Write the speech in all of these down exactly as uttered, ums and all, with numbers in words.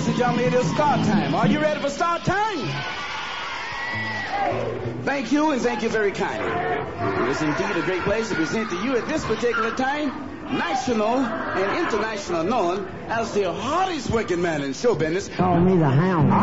ladies and gentlemen, it is start time. Are you ready for start time? Thank you, and thank you very kindly. It is indeed a great pleasure to present to you at this particular time national and international known as the hardest working man in show business. Call me the Hound.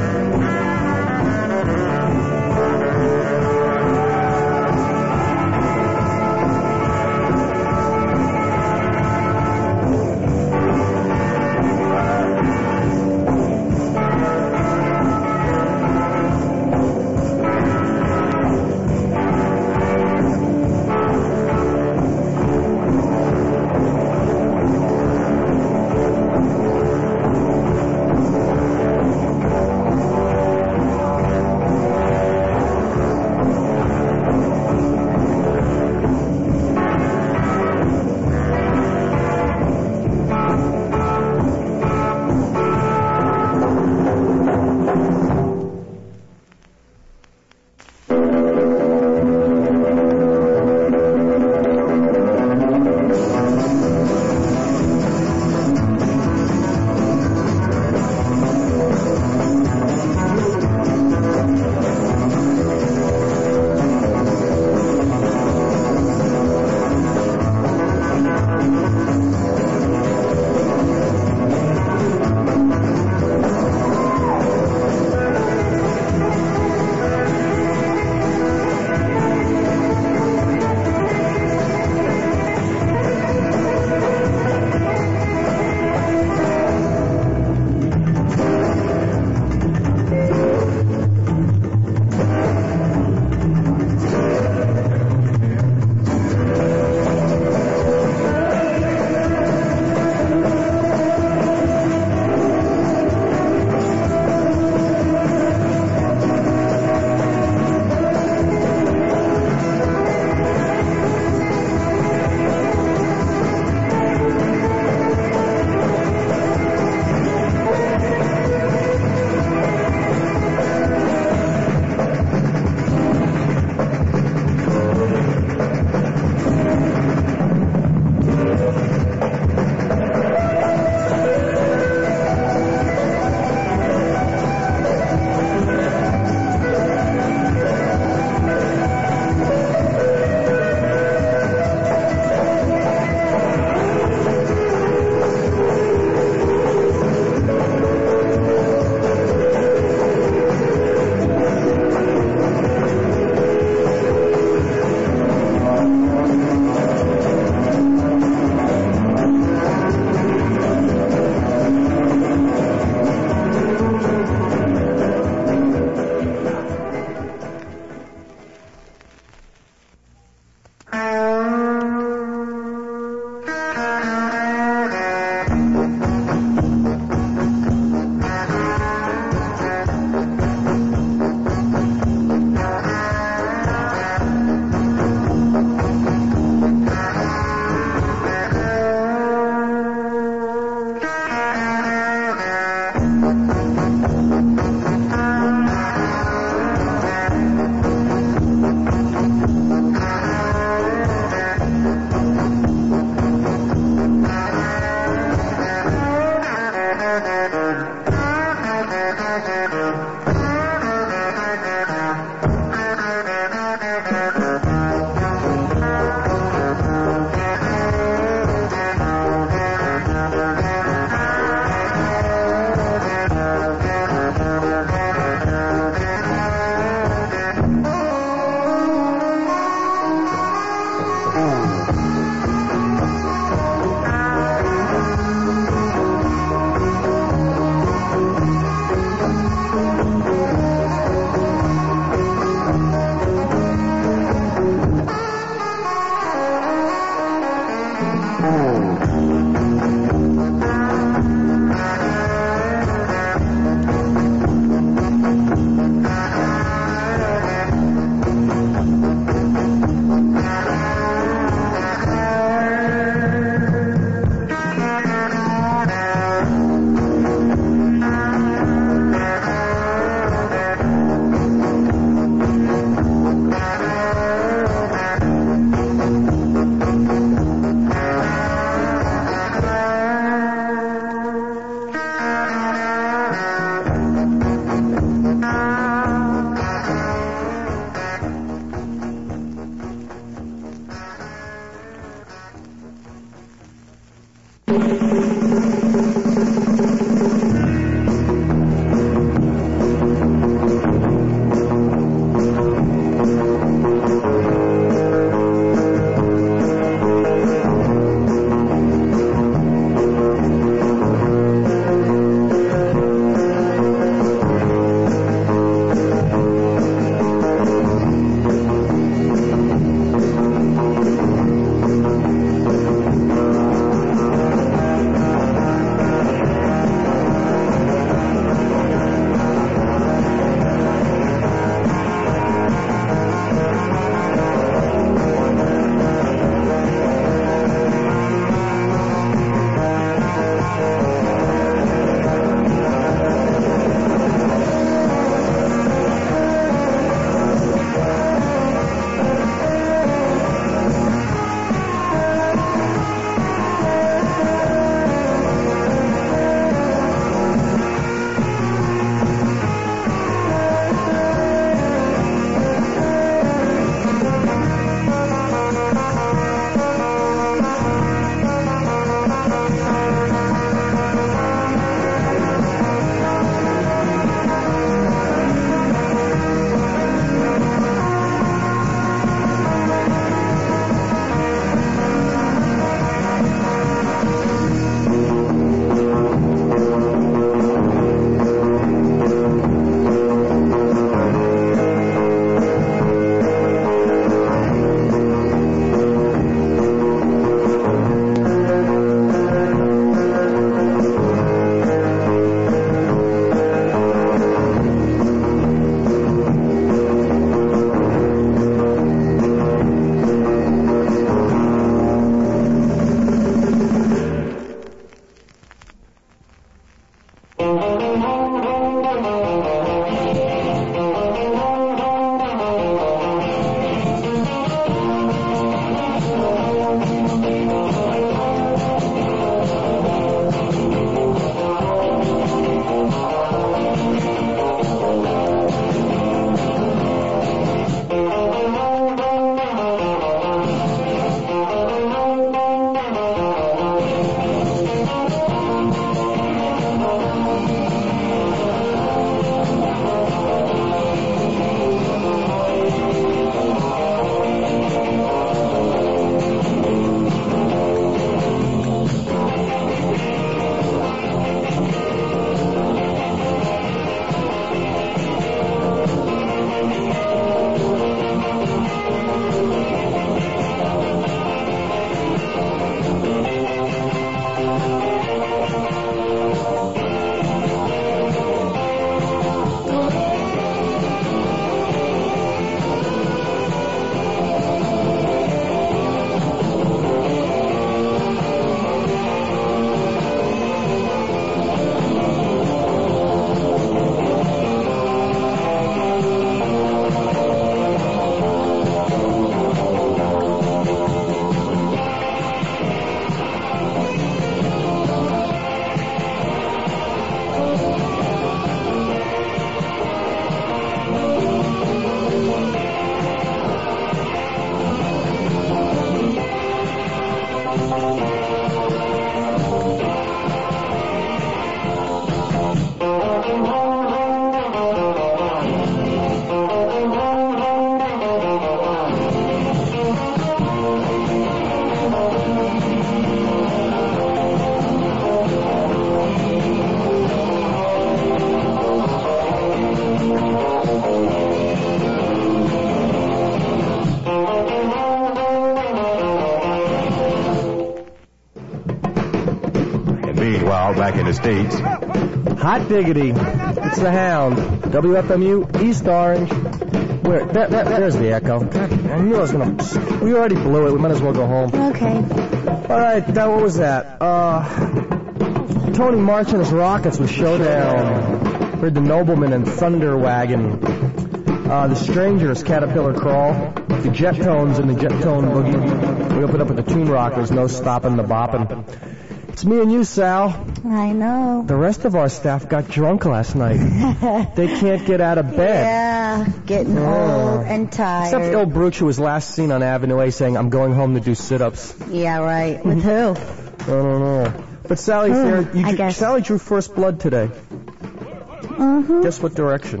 back in the States. Hot diggity. It's the Hound. W F M U, East Orange. Where? That, that, there's the echo. God, I knew I was going to... We already blew it. We might as well go home. Okay. All right, that, what was that? Uh, Tony March and his Rockets with Showdown. Heard the Nobleman and Thunder Wagon. Uh, the Strangers, Caterpillar Crawl. The Jet Tones and the Jet Tone Boogie. We opened up with the Toon Rockers, No Stoppin' the Boppin'. It's me and you, Sal. I know. The rest of our staff got drunk last night. They can't get out of bed. Yeah, getting yeah. old and tired. Except Il Bruch, who was last seen on Avenue A saying, I'm going home to do sit-ups. Yeah, right. With who? I don't know. But Sally, Fair, you I drew, guess. Sally drew first blood today. Mm-hmm. Guess what direction?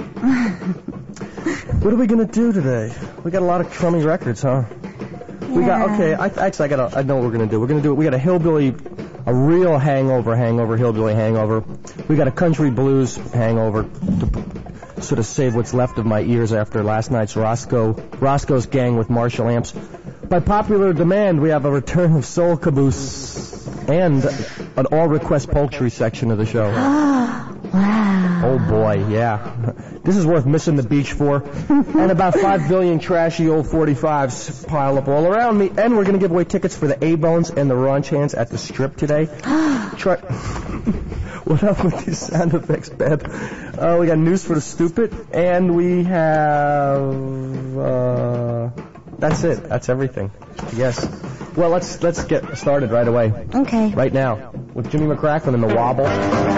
Mm. What are we going to do today? We got a lot of crummy records, huh? Yeah. We got, okay, I, actually, I, got a, I know what we're going to do. We're going to do, we got a hillbilly, a real hangover, hangover, hillbilly hangover. We got a country blues hangover to sort of save what's left of my ears after last night's Roscoe, Roscoe's Gang with Marshall Amps. By popular demand, we have a return of Soul Caboose and an all-request poultry section of the show. Wow. Oh, boy, yeah. This is worth missing the beach for. And about five billion trashy old forty-fives pile up all around me. And we're going to give away tickets for the A-Bones and the Raunch Hands at the Strip today. Try... What up with these sound effects, Beb? Uh, we got news for the stupid. And we have... Uh, that's it. That's everything. Yes. Well, let's let's get started right away. Okay. Right now. With Jimmy McCracklin and the Wobble.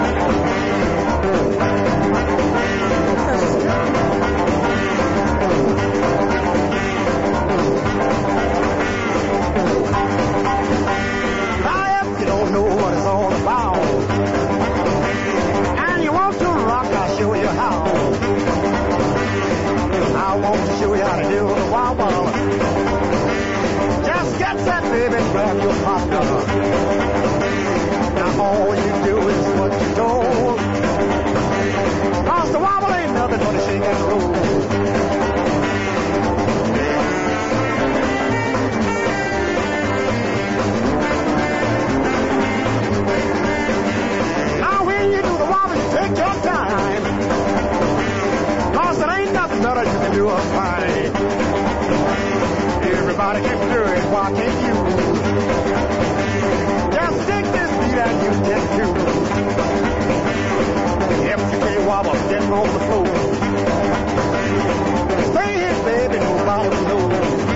Grab your popcorn. Now all you do is what you're told. Cause the wobble ain't nothing but a shake and roll. Now when you do the wobble, you take your time. Cause there ain't nothing better you can do a fine. Everybody can do it, why can't you? Just take this beat and you can too. If you can't wobble, get on the floor. Stay here, baby, nobody knows.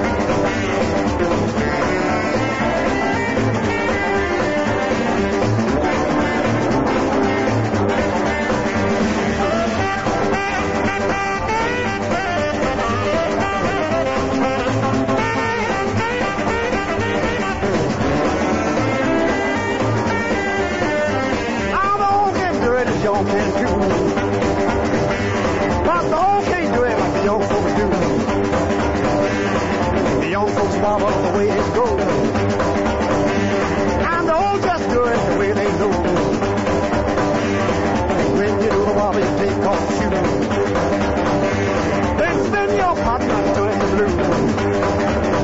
Young can do. But the old can't do it like the young folks do. The young folks wobble the way it goes. And the old just do it the way they know. When you do the wobble, you take off the shoes. Then spin your partner until it's the blues.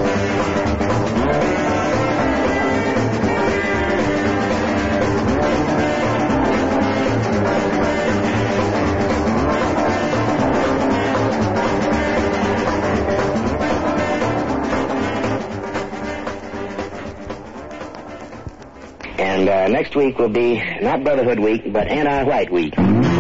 And uh, next week will be not Brotherhood Week, but Anti-White Week.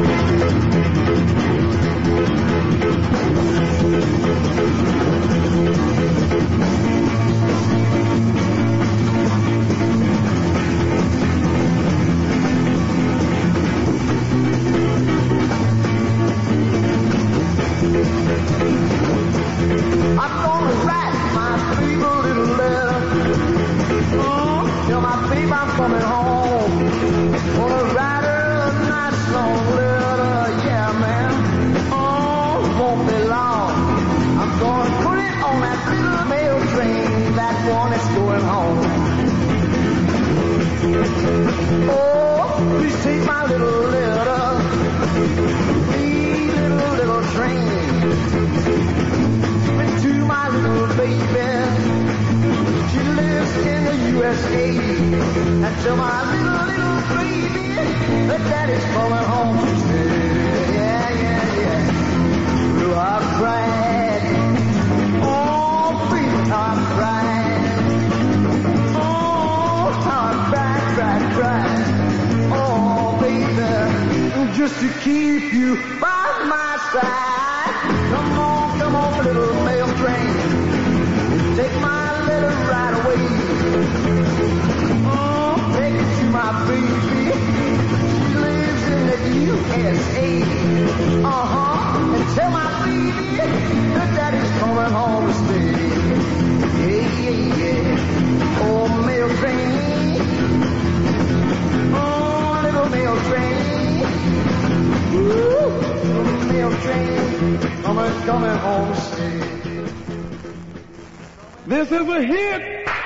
I'm gonna write my feeble little letter. Oh, tell my babe I'm coming home. Gonna write her a nice long letter, yeah, man. Oh, won't be long. I'm gonna put it on that little mail train, that one that's going home. Oh, please take my little letter. Please, little, little train. My little baby, she lives in the U S A. And tell my little, little baby that daddy's coming home to stay. Yeah, yeah, yeah. Well, I've cried. Oh, baby, I've cried. Oh, how I've cried, cried, cried. Oh, baby, just to keep you by my side. Come on, come on, little mail train. Take my letter right away. Oh, take it to my baby. She lives in the U S A. Uh-huh. And tell my baby that daddy's coming home to stay. Yeah, yeah, yeah. Oh, mail train. Oh, little mail train. Ooh, little mail train. Coming, coming home to stay. This is a hit.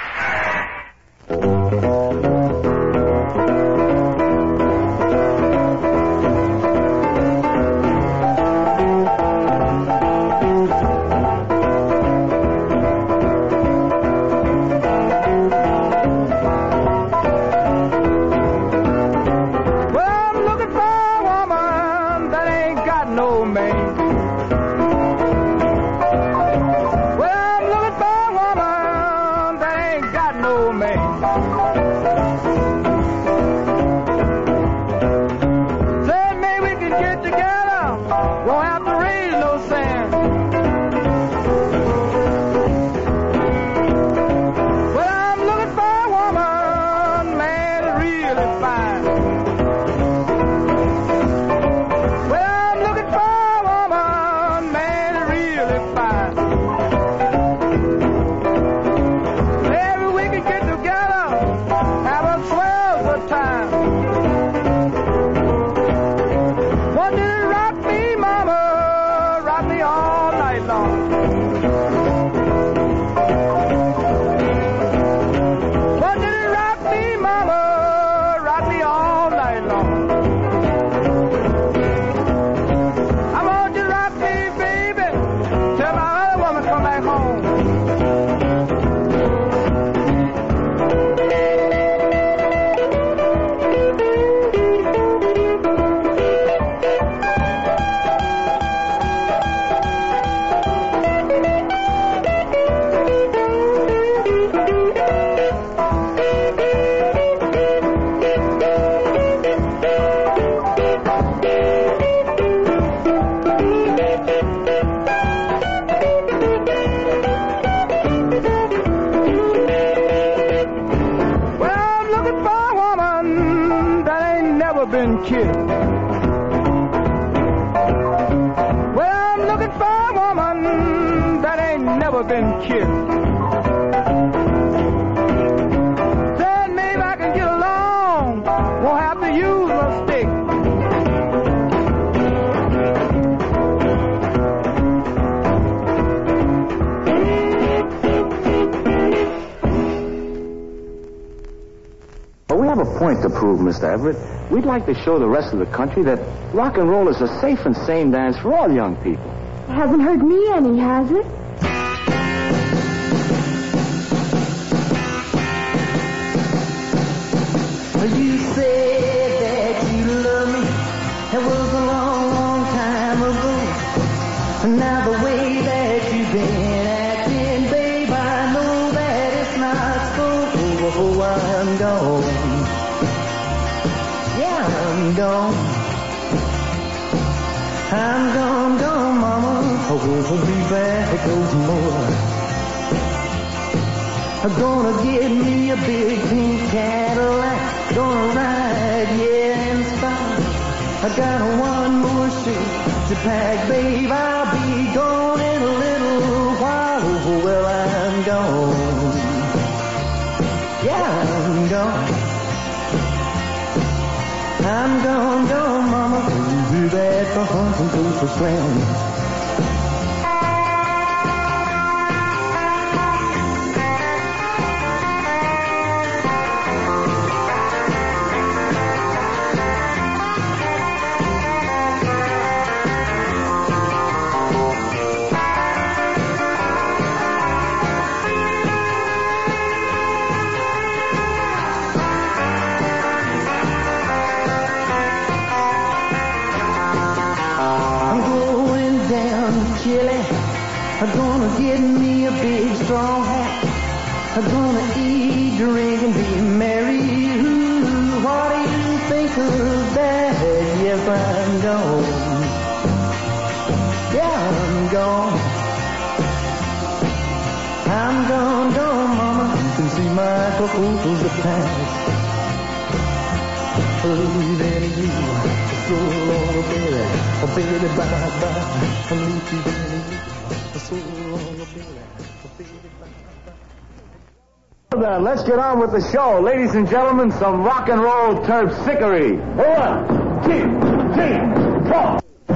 To prove, Mister Everett, we'd like to show the rest of the country that rock and roll is a safe and sane dance for all young people. It hasn't hurt me any, has it? You said that you love me. It was a long, long time ago. And now the way that you've been acting, babe, I know that it's not so. Oh, I'm gone. I'm gone. I'm gone, gone, mama. I won't be back no more. I'm gonna get me a big pink Cadillac. Gonna ride, yeah, in style. I got one more suit to pack, babe. I'll be gone in a little while. Oh, well, I'm gone. Yeah, I'm gone. I'm gone, gone, mama. We'll be back for hunting, go for slam. get me a big straw hat. I'm gonna eat, drink, and be merry. Ooh, what do you think of that? Yes, I'm gone. Yeah, I'm gone. I'm gone, gone, mama. You can see my photos of past. Oh, then you, so long, baby. Oh, baby, bye-bye. I'm leaving you. So long, baby. Oh, baby, bye-bye. Well then, let's get on with the show. Ladies and gentlemen, some rock and roll terpsichore. One, two, three, four.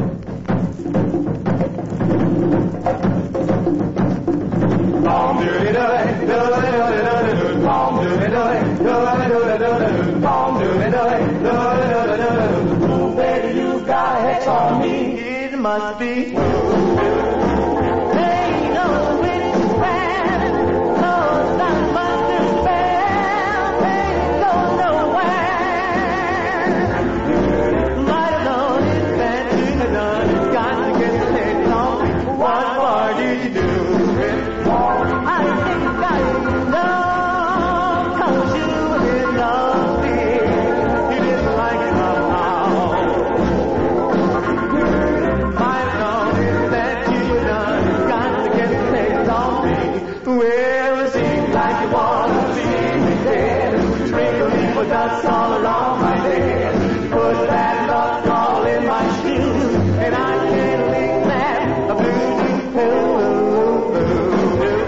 Baby, you got a hex on me. It must be. Ain't no way to stand. No, not much to spend. Ain't go nowhere. Might have known it's bad to the done. You got to get the hex on me. What more do you do? I think you got to know. Cause you didn't know me. You didn't like it somehow. Might have known it's that you done. You got to get the hex on me. Well, it seems like you want to see me dead. Sprinkle me with dust all around my head. Put that dust all in my shoes. And I can't leave that a blue, blue, blue, blue.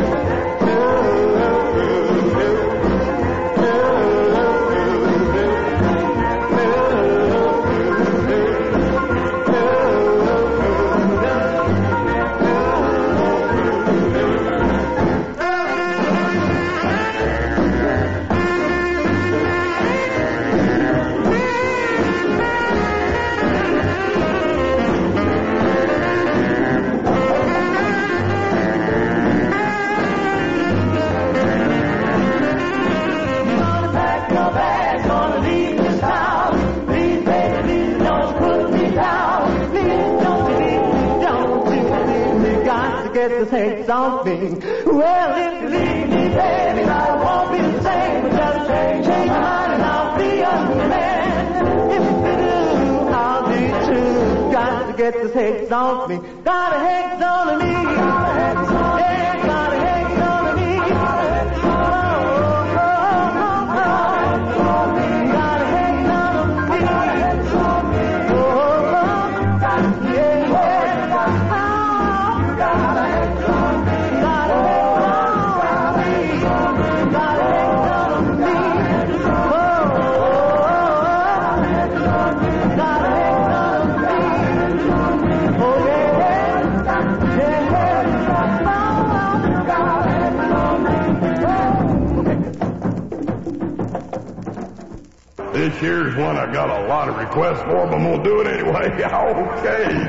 Get this hex on me. Well, if you leave me, baby, I won't be the same. But just change, change your mind and I'll be a man. If you do, I'll be true. Got to get this hex on me. Got a hex on me. Yeah, got a hex on me. Oh, oh, oh, oh, oh. Got a hex on me. Oh, oh, yeah, yeah. This year's one I got a lot of requests for, but I'm going to do it anyway. Okay.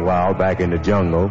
running wild back in the jungle.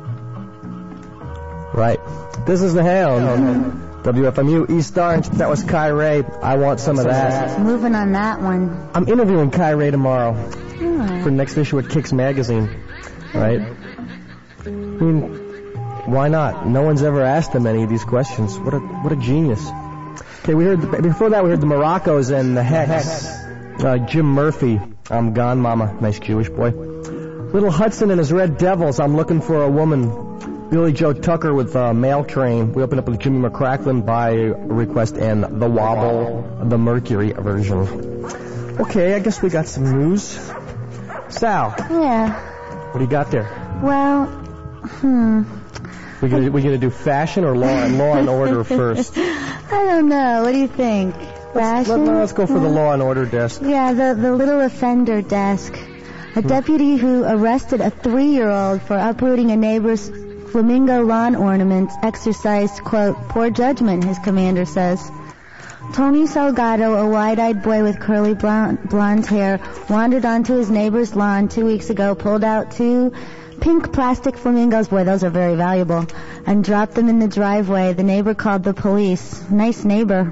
Right. This is the Hound. W F M U East Orange. That was Kai Ray. I want some of that. Moving on that one. I'm interviewing Kai Ray tomorrow Hmm. for the next issue at Kicks Magazine. Right? I mean, why not? No one's ever asked him any of these questions. What a what a genius. Okay, we heard the, before that we heard the Moroccos and the Hex. Uh, Jim Murphy. I'm Gone Mama. Nice Jewish boy. Little Hudson and his Red Devils. I'm Looking for a Woman. Billy Joe Tucker with uh, Mail Train. We opened up with Jimmy McCracklin by request and The Wobble, the Mercury version. Okay, I guess we got some news. Sal. Yeah. What do you got there? Well, hmm. We gonna we gonna do fashion or law and law and order first? I don't know. What do you think? Fashion? Let, let's go for the law and order desk. Yeah, the, the little offender desk. A deputy who arrested a three-year-old for uprooting a neighbor's flamingo lawn ornaments exercised, quote, poor judgment, his commander says. Tony Salgado, a wide-eyed boy with curly blonde, blonde hair, wandered onto his neighbor's lawn two weeks ago, pulled out two pink plastic flamingos, boy, those are very valuable, and dropped them in the driveway. The neighbor called the police. Nice neighbor.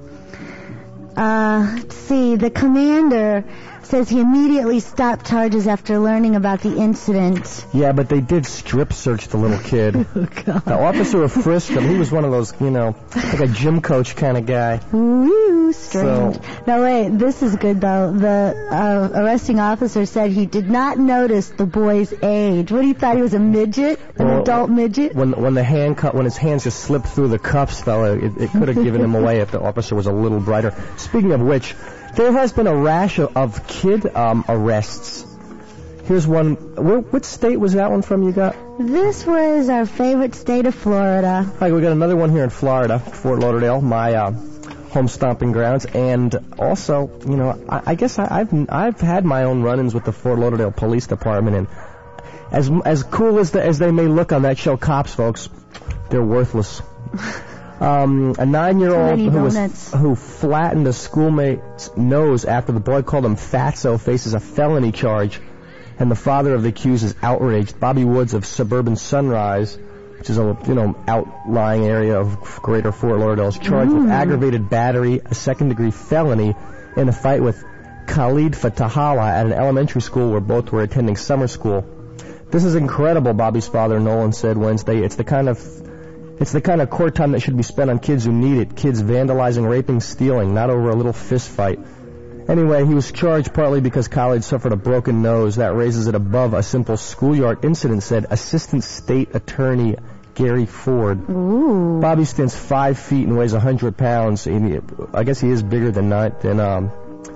Uh, let's see, the commander says he immediately stopped charges after learning about the incident. Yeah, but they did strip search the little kid. Oh, God. The officer frisked him. He was one of those, you know, like a gym coach kind of guy. Ooh, strange. So, no, wait, this is good, though. The uh, arresting officer said he did not notice the boy's age. What, he thought he was a midget? An well, adult midget? When when the hand cut, when his hands just slipped through the cuffs, fella, it, it could have given him away if the officer was a little brighter. Speaking of which, there has been a rash of, of kid um, arrests. Here's one. Where, what state was that one from you got? This was our favorite state of Florida. All right, we got another one here in Florida, Fort Lauderdale, my uh, home stomping grounds. And also, you know, I, I guess I, I've I've had my own run-ins with the Fort Lauderdale Police Department. And as as cool as, the, as they may look on that show, Cops, folks, they're worthless. Um, a nine-year-old who, was, who flattened a schoolmate's nose after the boy called him fatso faces a felony charge, and the father of the accused is outraged. Bobby Woods of suburban Sunrise, which is a you know outlying area of greater Fort Lauderdale, is charged Mm. with aggravated battery, a second-degree felony, in a fight with Khalid Fatahala at an elementary school where both were attending summer school. This is incredible, Bobby's father, Nolan, said Wednesday. It's the kind of It's the kind of court time that should be spent on kids who need it. Kids vandalizing, raping, stealing, not over a little fist fight. Anyway, he was charged partly because Khalid suffered a broken nose. That raises it above a simple schoolyard incident, said Assistant State Attorney Gary Ford. Ooh. Bobby stands five feet and weighs a hundred pounds. I guess he is bigger than not, than um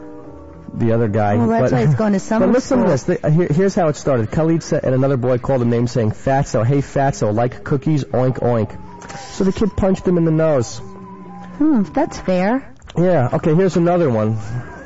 the other guy. Well, that's but, why he's going to summer But listen school. to this. The, here, here's how it started. Khalid said, and another boy called him names saying, Fatso, hey Fatso, like cookies, oink oink. So the kid punched him in the nose. Hmm, that's fair. Yeah, okay, here's another one.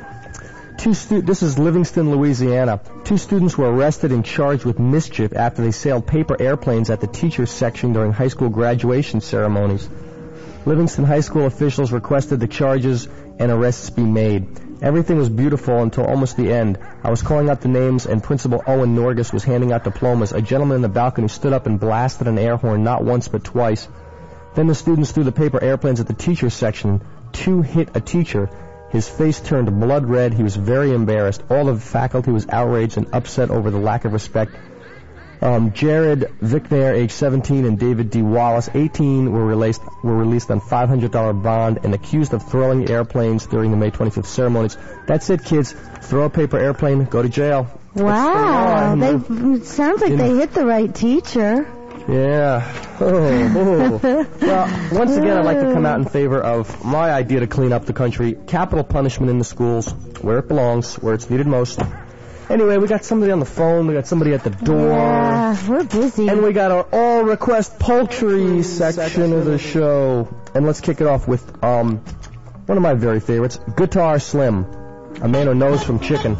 Two stu- this is Livingston, Louisiana. Two students were arrested and charged with mischief after they sailed paper airplanes at the teachers section during high school graduation ceremonies. Livingston High School officials requested the charges and arrests be made. Everything was beautiful until almost the end. I was calling out the names, and Principal Owen Norgus was handing out diplomas. A gentleman in the balcony stood up and blasted an air horn, not once but twice. Then the students threw the paper airplanes at the teacher's section. Two hit a teacher. His face turned blood red. He was very embarrassed. All of the faculty was outraged and upset over the lack of respect. Um, Jared Vicknair, age seventeen, and David D. Wallace, eighteen, were released were released on five hundred dollars bond and accused of throwing airplanes during the May twenty-fifth ceremonies. That's it, kids. Throw a paper airplane, go to jail. Wow, they, it sounds like they hit the right teacher. Yeah. Oh, oh. Well, once again, I'd like to come out in favor of my idea to clean up the country. Capital punishment in the schools, where it belongs, where it's needed most. Anyway, we got somebody on the phone, we got somebody at the door. Yeah, we're busy. And we got our all request poultry section of the show. And let's kick it off with um one of my very favorites, Guitar Slim, a man who knows from chicken.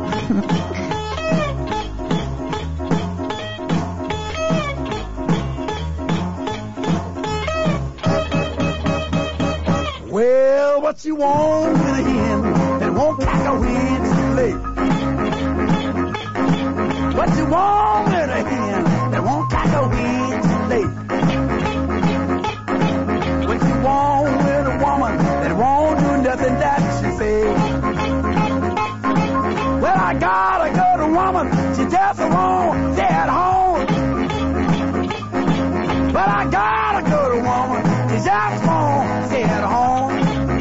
Well, what you want with a hen that won't cack a wing too late? What you want with a hen like a wind lake. When you want with a woman that won't do nothing that she say. Well, I got a good woman, she just won't stay at home. But I got a good woman, she just won't stay at home.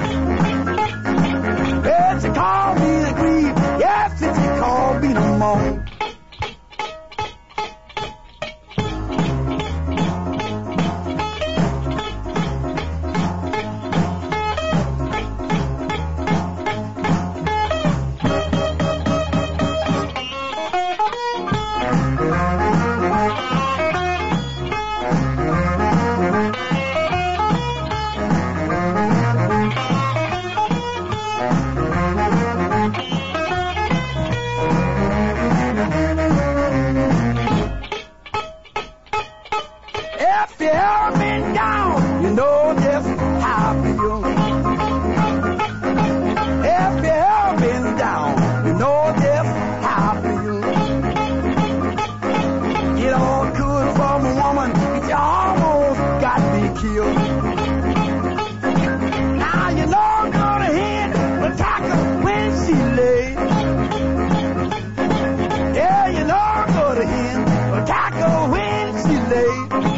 Well, she called me the grief, yes, and she called me the moan. If you ever been down, you know just how I feel. If you ever been down, you know just how I feel. Get all good from a woman, you almost got me killed. Now you know I'm gonna hit the tackle when she lay. Yeah, you know I'm gonna hit the tackle when she lay.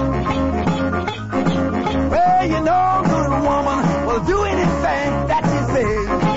Well, you know, good woman will do anything that you say.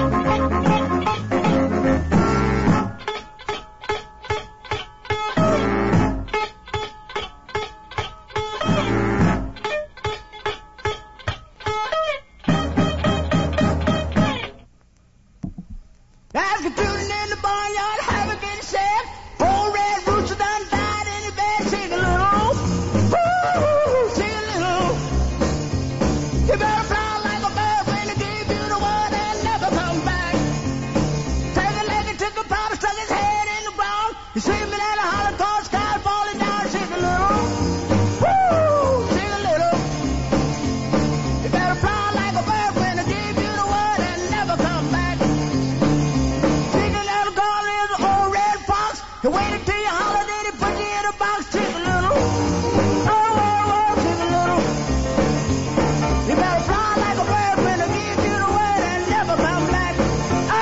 As you're tuning in the barnyard, have a good set. Old red rooster done died in the bed. Sing a little, woo, sing a little. You better fly like a bird when they give you the word and never come back. Take a leg and took a powder, stuck his head in the ground. He's screaming at a holocaust, sky falling down. Sing a little, woo, sing a little. You better fly like a bird when they give you the word and never come back. Sing a little, girl is an old red fox. He waited till you hollered and he put you in a box. Sing a little, oh, oh, oh, sing a little. You better fly like a bird when I give you the word and never come back. Ah!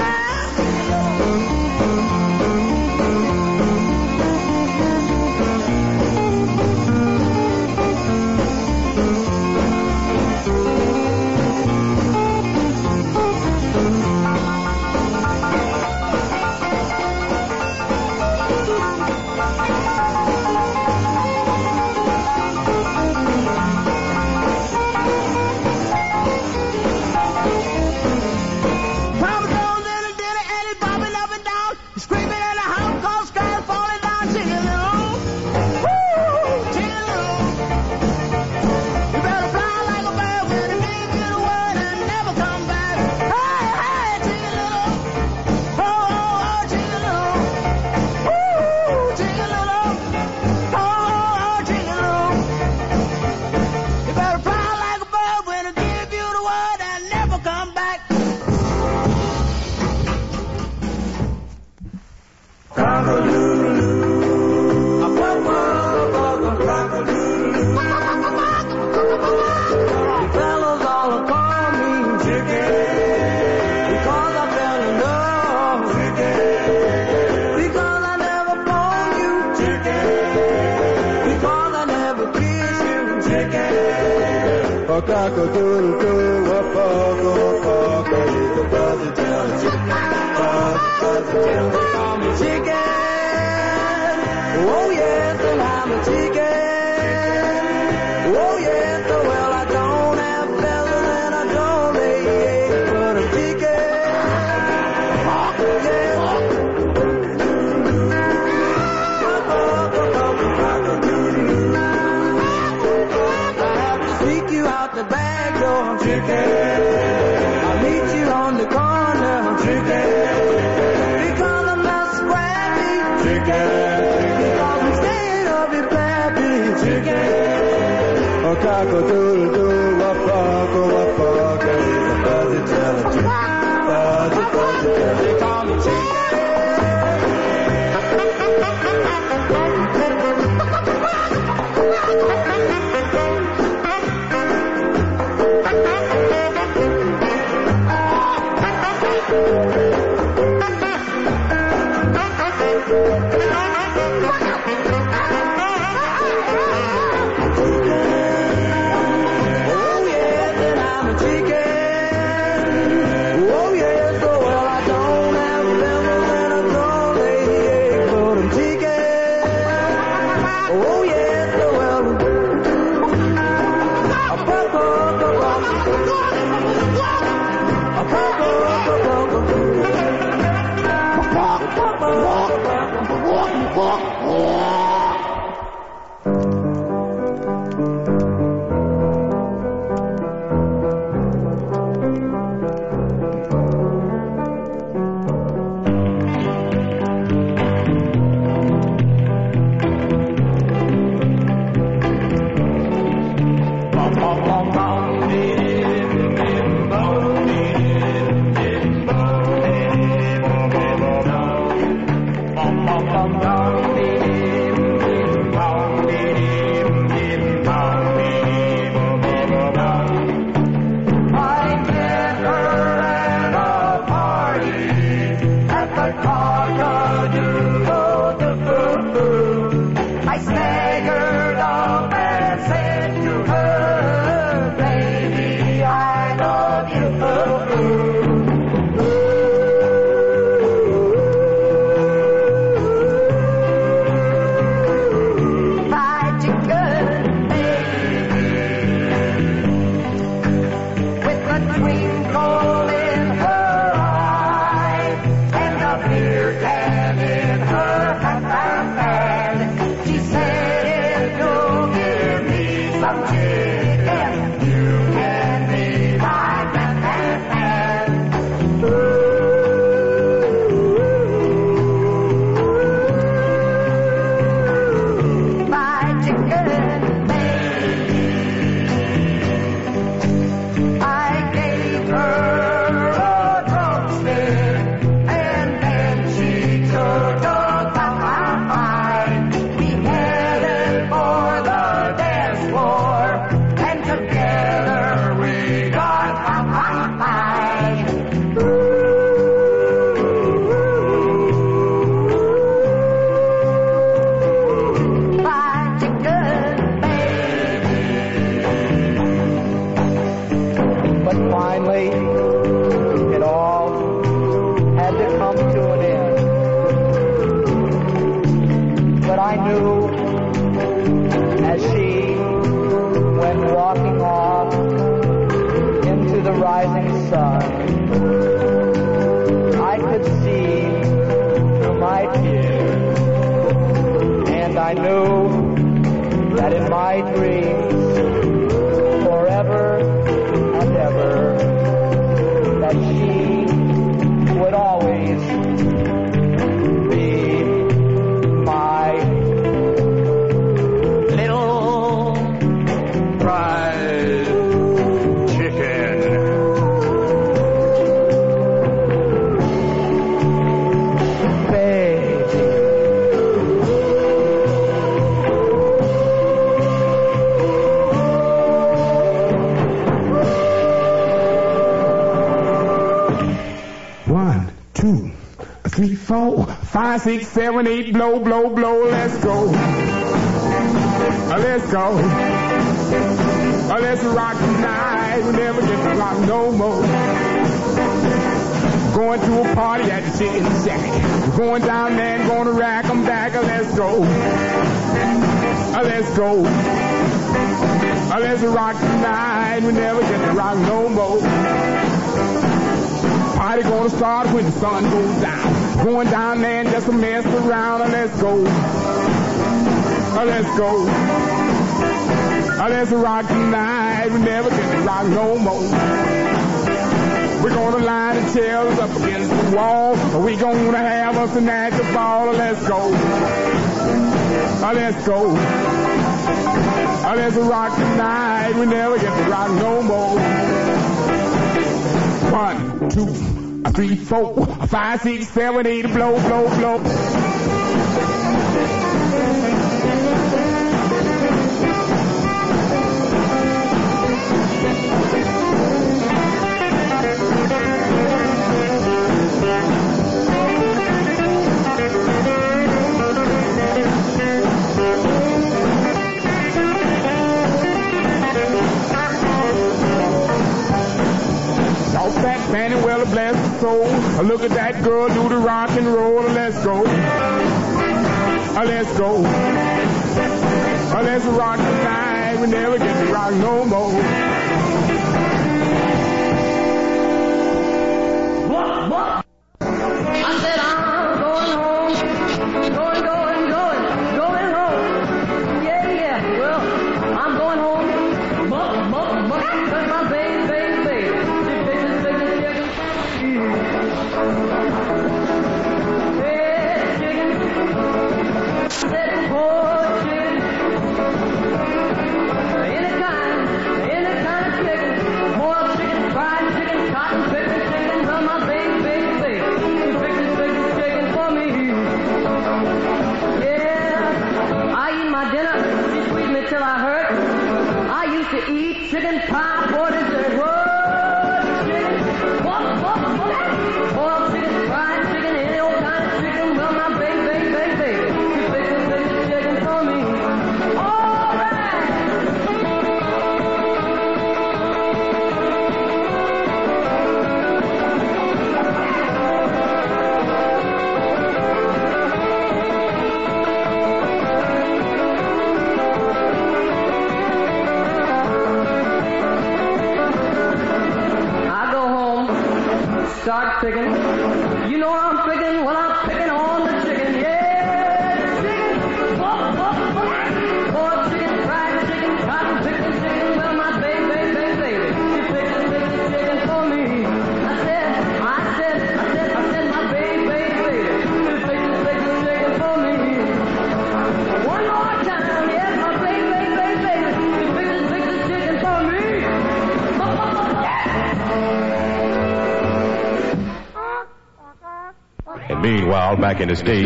Papa Jones in a dinner and he's bobbing up and down. He's screaming at a house called sky falling down. Sing a little, woo, sing a little. You better fly like a bird when I give you the word and never come back. Hey, hey, sing a little, oh, oh, oh, sing a little, woo, sing a little, oh, oh, oh, sing a little. You better fly like a bird when I give you the word and never come back. Fellas all call me chicken because I fell in love. Chicken because I never phoned you. Chicken because I never kissed you. Chicken. A cock-a-doodle-doo, a fuck-a-fuck-a-little buzzy tail chicken. Buzzy tail, they call me chicken. Oh yes, and I'm a chicken. Oh yes, well I don't have feathers and I don't lay eggs, but I'm chicken. Yes. I have to sneak you out the back door, chicken. I'll meet you on the corner, chicken. Because I'm not scrappy, chicken. Because I'm staying up in Pappy, chicken. A cock-a-doodle-doo, a fuck-a-fuck-a, he's a fuzzy tail chicken. Fuzzy, fuzzy tail, they call me chicken. Five, six, seven, eight, blow, blow, blow, let's go. Uh, let's go. Uh, let's rock tonight. We never get to rock no more. Going to a party at the Chicken Shack. We're going down there and gonna rack 'em back. Uh, let's go. Uh, let's go. Uh, let's rock tonight. We never get to rock no more. Party gonna start when the sun goes down. Going down there and just a mess around. Uh, let's go. Uh, let's go. Uh, let's rock tonight. We never get to rock no more. We're gonna line the chairs up against the wall. We gonna have us a natural ball. Uh, let's go. Uh, let's go. Uh, let's rock tonight. We never get to rock no more. One, two, three, four, five, six, seven, eight, blow, blow, blow. tall, fat Fanny, well, bless her soul. Uh, look at that girl do the rock and roll. Uh, let's go. Uh, let's go. Uh, let's rock tonight. We never get to rock no more. What? What? I said I'm going home. Going, going, going. Going home. Yeah, yeah. Well, I'm going home. Muck, muck, muck. Cause my baby, baby, baby. She fixes, fixes, chicken. Hey, chicken. Said poor chicken. Any kind, any kind of chicken. More chicken, fried chicken, cotton picker chicken. Well, my baby, baby, baby. She fixes, fixes chicken for me. Yeah, I eat my dinner. She squeezed me till I hurt. I used to eat chicken pie for dessert. Whoa, chicken. What, what, what? Boiled chicken, fried chicken, any old kind of chicken. Well, my baby, baby, baby, baby. She fixes, fixes chicken for me. All right. I go home, start picking. You know what I'm picking? Well, I'm picking on the chicken. Yeah, chicken. Whoop, whoop, whoop. Pork chicken, fried chicken, cotton picking chicken. Well, my baby, baby, baby, baby. She fixes, fixes chicken for me. I said, I said, I said, I said, my baby, baby, baby. She fixes, fixes chicken for me. One more time, yes, my baby, baby, baby, baby. She fixes, fixes chicken for me. Whoop, whoop, whoop, yeah. And meanwhile, back in the States.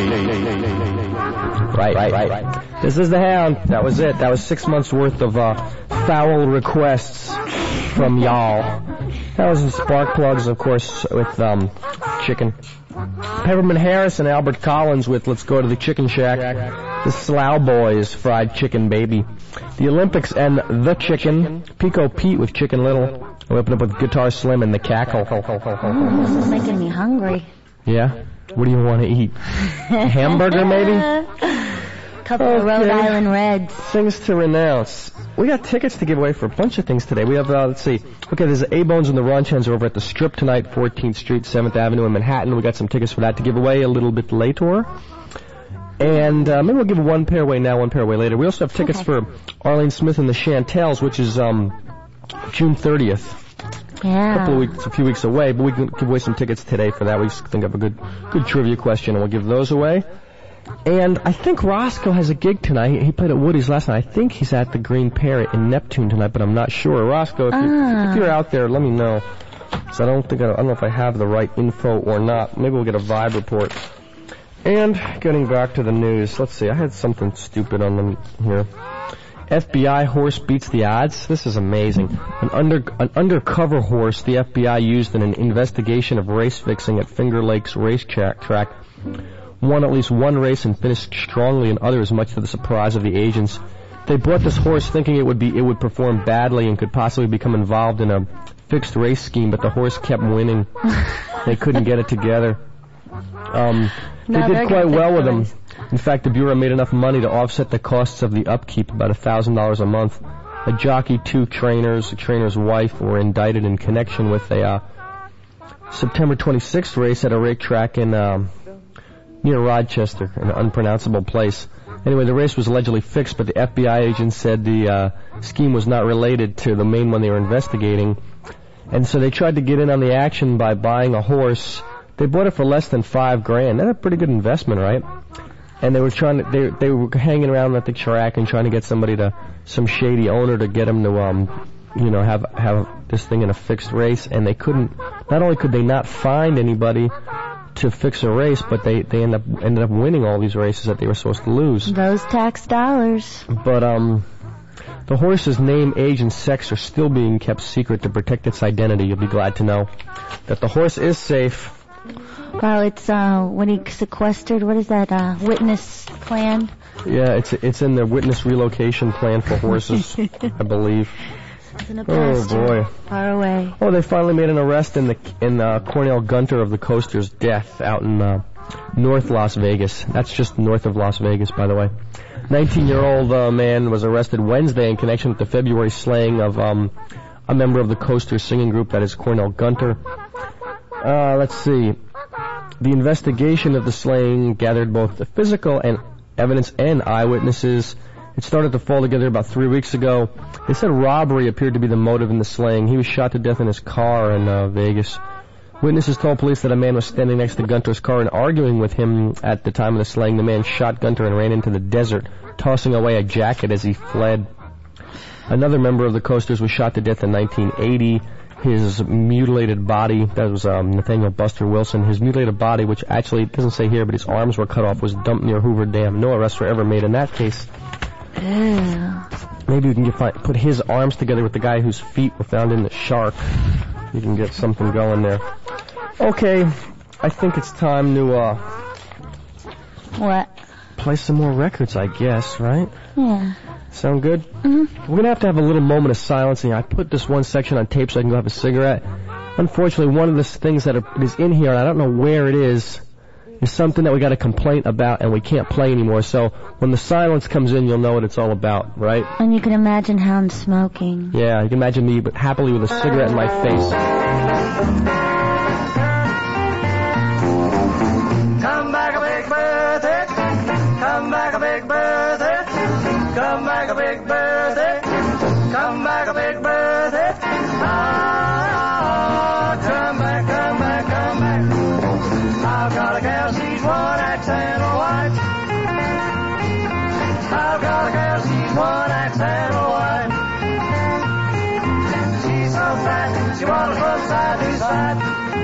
Right, right, right. This is the Hound. That was it. That was six months worth of uh, foul requests from y'all. That was in Spark Plugs, of course, with um, chicken. Peppermint Harris and Albert Collins with Let's Go to the Chicken Shack. The Slough Boys, Fried Chicken Baby. The Olympics and The Chicken. Pico Pete with Chicken Little. We open up with Guitar Slim and The Cackle. Mm, this is making me hungry. Yeah? What do you want to eat? A hamburger, maybe? Couple of Rhode Island Reds. Things to renounce. We got tickets to give away for a bunch of things today. We have, uh, let's see. Okay, there's A-Bones and the Ranch Hands over at the Strip tonight, fourteenth Street, seventh Avenue in Manhattan. We got some tickets for that to give away a little bit later. And uh, maybe we'll give one pair away now, one pair away later. We also have tickets Okay. for Arlene Smith and the Chantels, which is um, June thirtieth. Yeah. A couple of weeks, a few weeks away, but we can give away some tickets today for that. We just think of a good, good trivia question, and we'll give those away. And I think Roscoe has a gig tonight. He played at Woody's last night. I think he's at the Green Parrot in Neptune tonight, but I'm not sure. Roscoe, if, you, Ah. if you're out there, let me know. So I don't think I, I don't know if I have the right info or not. Maybe we'll get a vibe report. And getting back to the news, let's see. I had something stupid on them here. F B I horse beats the odds. This is amazing. An under an undercover horse the F B I used in an investigation of race fixing at Finger Lakes racetrack track won at least one race and finished strongly in others, much to the surprise of the agents. They bought this horse thinking it would be it would perform badly and could possibly become involved in a fixed race scheme, but the horse kept winning. They couldn't get it together. Um, they No, did they're quite gonna well fix with the them. race. In fact, the Bureau made enough money to offset the costs of the upkeep, about a thousand dollars a month. A jockey, two trainers, a trainer's wife were indicted in connection with a uh, September twenty-sixth race at a racetrack in um, near Rochester, an unpronounceable place. Anyway, the race was allegedly fixed, but the F B I agents said the uh, scheme was not related to the main one they were investigating. And so they tried to get in on the action by buying a horse. They bought it for less than five grand. That's a pretty good investment, right? And they were trying to, they they were hanging around at the track and trying to get somebody to, some shady owner to get them to, um, you know, have have this thing in a fixed race. And they couldn't. Not only could they not find anybody to fix a race, but they they ended up ended up winning all these races that they were supposed to lose. Those tax dollars. But um, the horse's name, age, and sex are still being kept secret to protect its identity. You'll be glad to know that the horse is safe. Well, it's uh when he sequestered. What is that? Uh, witness plan. Yeah, it's it's in the witness relocation plan for horses, I believe. In a Oh pasture, boy. far away. Oh, they finally made an arrest in the in uh, Cornell Gunter of the Coaster's death out in uh, North Las Vegas. That's just north of Las Vegas, by the way. nineteen-year-old uh, man was arrested Wednesday in connection with the February slaying of um, a member of the Coaster singing group, that is Cornell Gunter. Uh, let's see. The investigation of the slaying gathered both the physical and evidence and eyewitnesses. It started to fall together about three weeks ago. They said robbery appeared to be the motive in the slaying. He was shot to death in his car in uh, Vegas. Witnesses told police that a man was standing next to Gunter's car and arguing with him at the time of the slaying. The man shot Gunter and ran into the desert, tossing away a jacket as he fled. Another member of the Coasters was shot to death in nineteen eighty. His mutilated body, that was um, Nathaniel Buster Wilson, his mutilated body, which actually, it doesn't say here, but his arms were cut off, was dumped near Hoover Dam. No arrests were ever made in that case. Ew. Maybe we can get, find, put his arms together with the guy whose feet were found in the shark. You can get something going there. Okay, I think it's time to, uh... What? play some more records, I guess, right? Yeah. Sound good? Mm-hmm. We're going to have to have a little moment of silence here. I put this one section on tape so I can go have a cigarette. Unfortunately, one of the things that is in here, and I don't know where it is, is something that we got a complaint about and we can't play anymore. So when the silence comes in, you'll know what it's all about, right? And you can imagine how I'm smoking. Yeah, you can imagine me but happily with a cigarette in my face. Come back a big birthday. Come back a big birthday. Come back a big birthday. Come back a big birthday. Ah, come back, come back, come back. I've got a gal, she's one act and a wife. I've got a gal, she's one act and a wife. She's so fat, she wanders from side to side.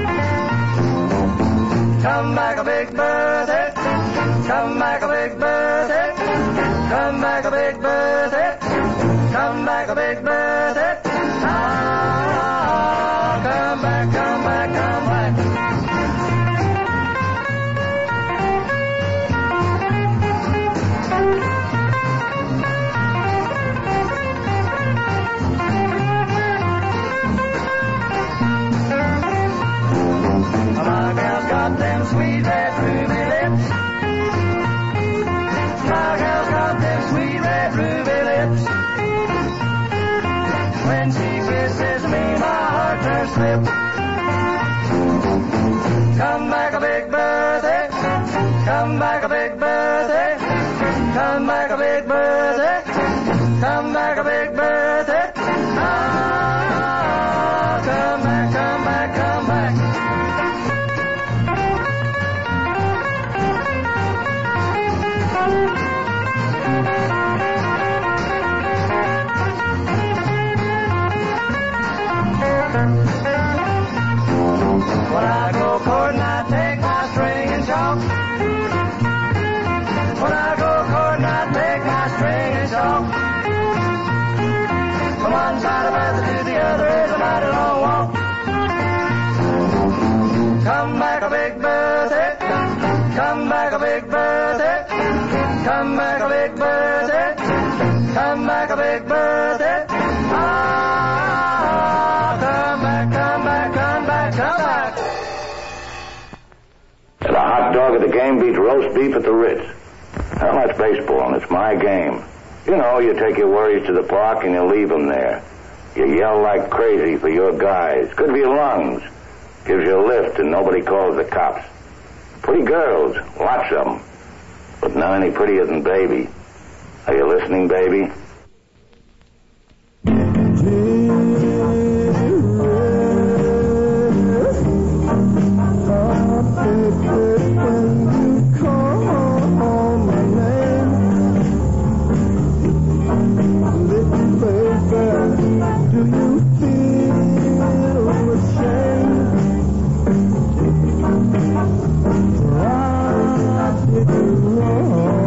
Come back a big birthday. Come back a big birthday. Come back a big birthday. Come back a big birthday. Ah, come back, come back, come back. My gal's got them sweet red ruby lips. My gal's got them sweet red ruby lips. When she kisses me, my heart turns slip. Come back a big birthday. Come back a big birthday. Come back a big birthday. Come back a big birthday. Ah, come back, come back, come back. When I go courting, I take my string and chalk. When I go courting, I take my string and chalk. From one side of the to the other is a mighty long walk. Come back a big birthday. Come back a big birthday. Come back a big birthday. Come back a big birthday. Ah, come back, come back, come back, come back. And a hot dog at the game beats roast beef at the Ritz. Well, that's baseball, and it's my game. You know, you take your worries to the park and you leave them there. You yell like crazy for your guys. Good for your lungs. Gives you a lift and nobody calls the cops. Pretty girls, lots of them. But not any prettier than Baby. Are you listening, Baby?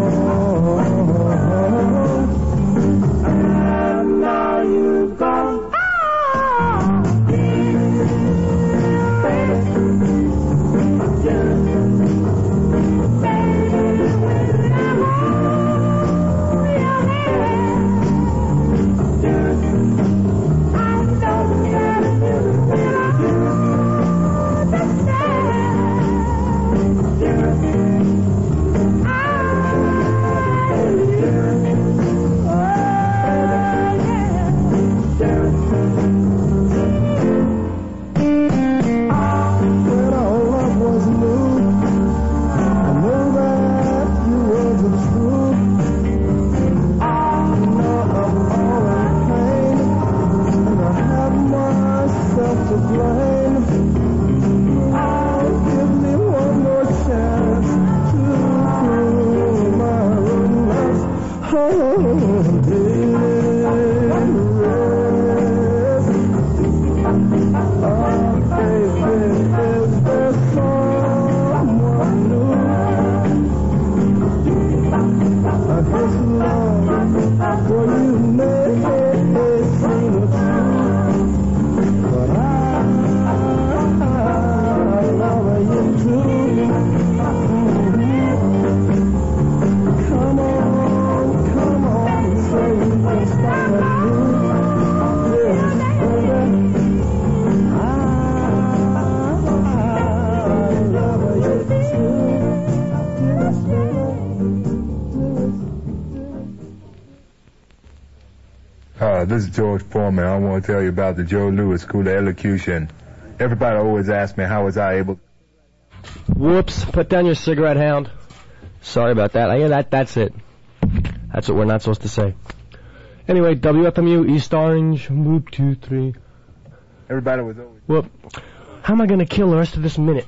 Now you've gone. Uh, this is George Foreman. I want to tell you about the Joe Louis School of Elocution. Everybody always asks me how was I able... Whoops. Put down your cigarette, hound. Sorry about that. Yeah, that that's it. That's what we're not supposed to say. Anyway, W F M U, East Orange, whoop, two, three. Everybody was always... Whoop. How am I going to kill the rest of this minute?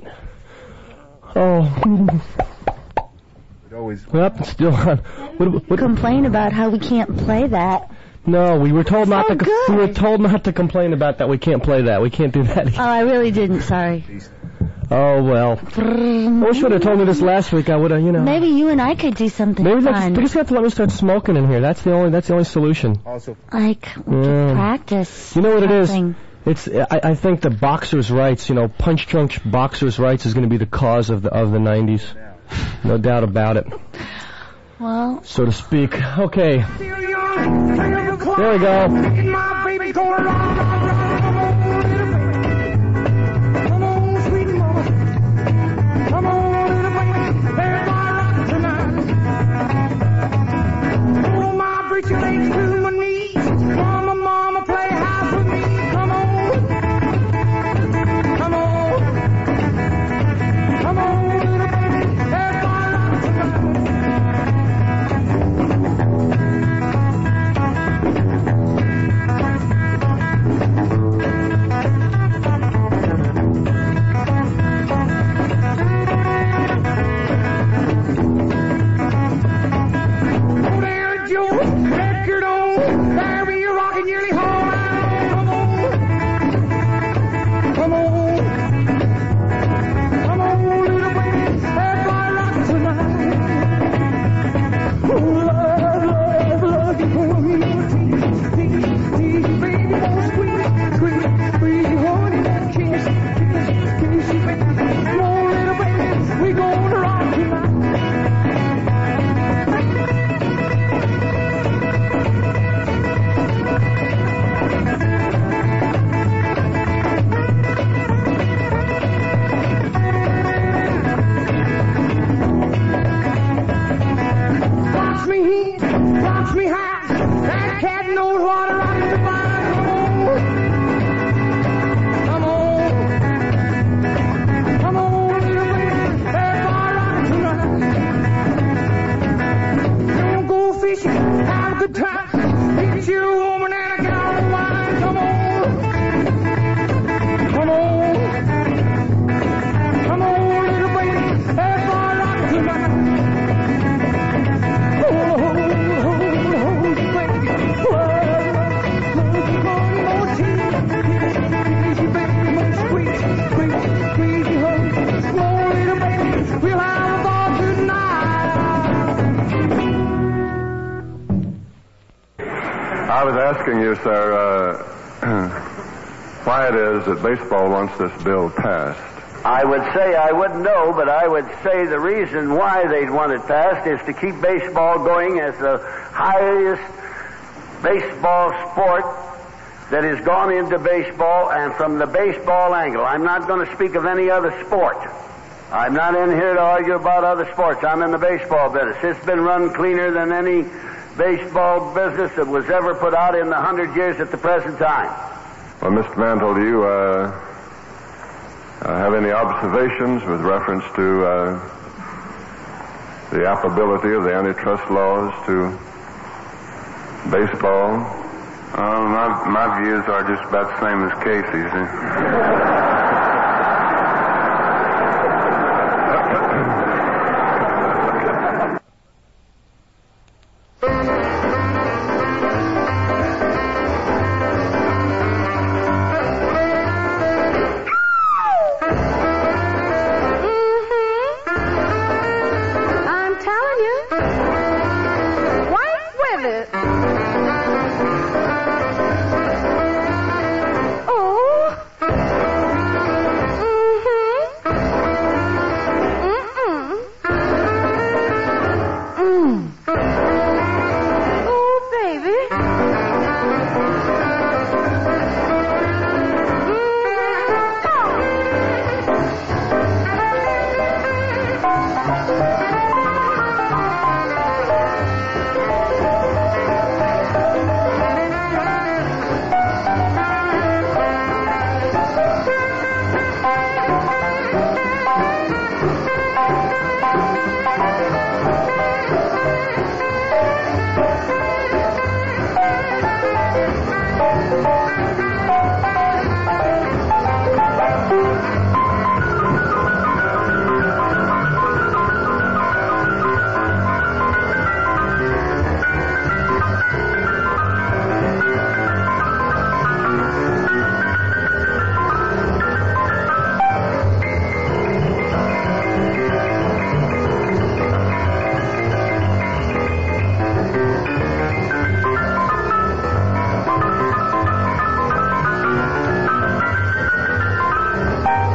Oh. Always... Yep, still on. What, what, Complain about how we can't play that. No, we were told not so to. Good. We were told not to complain about that. We can't play that. We can't do that. Oh, I really didn't. Sorry. Oh well. I wish you would have told me this last week. I would have, you know. Maybe you and I could do something Maybe fun. that's, they just have to let me start smoking in here. That's the only. That's the only solution. Also, like yeah. practice. You know what something. it is? It's. I, I think the boxers' rights. You know, punch drunk boxers' rights is going to be the cause of the of the nineties. No doubt about it. Well, so to speak. Okay. There we go. I was asking you, sir, uh, why it is that baseball wants this bill passed. I would say I wouldn't know, but I would say the reason why they'd want it passed is to keep baseball going as the highest baseball sport that has gone into baseball, and from the baseball angle. I'm not going to speak of any other sport. I'm not in here to argue about other sports. I'm in the baseball business. It's been run cleaner than any baseball business that was ever put out in the hundred years at the present time. Well, Mister Mantle, do you uh, uh, have any observations with reference to uh, the applicability of the antitrust laws to baseball? Uh, my, my views are just about the same as Casey's.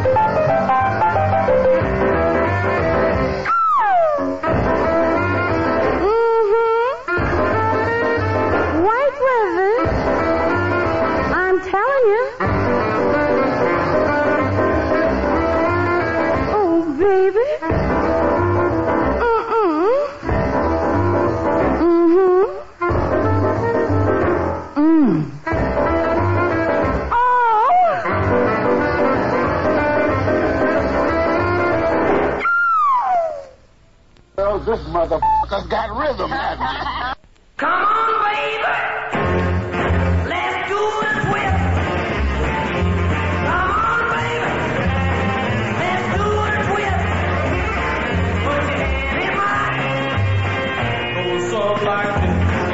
This motherfucker's got rhythm, hasn't he? Come on, baby. Let's do it with. Come on, baby. Let's do it with. Put your hand in mine. Goes up like this.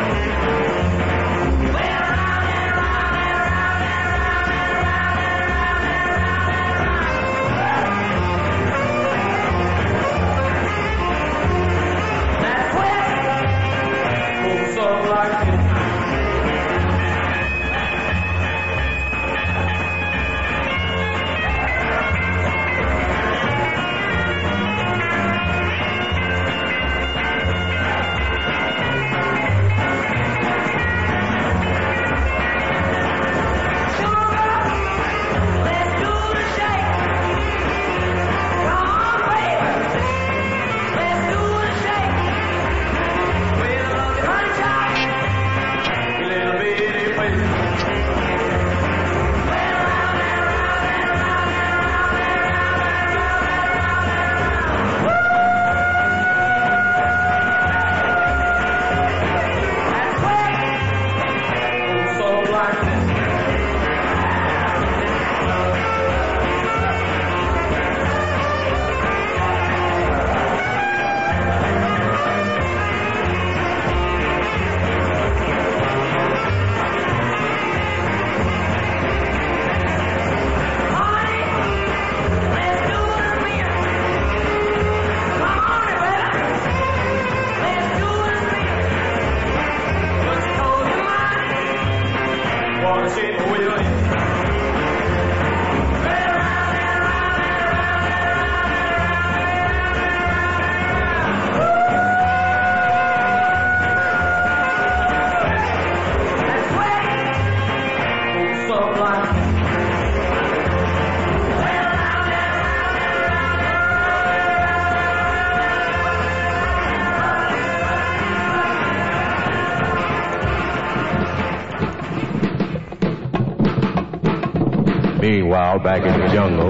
Well, round and round and round and round and round and round and round. That's where. Goes up like this. Meanwhile, back in the jungle.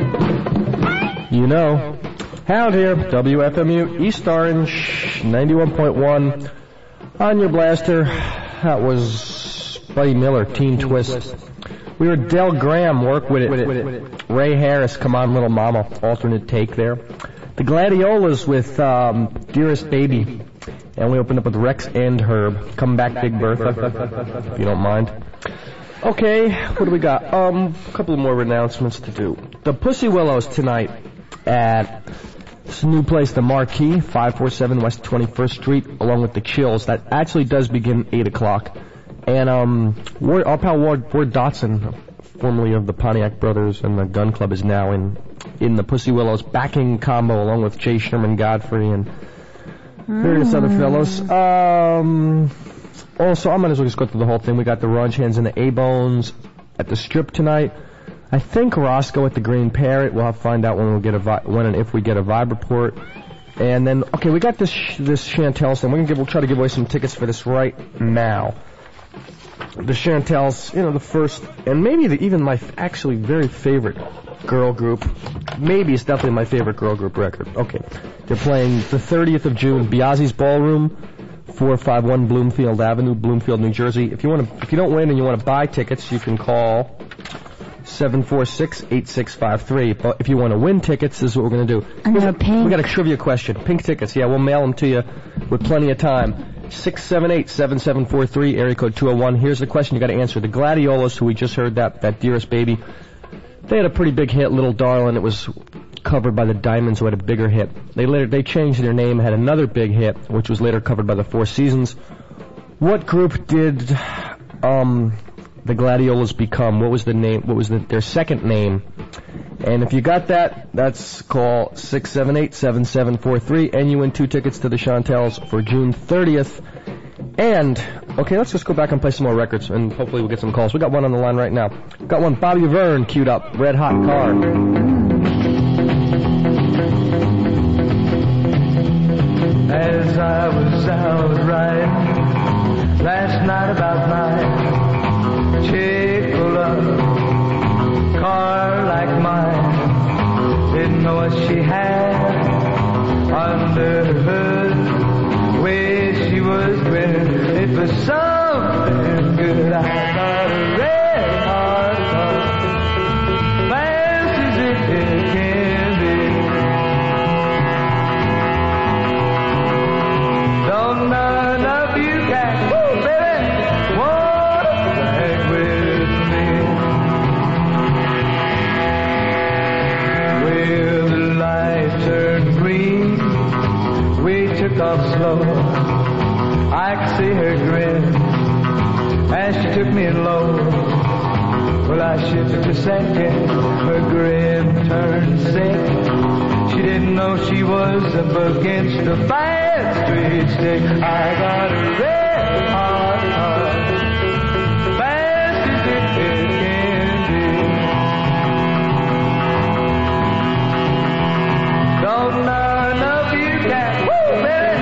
You know. Hound here, W F M U, East Orange, ninety-one point one. On your blaster, that was Buddy Miller, Teen Twist. We were Del Graham, Work With It. Ray Harris, Come On Little Mama, alternate take there. The Gladiolas with um, Dearest Baby. And we opened up with Rex and Herb. Come Back Big Bertha, if you don't mind. Okay, what do we got? Um, a couple of more announcements to do. The Pussy Willows tonight at this new place, the Marquee, five forty-seven West twenty-first Street, along with the Chills. That actually does begin eight o'clock. And um, Ward, our pal Ward, Ward Dotson, formerly of the Pontiac Brothers and the Gun Club, is now in in the Pussy Willows backing combo along with Jay Sherman Godfrey and various other fellows. Um, also, I might as well just go through the whole thing. We got the Ranch Hands and the A-Bones at the Strip tonight. I think Roscoe at the Green Parrot. We'll have to find out when we get a vi- when and if we get a Vibe report. And then, okay, we got this sh- this Chantel thing. We're gonna give, we'll try to give away some tickets for this right now. The Chantels, you know, the first, and maybe the, even my f- actually very favorite girl group. Maybe it's definitely my favorite girl group record. Okay, they're playing the thirtieth of June, Biazzi's Ballroom, four five one Bloomfield Avenue, Bloomfield, New Jersey. If you want to, if you don't win and you want to buy tickets, you can call seven four six, eight six five three. But if you want to win tickets, this is what we're going to do. And they're pink. We got a trivia question. Pink tickets. Yeah, we'll mail them to you with plenty of time. six seven eight, seven seven four three, area code two oh one. Here's the question you got to answer. The Gladiolas, who we just heard that, that Dearest Baby, they had a pretty big hit, Little Darlin'. It was covered by the Diamonds, who had a bigger hit. They later, they changed their name, had another big hit, which was later covered by the Four Seasons. What group did, um... the Gladiolas become? What was the name? What was the, their second name? And if you got that, that's call six seven eight, seven seven four three, and you win two tickets to the Chantels for June thirtieth. And, okay, let's just go back and play some more records, and hopefully we'll get some calls. We got one on the line right now. Got one, Bobby Verne, queued up, Red Hot Car. As I was out riding last night about my Chick-fil-A car like mine, didn't know what she had under her hood. Way she was grinning, it was something good. I got a red hot car, fast as it can be. Don't none of you got, woo, baby, wanna brag with me? Well, the light turned green, we took off slow. I could see her grin as she took me in low. Well, I shifted a second, her grin turned sick. She didn't know she was up against a bad street stick. I got a red hot car, fast as it can be. Don't none of you got, woo, baby,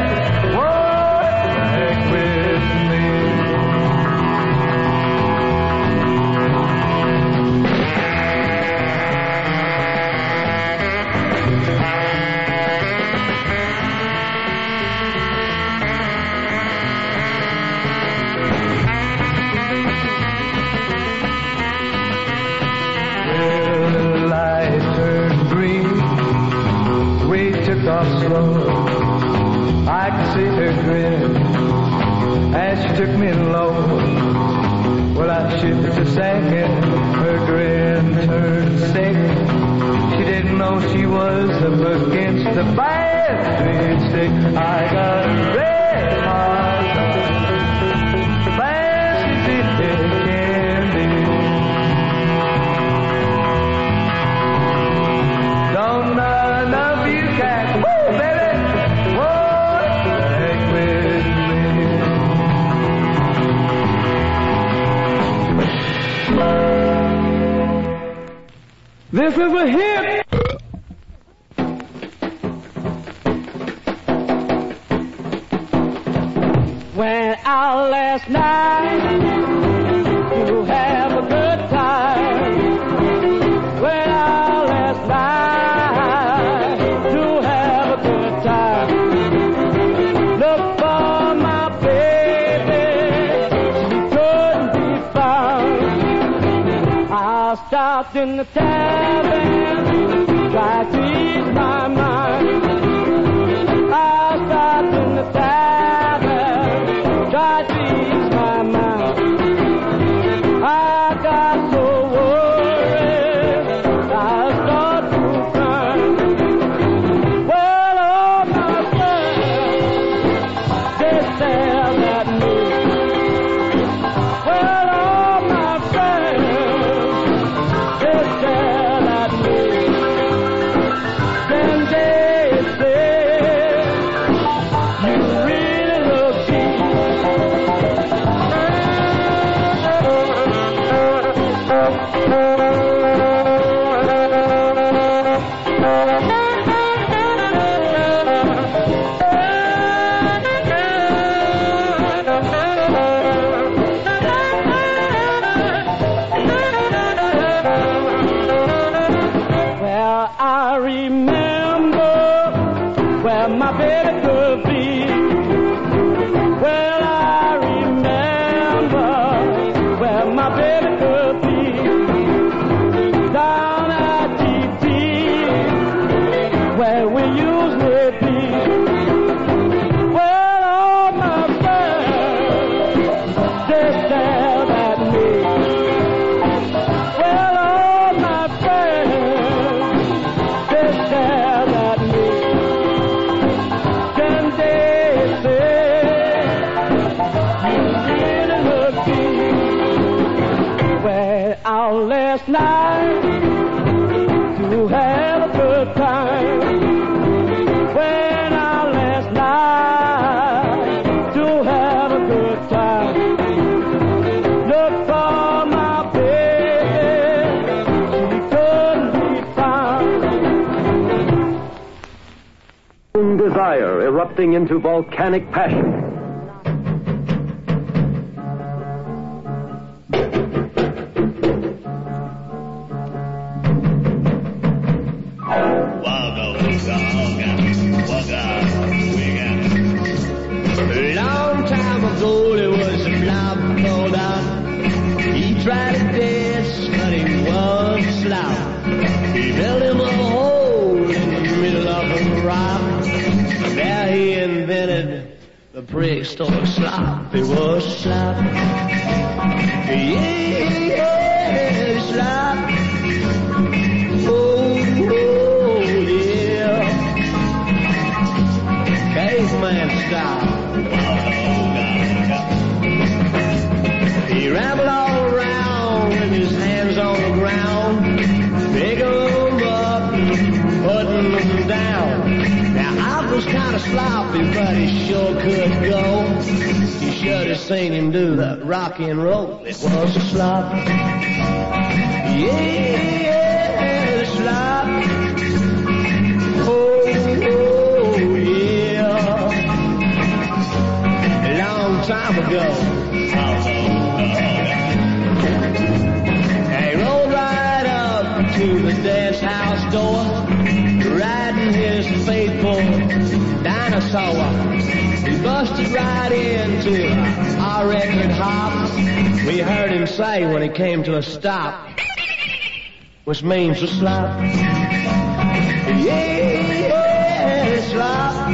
off slow. I could see her grin as she took me low. Well, I shifted a second, her grin turned sick. She didn't know she was up against the bad street stick. I got a red hot car, fast as it can be. Don't none of you got, woo, baby, wanna brag with me? This is a hit. Went out last night to have a good time. Went out last night to have a good time. Looked for my baby, she couldn't be found. I stopped in the tavern, tried to ease my mind. I stopped in the tavern, tried to ease my mind. I got so worried, I started to cry. Well, all my friends, they stared at me. Well, all my friends, they stared at me. Then they said, you really look deep. Well, I remember where my baby could be. Well, I remember where my baby could be. Down at T T, where we usually be. Well, all my friends, they stared at me. Well, all my friends, they stared at me. Then they desire erupting into volcanic passion. Long time ago there was a blob called out. He tried to dance, but he was a slouch. He built him a hole in the middle of a rock. There he invented the prehistoric slop. It was slop. Yeah, slop. Oh, oh, yeah. Caveman style. He rambled all around with his hands on the ground, picking them up, putting them down. Now, I was kind of sloppy, but he sure could go. You should have seen him do the rock and roll. It was a slop. Yeah, the slop. Oh, oh, yeah. A long time ago. To the dance house door, riding his faithful dinosaur. He busted right into our record hop. We heard him say when he came to a stop, which means a slop. Yeah, slop.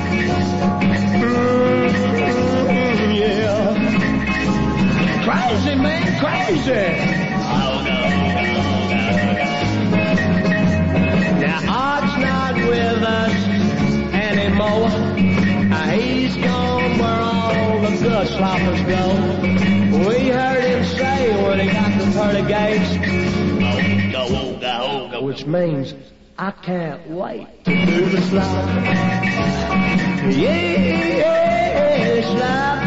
Mm, yeah. Crazy, man, crazy. Now, Art's not with us anymore. Uh, he's gone where all the good sloppers go. We heard him say when he got to pearly gates, Oga, oga, oga, which means I can't wait to do the slop. Yeah, slop.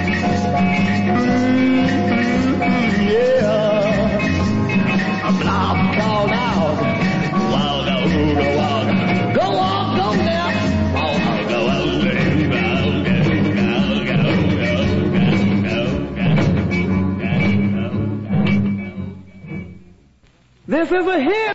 Mm-hmm, yeah. A blob called out. Go on, go now. Oh, go on, go, go, go, go, go, go, go. This is a hit.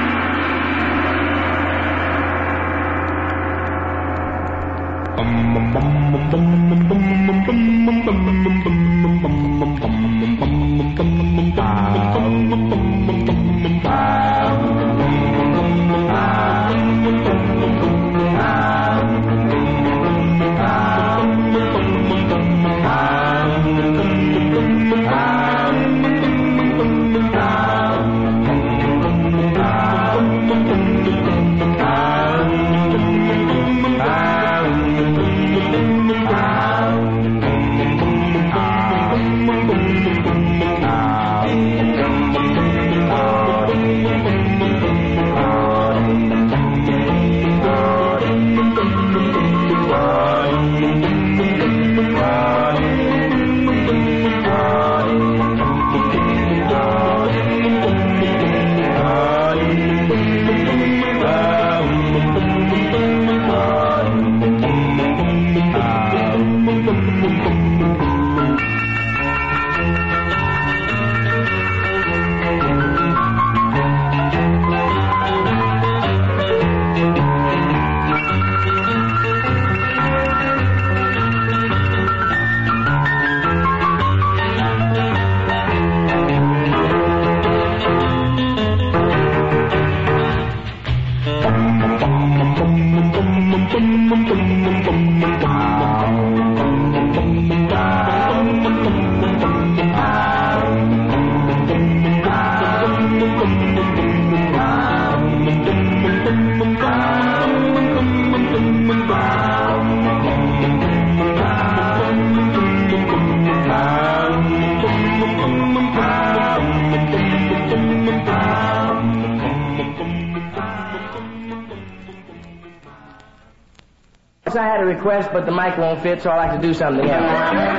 I had a request, but the mic won't fit, so I like to do something else.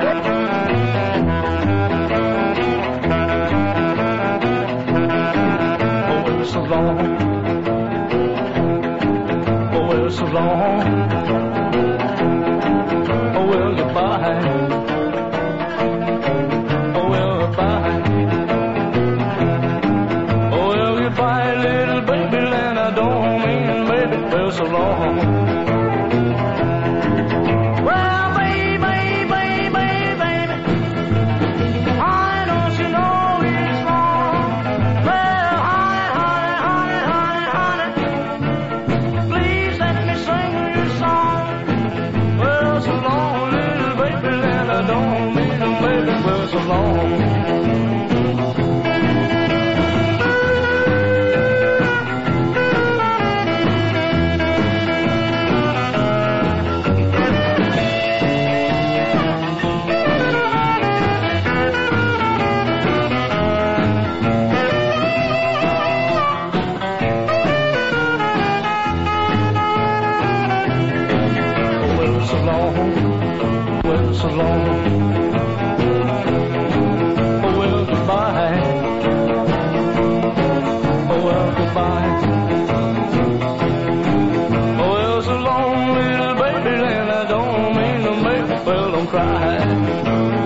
Oh, it's so long. Oh, it's so long. well, so long. Well, baby, baby, baby, I don't you know it's wrong. Well, honey, honey, honey, honey, honey, please let me sing your song. Well, so long, little baby, and I don't mean to, baby, well, so long. So long. Oh, well, goodbye. Oh, well, goodbye. Oh, well, so long, little baby, and I don't mean to make, well, don't cry.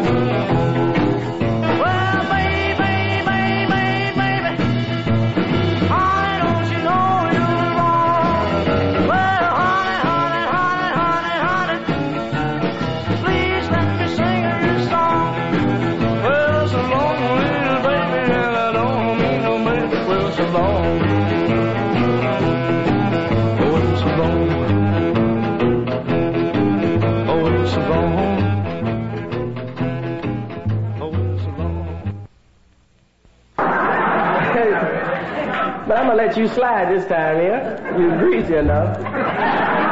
But I'm gonna let you slide this time here. You greasy enough.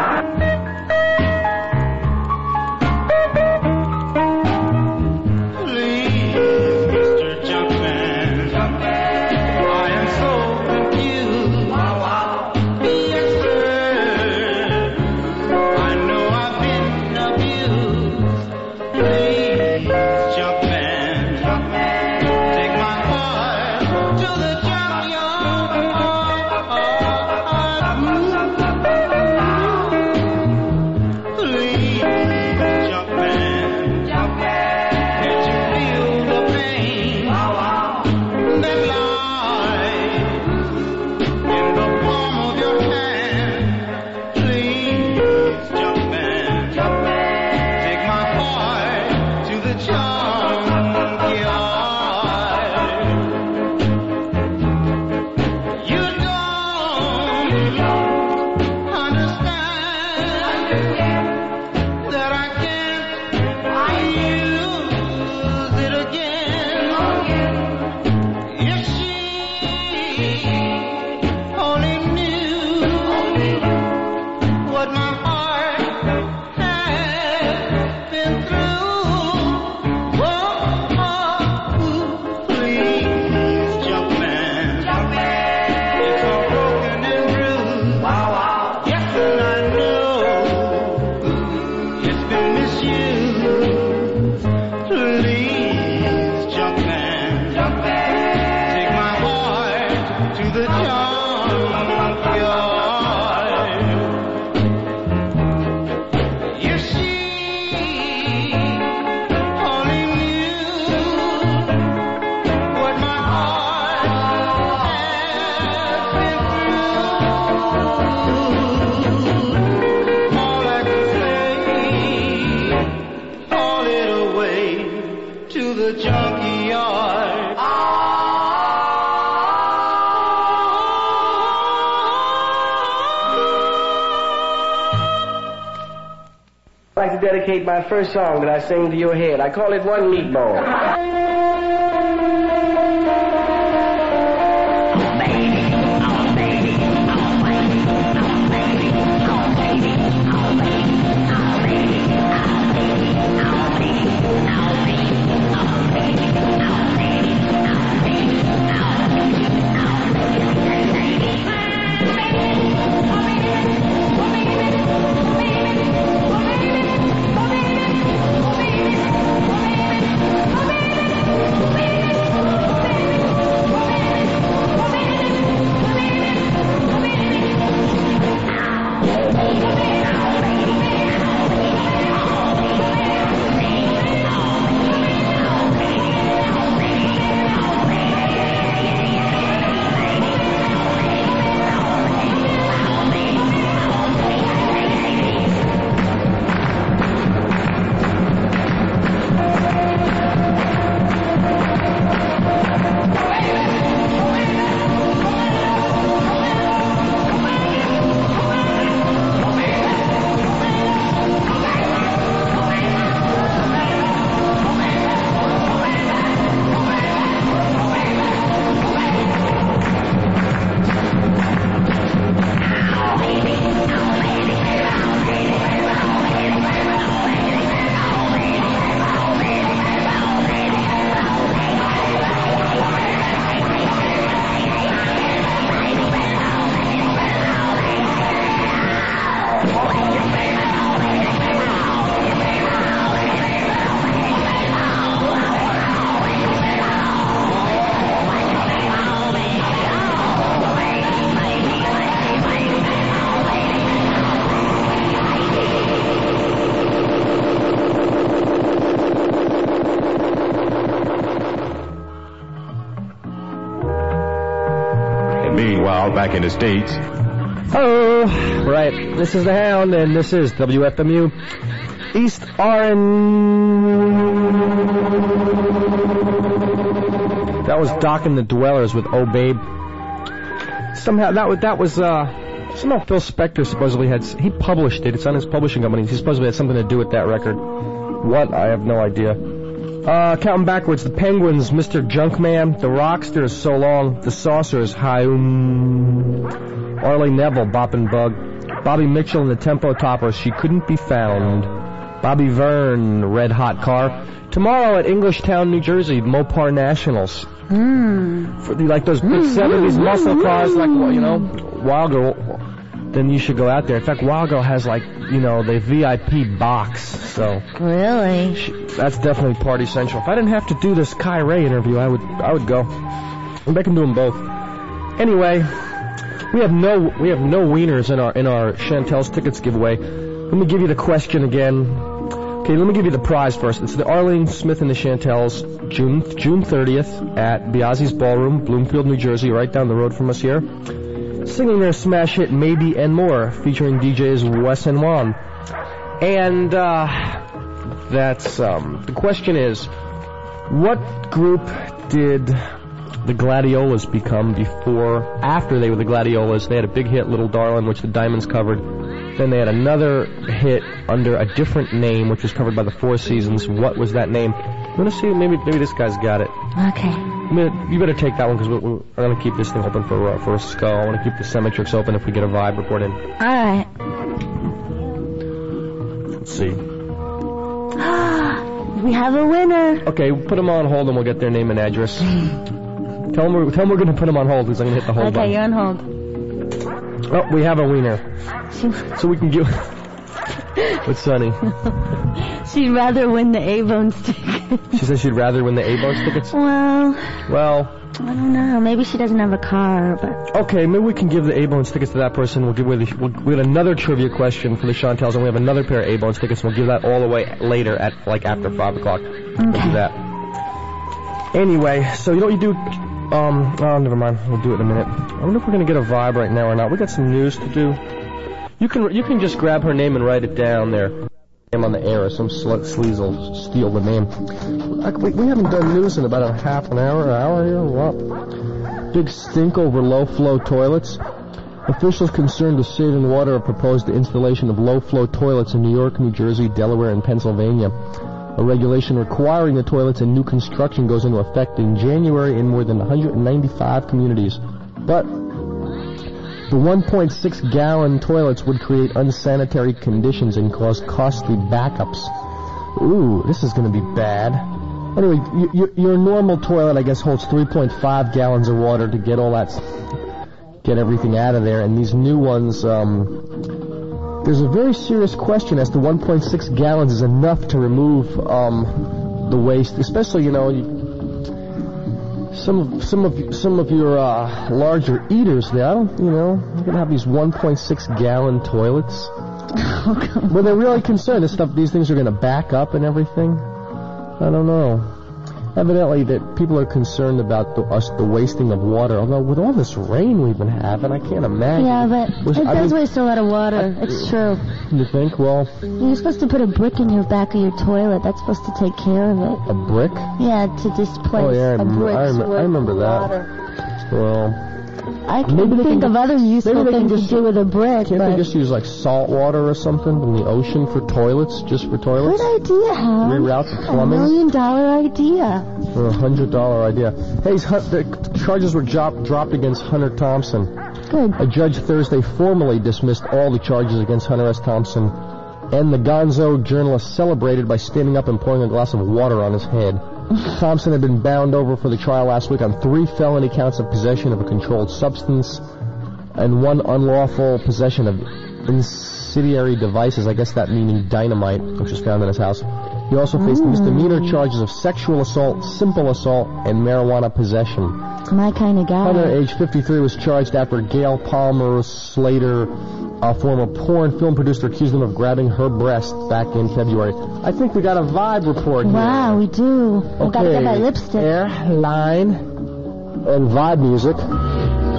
I'd like to dedicate my first song that I sing to your head. I call it One Meatball. Baby, back in the States. Oh, right. This is the Hound, and this is W F M U East Orange. That was Doc and the Dwellers with Oh Babe. Somehow that was that was uh somehow Phil Spector supposedly had he published it. It's on his publishing company. He supposedly had something to do with that record. What? I have no idea. Uh, counting backwards, the Penguins, Mister Junkman, the Rocksters, So Long, the Saucers, Hi-um, Arlie Neville, Bop and Bug, Bobby Mitchell and the Tempo Toppers, She Couldn't Be Found, Bobby Verne, Red Hot Car. Tomorrow at Englishtown, New Jersey, Mopar Nationals. Mm. For the, like those big mm, seventies mm, muscle mm, cars, like, well, you know, Wild Girl, then you should go out there. In fact, Wild Girl has, like, you know, the V I P box, so. Really? She, that's definitely Party Central. If I didn't have to do this Kai Ray interview, I would I would go. And I can do them both. Anyway, we have no we have no wieners in our in our Chantel's tickets giveaway. Let me give you the question again. Okay, let me give you the prize first. It's the Arlene Smith and the Chantels, June June thirtieth at Biazzi's Ballroom, Bloomfield, New Jersey, right down the road from us here. Singing their smash hit Maybe and More, featuring D Js Wes and Juan. And uh, that's um, the question is, what group did the Gladiolas become before, after they were the Gladiolas? They had a big hit, Little Darlin', which the Diamonds covered. Then they had another hit under a different name, which was covered by the Four Seasons. What was that name? You want to see? Maybe maybe this guy's got it. Okay. You better take that one because we're, we're going to keep this thing open for uh, for a skull. I want to keep the Semitrix open if we get a vibe report in. All right. Let's see. We have a winner. Okay, put them on hold and we'll get their name and address. tell them we're, tell them we're going to put them on hold because I'm going to hit the hold okay, button. Okay, you're on hold. Oh, we have a winner. So we can give... What's Sonny? She'd rather win the A-Bones tickets. She says she'd rather win the A-Bones tickets? Well... Well... I don't know. Maybe she doesn't have a car, but... Okay, maybe we can give the A-Bones tickets to that person. We'll give away the... We'll, we have another trivia question for the Chantels, and we have another pair of A-Bones tickets, and we'll give that all away later at, like, after five o'clock. Okay. We'll do that. Anyway, so you know what you do... Um, oh, never mind. We'll do it in a minute. I wonder if we're going to get a vibe right now or not. We got some news to do. You can you can just grab her name and write it down there. Name on the air, or some slut sleaze will steal the name. I, we, we haven't done news in about a half an hour, an hour here, or what? Big stink over low-flow toilets. Officials concerned with saving water have proposed the installation of low-flow toilets in New York, New Jersey, Delaware, and Pennsylvania. A regulation requiring the toilets in new construction goes into effect in January in more than one hundred ninety-five communities. But the one point six gallon toilets would create unsanitary conditions and cause costly backups. Ooh, this is going to be bad. Anyway, y- y- your normal toilet, I guess, holds three point five gallons of water to get all that, get everything out of there. And these new ones, um... there's a very serious question as to one point six gallons is enough to remove um, the waste, especially, you know, you, some of some of some of your uh, larger eaters there. I don't, you know, you're gonna have these one point six gallon toilets. Well, they're really concerned. This stuff, these things are gonna back up and everything. I don't know. Evidently, that people are concerned about the, us the wasting of water. Although with all this rain we've been having, I can't imagine. Yeah, but Was, it I does mean, waste a lot of water. I, it's true. You think? Well, you're supposed to put a brick in your back of your toilet. That's supposed to take care of it. A brick? Yeah, to displace oh, yeah, a brick. I, rem- I remember that. Water. Well, I can think of other useful things to do with a brick. Can't but they just use like salt water or something from the ocean for toilets, just for toilets? Good idea, Hal. Reroute the plumbing. A million dollar idea. Or a hundred dollar idea. Hey, the charges were drop, dropped against Hunter Thompson. Good. A judge Thursday formally dismissed all the charges against Hunter S. Thompson, and the gonzo journalist celebrated by standing up and pouring a glass of water on his head. Thompson had been bound over for the trial last week on three felony counts of possession of a controlled substance and one unlawful possession of incendiary devices, I guess that meaning dynamite, which was found in his house. He also faced mm. misdemeanor charges of sexual assault, simple assault, and marijuana possession. My kind of guy. Hunter, age fifty-three, was charged after Gail Palmer Slater, a former porn film producer, accused him of grabbing her breast back in February. I think we got a vibe report here. Wow, we do. Okay. We gotta get my lipstick. Airline and vibe music.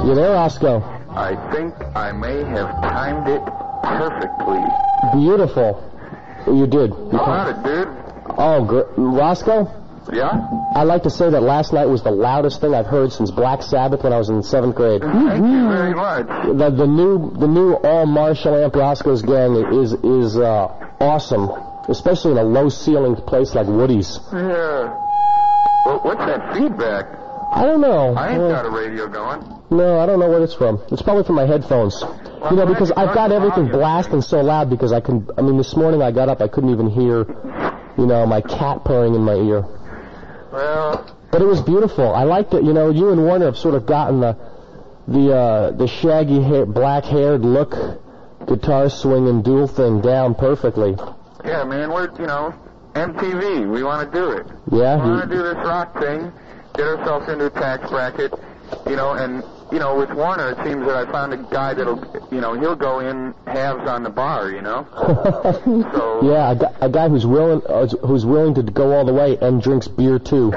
You there, Roscoe? I think I may have timed it perfectly. Beautiful. You did. You How about it, dude? Oh, gr- Roscoe? Yeah? I'd like to say that last night was the loudest thing I've heard since Black Sabbath when I was in seventh grade. Thank you very much. The, the new the new all Marshall amp Roscoe's gang is is uh, awesome, especially in a low ceilinged place like Woody's. Yeah. Well, what's that feedback? I don't know. I ain't Uh, got a radio going. No, I don't know what it's from. It's probably from my headphones. Well, You know, I'm because glad you I've got turned the everything volume. blasting so loud because I can. I mean, this morning I got up, I couldn't even hear, you know, my cat purring in my ear. Well, But it was beautiful. I liked it. You know, you and Warner have sort of gotten the the uh, the shaggy hair, black-haired look, guitar swinging dual thing down perfectly. yeah, man, we're, you know, M T V. We want to do it. Yeah. We want You, to do this rock thing, get ourselves into a tax bracket, you know, and, you know, with Warner, it seems that I found a guy that'll, you know, he'll go in halves on the bar, you know? So, yeah, a, gu- a guy who's willing uh, who's willing to go all the way and drinks beer too.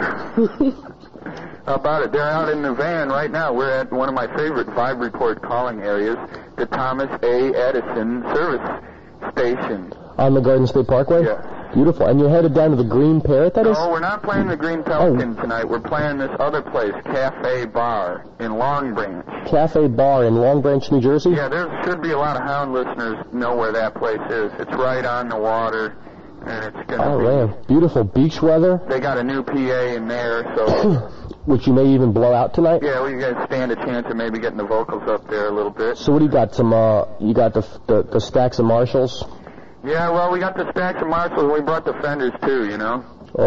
how about it? They're out in the van right now. We're at one of my favorite Vibe Report calling areas, the Thomas A. Edison Service Station. On the Garden State Parkway? Yeah. Beautiful. And you're headed down to the Green Parrot, that is? No, we're not playing the Green Pelican tonight. We're playing this other place, Cafe Bar, in Long Branch. Cafe Bar in Long Branch, New Jersey? Yeah, there should be a lot of Hound listeners know where that place is. It's right on the water, and it's going to Oh, be... man. Beautiful beach weather, They got a new P A in there, so... which you may even blow out tonight. yeah, we guys stand a chance of maybe getting the vocals up there a little bit. So what do you got? Some, uh, you got the, the, the stacks of Marshalls? Yeah, well, we got the stacks of Marshalls, and we brought the Fenders, too, you know?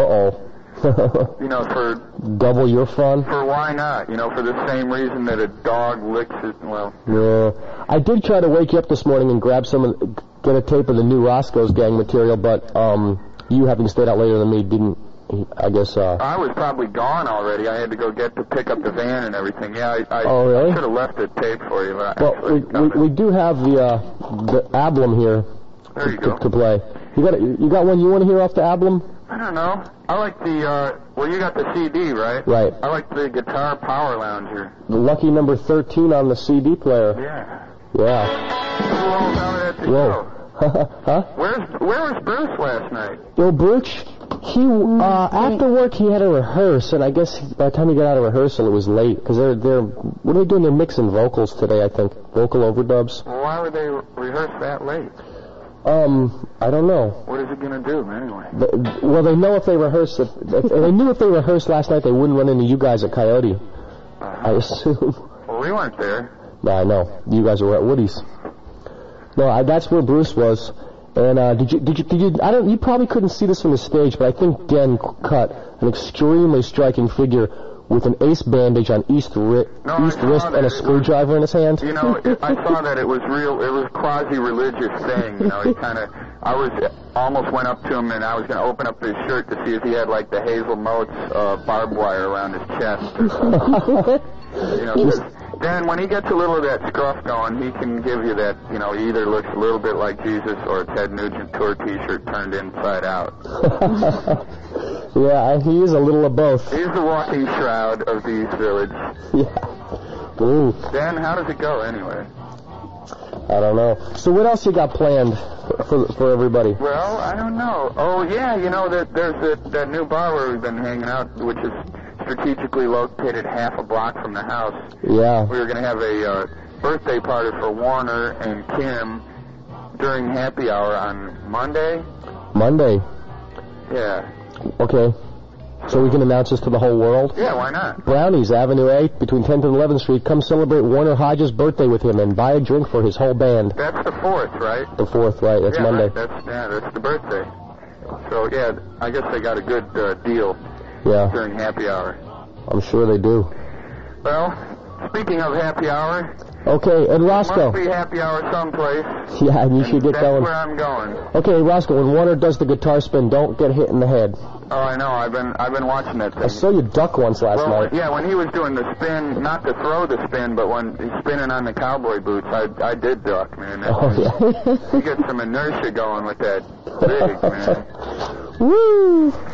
Uh-oh. You know, for... Double your fun? For why not? You know, for the same reason that a dog licks it, well... Yeah. I did try to wake you up this morning and grab some of, the- get a tape of the new Roscoe's gang material, but, um, you having stayed out later than me didn't, I guess, uh... I was probably gone already. I had to go get to pick up the van and everything. Yeah, I, I, Oh, really? I should have left the tape for you, but I Well, actually we, we, we do have the, uh, the album here There you to, go. to play. You got, you got one you want to hear off the album? I don't know. I like the, uh, well, you got the C D, right? Right. I like the Guitar Power Lounger. The lucky number thirteen on the C D player. Yeah. Yeah. Who all down at the Whoa. show? Huh? Where's, where was Bruce last night? Yo, Brooch, he, uh, after work he had to rehearse, and I guess by the time he got out of rehearsal it was late, because they're, they're, what are they doing? They're mixing vocals today, I think. Vocal overdubs. Well, why would they rehearse that late? Um, I don't know. What is it going to do, anyway? The, well, they know if they rehearse, if, if they knew if they rehearsed last night they wouldn't run into you guys at Coyote. I assume. Well, we weren't there. No, I know. You guys were at Woody's. No, I, that's where Bruce was. And uh, did you? Did you? Did you? I don't. You probably couldn't see this from the stage, but I think Den cut an extremely striking figure with an ace bandage on east, ri- No, east I saw wrist that. and a It was- screwdriver in his hand. You know, it, I saw that it was real, it was quasi-religious thing, you know, he kind of, I was, almost went up to him and I was going to open up his shirt to see if he had, like, the Hazel Motes uh, barbed wire around his chest or something. You know, 'cause Dan, when he gets a little of that scruff going, he can give you that, you know, he either looks a little bit like Jesus or a Ted Nugent tour t-shirt turned inside out. Yeah, he is a little of both. He's the walking shroud of the East Village. Yeah. Ooh. Dan, how does it go anyway? I don't know. So what else you got planned for for, for everybody? Well, I don't know. Oh, yeah, you know, that there's that, that new bar where we've been hanging out, which is strategically located half a block from the house. Yeah. We were going to have a uh, birthday party for Warner and Kim during happy hour on Monday. Monday. Yeah. Okay. So we can announce this to the whole world? Yeah, why not? Brownies, Avenue eight, between tenth and eleventh Street. Come celebrate Warner Hodges' birthday with him and buy a drink for his whole band. That's the fourth, right? The fourth, right? That's yeah, Monday. Right. That's, yeah, that's the birthday. So, yeah, I guess they got a good uh, deal Yeah, during happy hour. I'm sure they do. Well, speaking of happy hour, Okay, and Roscoe. must be happy hour someplace. Yeah, and you should get That's going. where I'm going. Okay, Roscoe, when Warner does the guitar spin, don't get hit in the head. Oh, I know. I've been I've been watching that thing. I saw you duck once last well, night. yeah, when he was doing the spin, not to throw the spin, but when he's spinning on the cowboy boots, I I did duck, man. That Oh, was- yeah. You get some inertia going with that rig, man. Woo!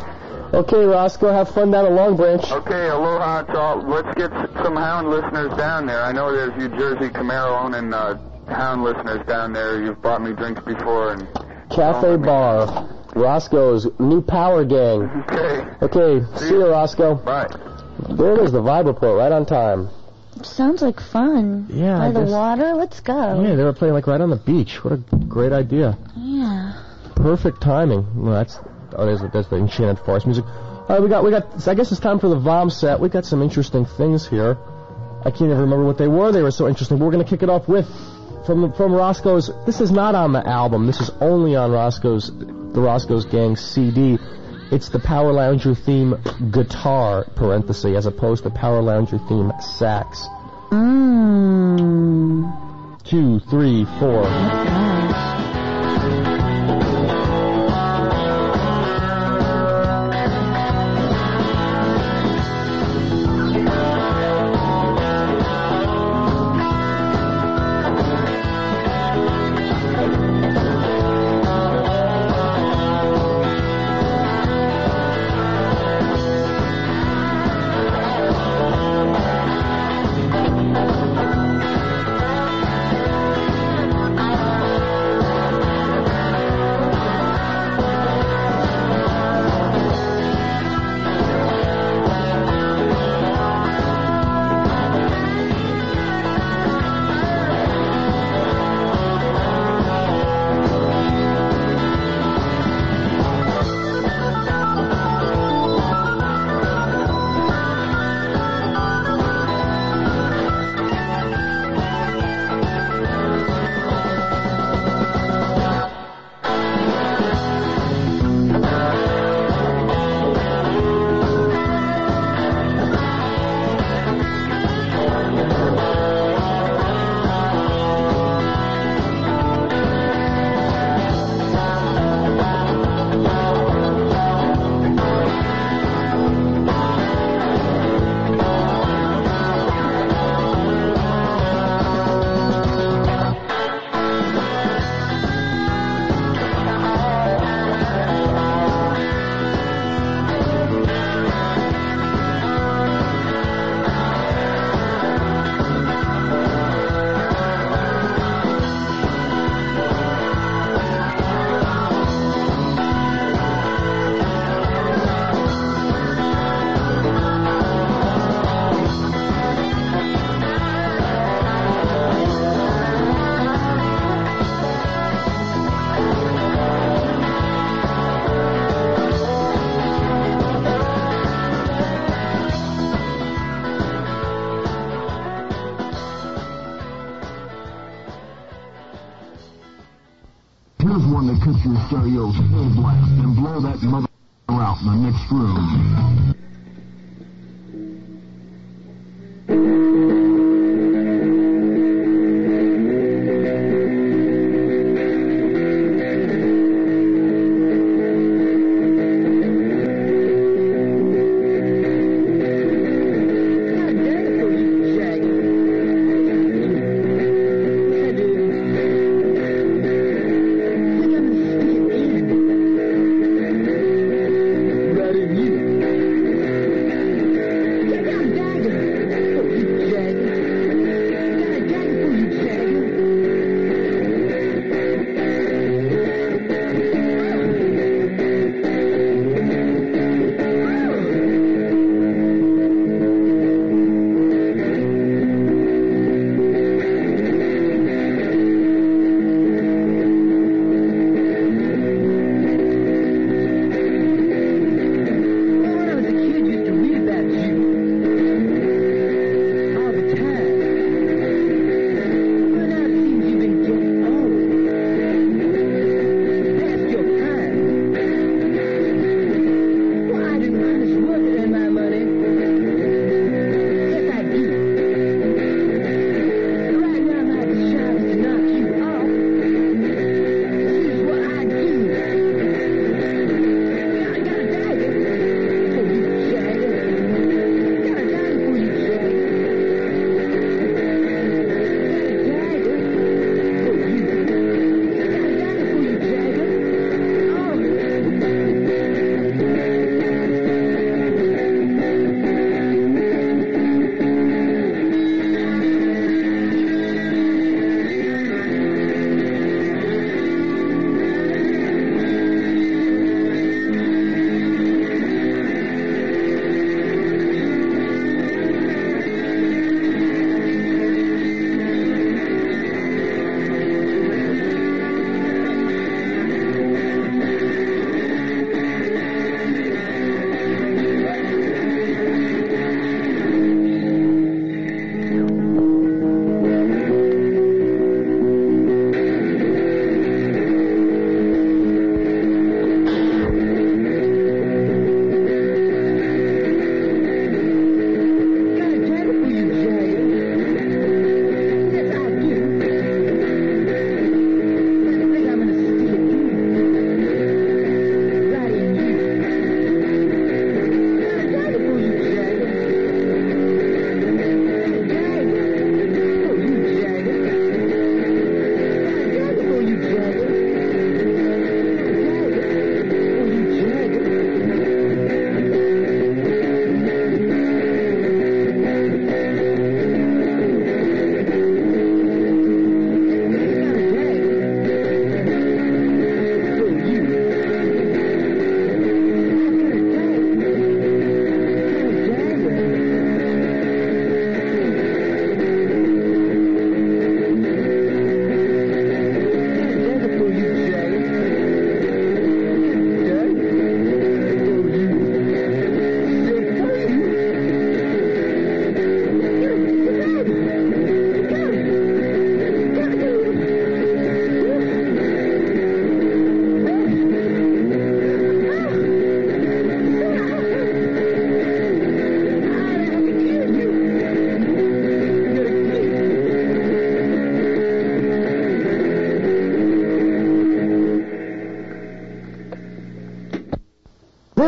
Okay, Roscoe, have fun down at Long Branch. Okay, aloha to all. Let's get some Hound listeners down there. I know there's New Jersey Camaro owning uh, Hound listeners down there. You've bought me drinks before. And Cafe Bar. Roscoe's new power gang. Okay. Okay, see, see you, Roscoe. Bye. There it is, the Vibe Report, right on time. Sounds like fun. Yeah, By I the guess- water? Let's go. Yeah, they were playing like right on the beach. What a great idea. Yeah. Perfect timing. Well, that's oh, there's that's the Enchanted Forest music. All right, we got we got. I guess it's time for the Vom set. We got some interesting things here. I can't even remember what they were. They were so interesting. But we're gonna kick it off with from from Roscoe's. This is not on the album. This is only on Roscoe's the Roscoe's Gang C D. It's the Power Lounger theme guitar parenthesis as opposed to Power Lounger theme sax. Mmm. Two, three, four. Here's one that cuts your stereo full blast and blow that mother out in the next room. Ready?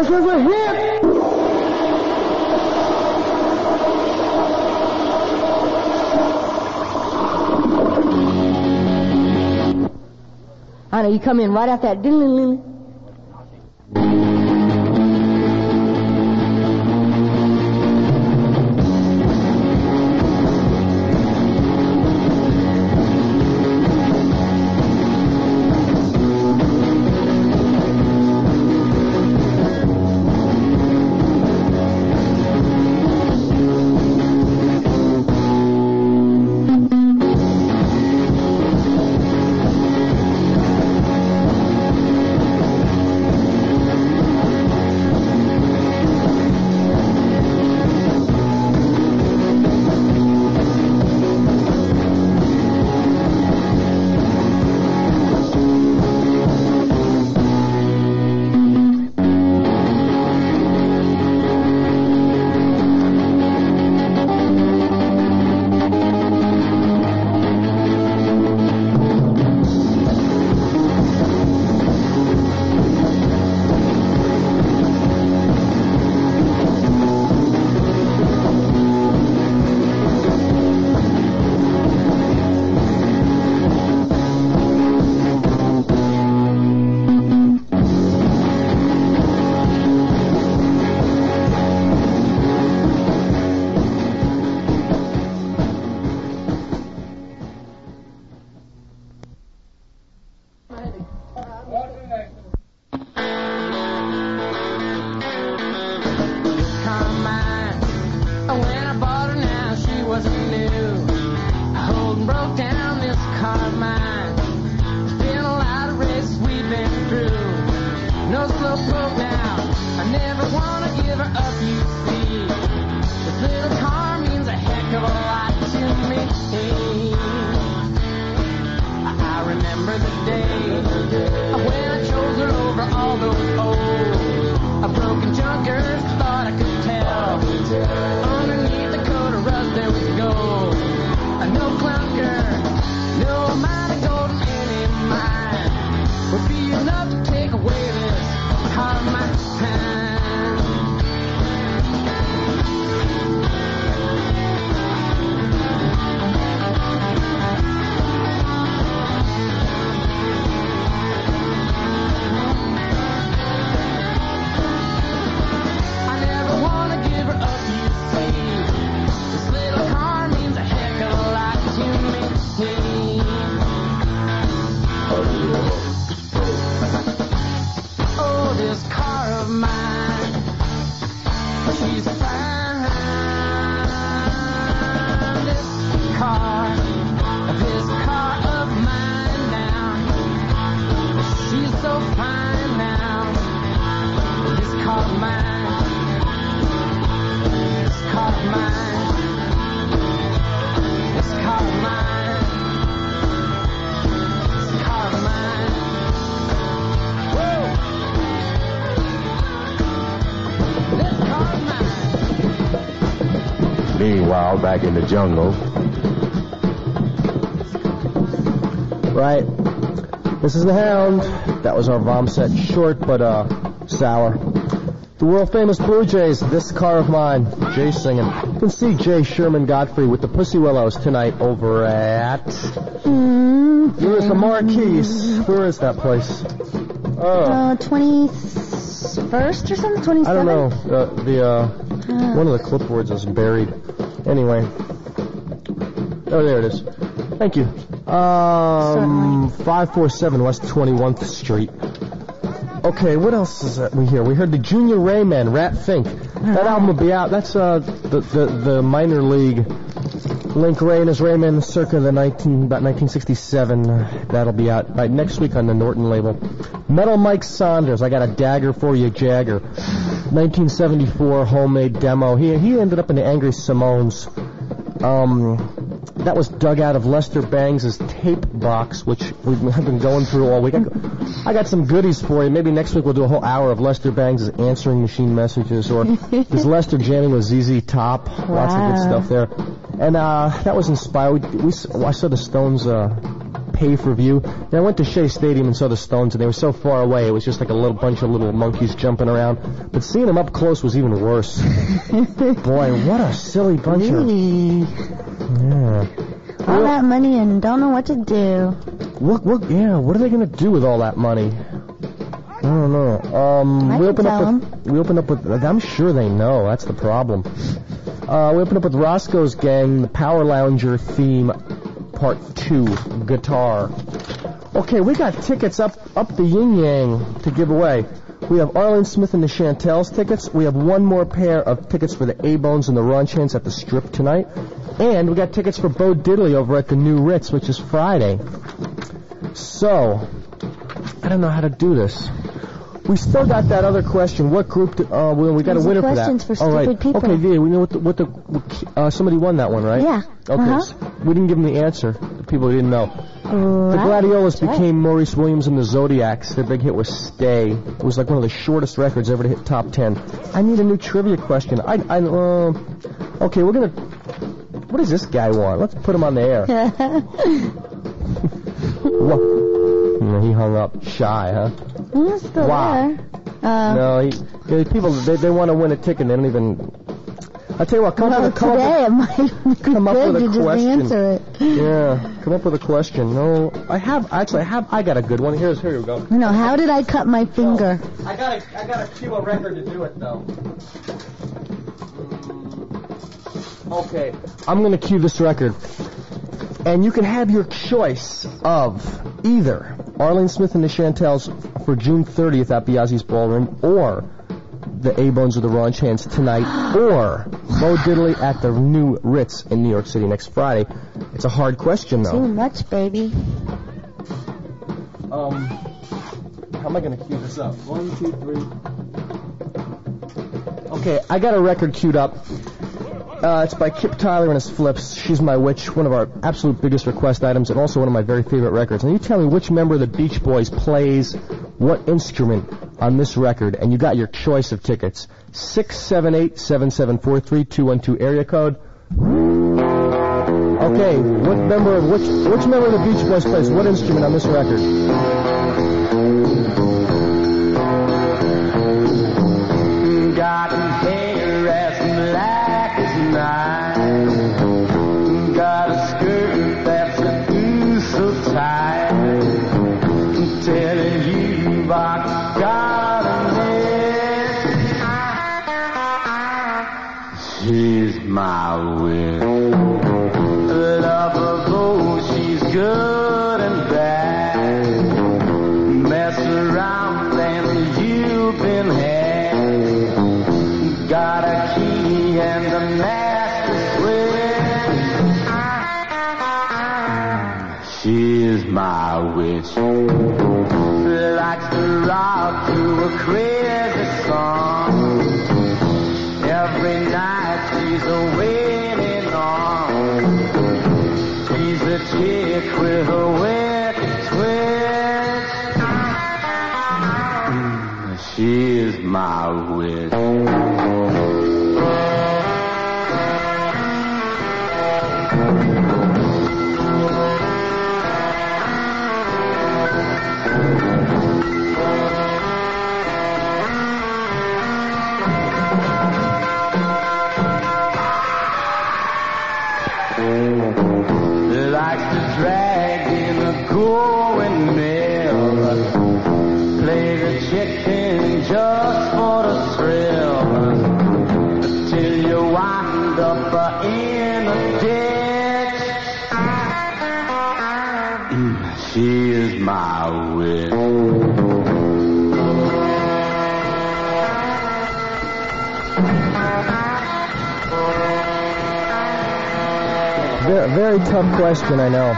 This is a hit! I know you come in right after that diddle-diddle. Meanwhile, back in the jungle. Right. This is the Hound. That was our bomb set. Short, but uh, sour. The world-famous Blue Jays, This Car of Mine. Jay singing. You can see Jay Sherman Godfrey with the Pussy Willows tonight over at... Where's the Marquise? Where is that place? Oh. Uh, twenty-first or something? twenty-seventh? I don't know. The, the uh, uh, one of the clipboards is buried. Anyway. Oh, there it is. Thank you. Um, five forty-seven West twenty-first Street. Okay, what else is that we hear? We heard the Junior Rayman, Rat Fink. That album will be out. That's uh the the, the minor league. Link Ray and his Rayman circa the nineteen about nineteen sixty-seven. That'll be out right next week on the Norton label. Metal Mike Saunders, I got a dagger for you, Jagger. nineteen seventy-four homemade demo. He he ended up in the Angry Simones. Um, that was dug out of Lester Bangs' tape box, which we've been going through all week. I, I got some goodies for you. Maybe next week we'll do a whole hour of Lester Bangs' answering machine messages, or is Lester jamming with Z Z Top? Wow. Lots of good stuff there. And uh, that was inspired. We, we I saw the Stones uh, pay-per-view. And I went to Shea Stadium and saw the Stones, and they were so far away, it was just like a little bunch of little monkeys jumping around. But seeing them up close was even worse. Boy, what a silly bunch really? of... Yeah. All well, that money and don't know what to do. What, what, yeah, what are they going to do with all that money? I don't know. Um, I we can open tell up with, them. We open up with... I'm sure they know. That's the problem. Uh, we open up with Roscoe's Gang, the Power Lounger theme, part two, guitar. Okay, we got tickets up up the yin-yang to give away. We have Arlene Smith and the Chantels tickets. We have one more pair of tickets for the A-Bones and the Ronchans at the Strip tonight. And we got tickets for Bo Diddley over at the New Ritz, which is Friday. So, I don't know how to do this. We still got that other question. What group? Do, uh, we, we got Those a winner for that. Questions for stupid All right. people. Okay, Via, we know what the, what the uh, somebody won that one, right? Yeah. Okay. Uh-huh. So we didn't give them the answer. The people who didn't know. Right. The Gladiolas That's became right. Maurice Williams and the Zodiacs. Their big hit was "Stay." It was like one of the shortest records ever to hit top ten. I need a new trivia question. I, I, uh, okay, we're gonna. What does this guy want? Let's put him on the air. What? No, he hung up. Shy, huh? He's still Wow. there. Uh, No, he, yeah, people, they, they want to win a ticket, they don't even... I'll tell you what, come well, up with, come today up it might with, be come up good with to a just question. answer it. Yeah, come up with a question. No, I have, actually, I have, I got a good one. Here's, here we go. No, how did I cut my finger? Oh, I got a, I got to cue a record to do it, though. Okay, I'm going to cue this record. And you can have your choice of either Arlene Smith and the Chantels for June thirtieth at Biazzi's Ballroom, or the A-Bones or the Ronchans tonight, or Bo Diddley at the New Ritz in New York City next Friday. It's a hard question, though. Too much, baby. Um, how am I going to cue this up? One, two, three. Okay, I got a record queued up. Uh, it's by Kip Tyler and his Flips. She's My Witch, one of our absolute biggest request items, and also one of my very favorite records. And you tell me which member of the Beach Boys plays what instrument on this record, and you got your choice of tickets. six seven eight, seven seven four three, two one two area code. Okay, what member of which which member of the Beach Boys plays what instrument on this record? Got hair as black as night. Got a skirt that's a ooh so tight. I'm telling you, I got a miss. She's my witch. Love her though she's good and bad. Mess around and you've been had. Got a key and a master switch. She's my witch. Likes to rock to a crazy song. Every night she's a waiting on. She's a chick with a wicked twitch. She's my witch. Likes to drag in a going mill. Play the chicken just for the thrill. Till you wind up uh, in a ditch. She is my witch. Very, very tough question, I know.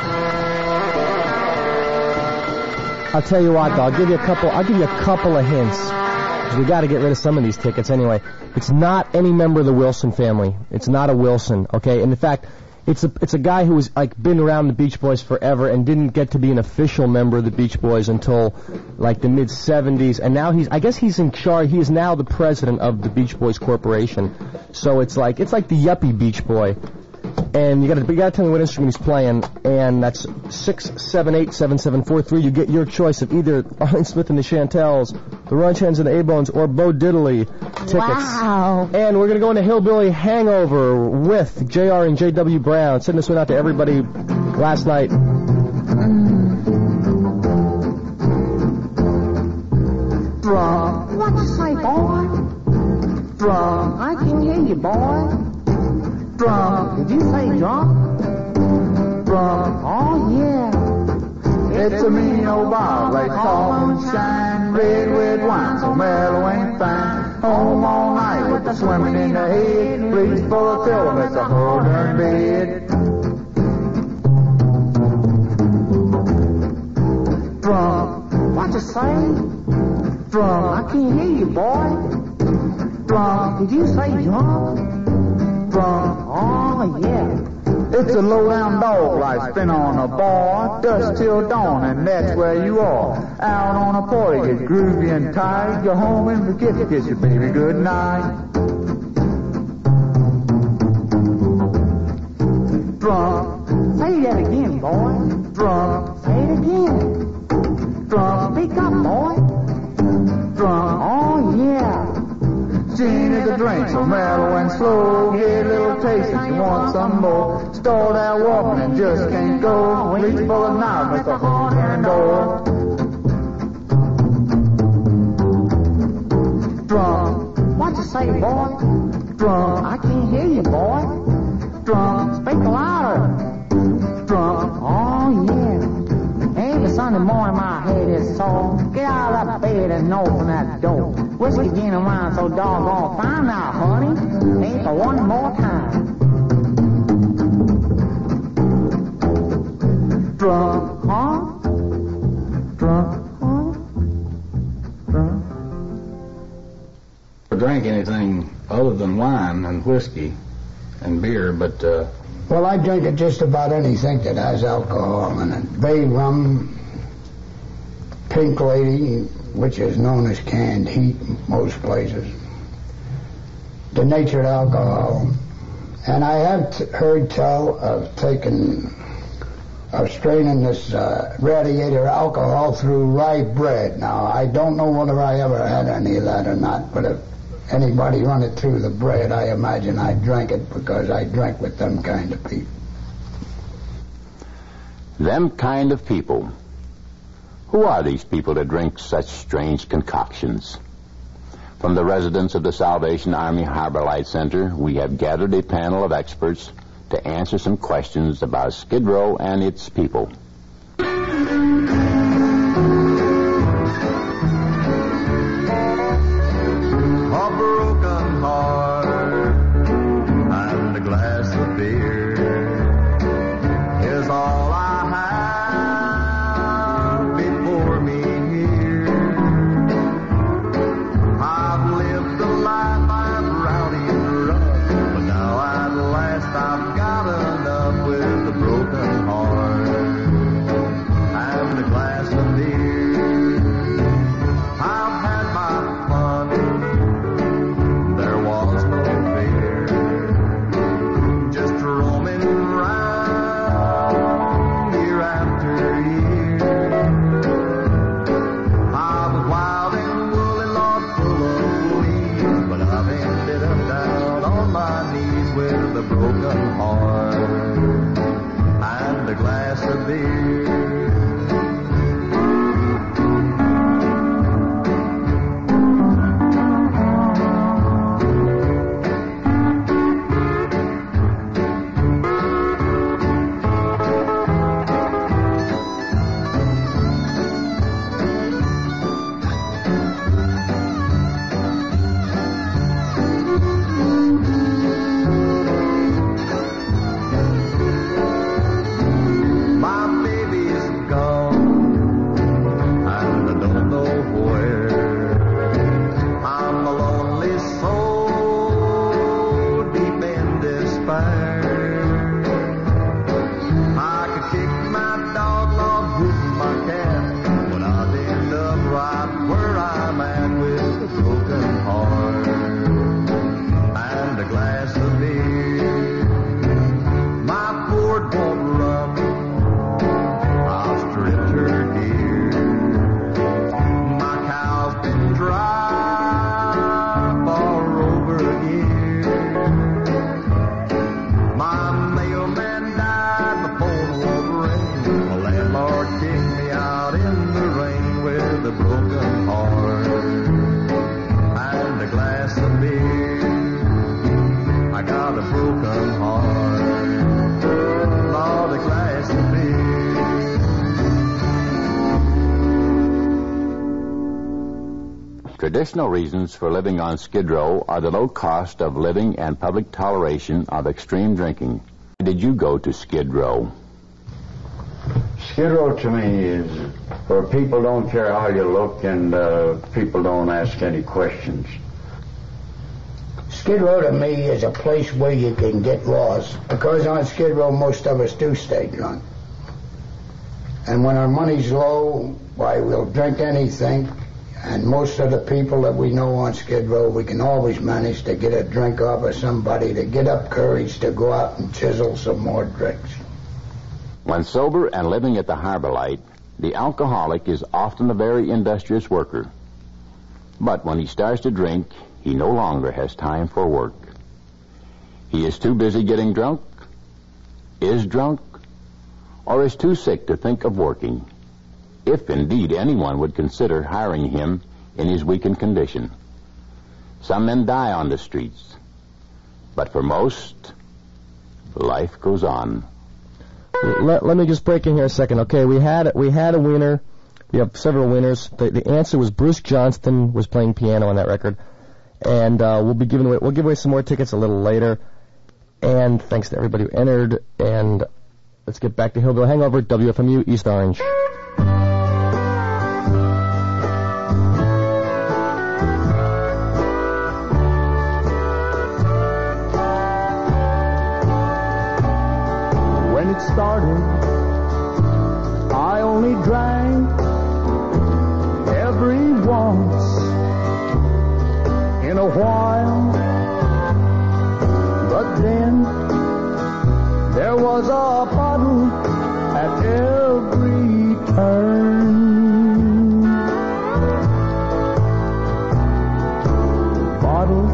I'll tell you what, though. I'll give you a couple. I'll give you a couple of hints. 'Cause we got to get rid of some of these tickets anyway. It's not any member of the Wilson family. It's not a Wilson, okay? And in fact, it's a it's a guy who has like been around the Beach Boys forever and didn't get to be an official member of the Beach Boys until like the mid seventies. And now he's I guess he's in charge. He is now the president of the Beach Boys Corporation. So it's like it's like the yuppie Beach Boy. And you got to you got to tell me what instrument he's playing, and that's six seven eight, seven seven four three. You get your choice of either Arlene Smith and the Chantels, the Runchans and the A-Bones, or Bo Diddley tickets. Wow. And we're going to go into Hillbilly Hangover with J R and J W Brown. Send this one out to everybody last night. Drunk. What you say, boy? Drunk. I can hear you, boy. Drunk. Did you say drunk? Drunk. Oh, yeah. It's a mean old bar, like tall moonshine, red, red wine, so mellow and fine. Home all night with the swimming in the head, reach for a pillow, it's a whole darn bed. Drunk. What you say? Drunk. I can't hear you, boy. Drunk. Did you say drunk? Drunk. Oh, yeah. It's a low-down dog life, spin on a bar, dusk till dawn, and that's where you are. Out on a party, get groovy and tired, go home and forget to kiss your baby good night. Drunk. Say that again, boy. Drunk. Say it again. Drunk. Speak up, boy. Drunk. Oh, yeah. Gin is a drink, so mellow and slow. Get a little taste if you want some more. Start out walking and just can't go. Reach for a knife with the horn and door. Drunk. What you say, boy? Drunk. I can't hear you, boy. Drunk. Speak louder. Drunk. Oh, yeah. Every Sunday morning my head is sore. Get out of that bed and open that door. Whiskey getting around so doggone fine now, honey. Ain't for one more time. Drunk, huh? Drunk, huh? Drunk. I drank anything other than wine and whiskey and beer, but uh, well, I drink it just about anything that has alcohol in it. Bay rum, Pink Lady, which is known as canned heat in most places, denatured alcohol. And I have t- heard tell of taking, of straining this uh, radiator alcohol through rye bread. Now, I don't know whether I ever had any of that or not, but if anybody run it through the bread, I imagine I drank it because I drank with them kind of people. Them kind of people. Who are these people that drink such strange concoctions? From the residents of the Salvation Army Harbor Light Center, we have gathered a panel of experts to answer some questions about Skid Row and its people. I've got enough with the broken heart. here. My cow's been dry for over a year. My mailman died before the water rained. The landlord kicked me out in the rain with a broken heart and a glass of beer. I got a broken heart, Lord, a glass of beer. Traditional reasons for living on Skid Row are the low cost of living and public toleration of extreme drinking. Why did you go to Skid Row? Skid Row to me is where people don't care how you look and uh, people don't ask any questions. Skid Row to me is a place where you can get lost, because on Skid Row most of us do stay drunk. And when our money's low, why, we'll drink anything, and most of the people that we know on Skid Row, we can always manage to get a drink off of somebody, to get up courage to go out and chisel some more drinks. When sober and living at the Harbor Light, the alcoholic is often a very industrious worker. But when he starts to drink, he no longer has time for work. He is too busy getting drunk, is drunk, or is too sick to think of working, if indeed anyone would consider hiring him in his weakened condition. Some men die on the streets, but for most, life goes on. Let, let me just break in here a second. Okay, we had we had a winner. We have several winners. The, the answer was Bruce Johnston was playing piano on that record. And uh, we'll be giving away, we'll give away some more tickets a little later. And thanks to everybody who entered. And let's get back to Hillbilly Hangover, W F M U, East Orange. When it started, I only drank every once in a while, but then there was a bottle at every turn. Bottle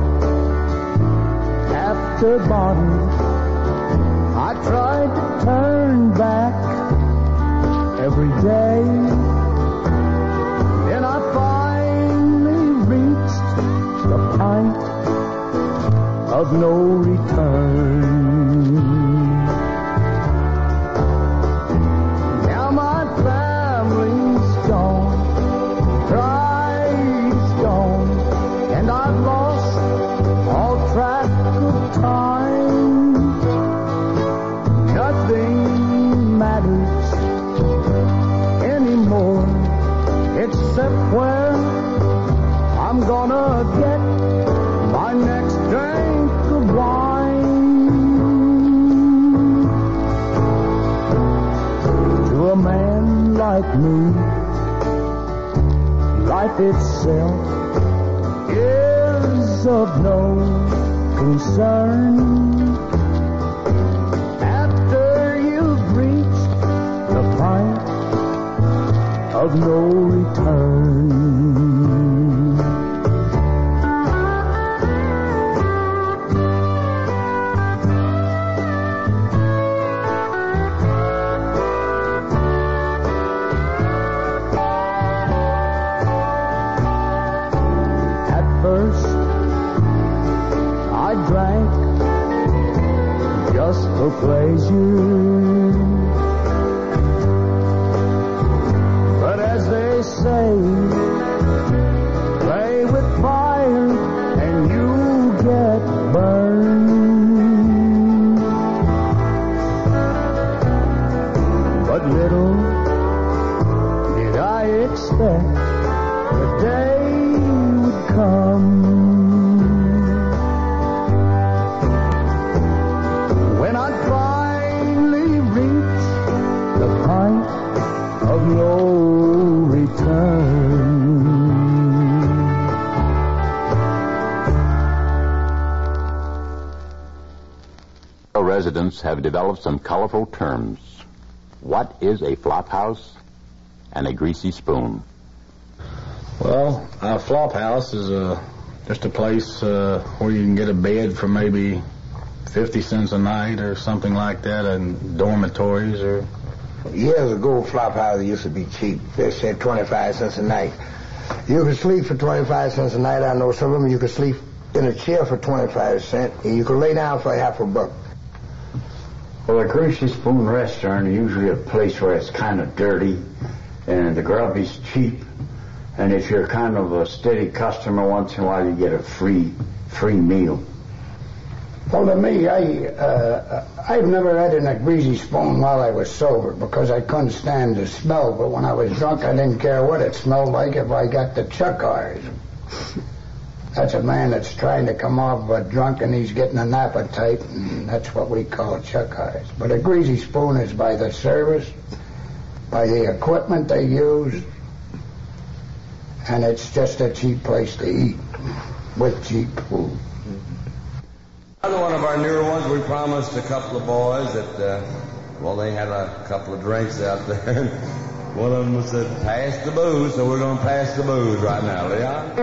after bottle, I tried to turn back every day. Then I finally reached the point of no return. Now my family's gone, pride's gone, and I've lost all track of time. Nothing matters anymore, except where I'm gonna get my next drink of wine. To a man like me, life itself is of no concern. After you've reached the point of no return. For pleasure, but as they say, play with fire and you get burned. But little did I expect the day would come when I'd finally reach the point of no return. Residents have developed some colorful terms. What is a flop house? and a greasy spoon. Well, a flop house is a, just a place uh, where you can get a bed for maybe fifty cents a night or something like that, and dormitories or... Years ago, flop houses used to be cheap. They said twenty-five cents a night. You could sleep for twenty-five cents a night. I know some of them you could sleep in a chair for twenty-five cents, and you could lay down for half a buck. Well, a Greasy Spoon restaurant is usually a place where it's kind of dirty, and the grub is cheap, and if you're kind of a steady customer, once in a while you get a free free meal. Well, to me, I, uh, I've never had in a Greasy Spoon while I was sober because I couldn't stand the smell, but when I was drunk, I didn't care what it smelled like if I got the chuckars. That's a man that's trying to come off but drunk and he's getting an appetite, and that's what we call chuckars. But a Greasy Spoon is by the service, by the equipment they use, and it's just a cheap place to eat with cheap food. Another one of our newer ones, we promised a couple of boys that, uh, well, they had a couple of drinks out there. One of them said, pass the booze, so we're going to pass the booze right now, Leon.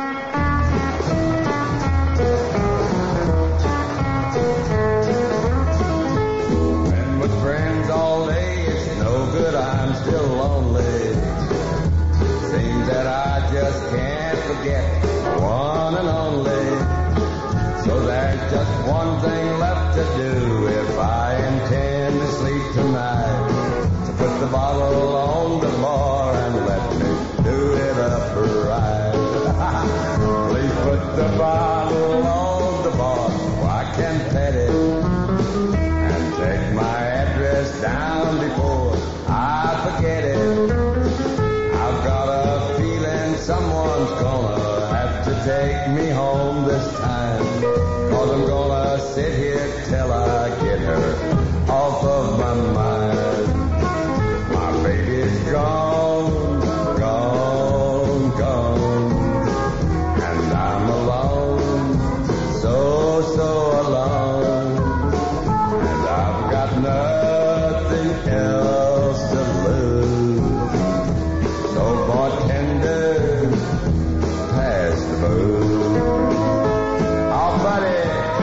Been with friends all day, it's no good, I'm still lonely. Seems that I just can't forget one and only. So there's just one thing left to do if I intend to sleep tonight. To put the bottle on the bar and let me do it up right. Please put the bottle on the bar so I can pet it and take my address down before I forget it. I've got a feeling someone's gonna have to take me home this time. Cause I'm gonna sit here till I get her off of my mind. My baby's gone, gone, gone, and I'm alone, so, so alone, and I've got nothing else to lose. So bartender, pass the booze. Oh, buddy.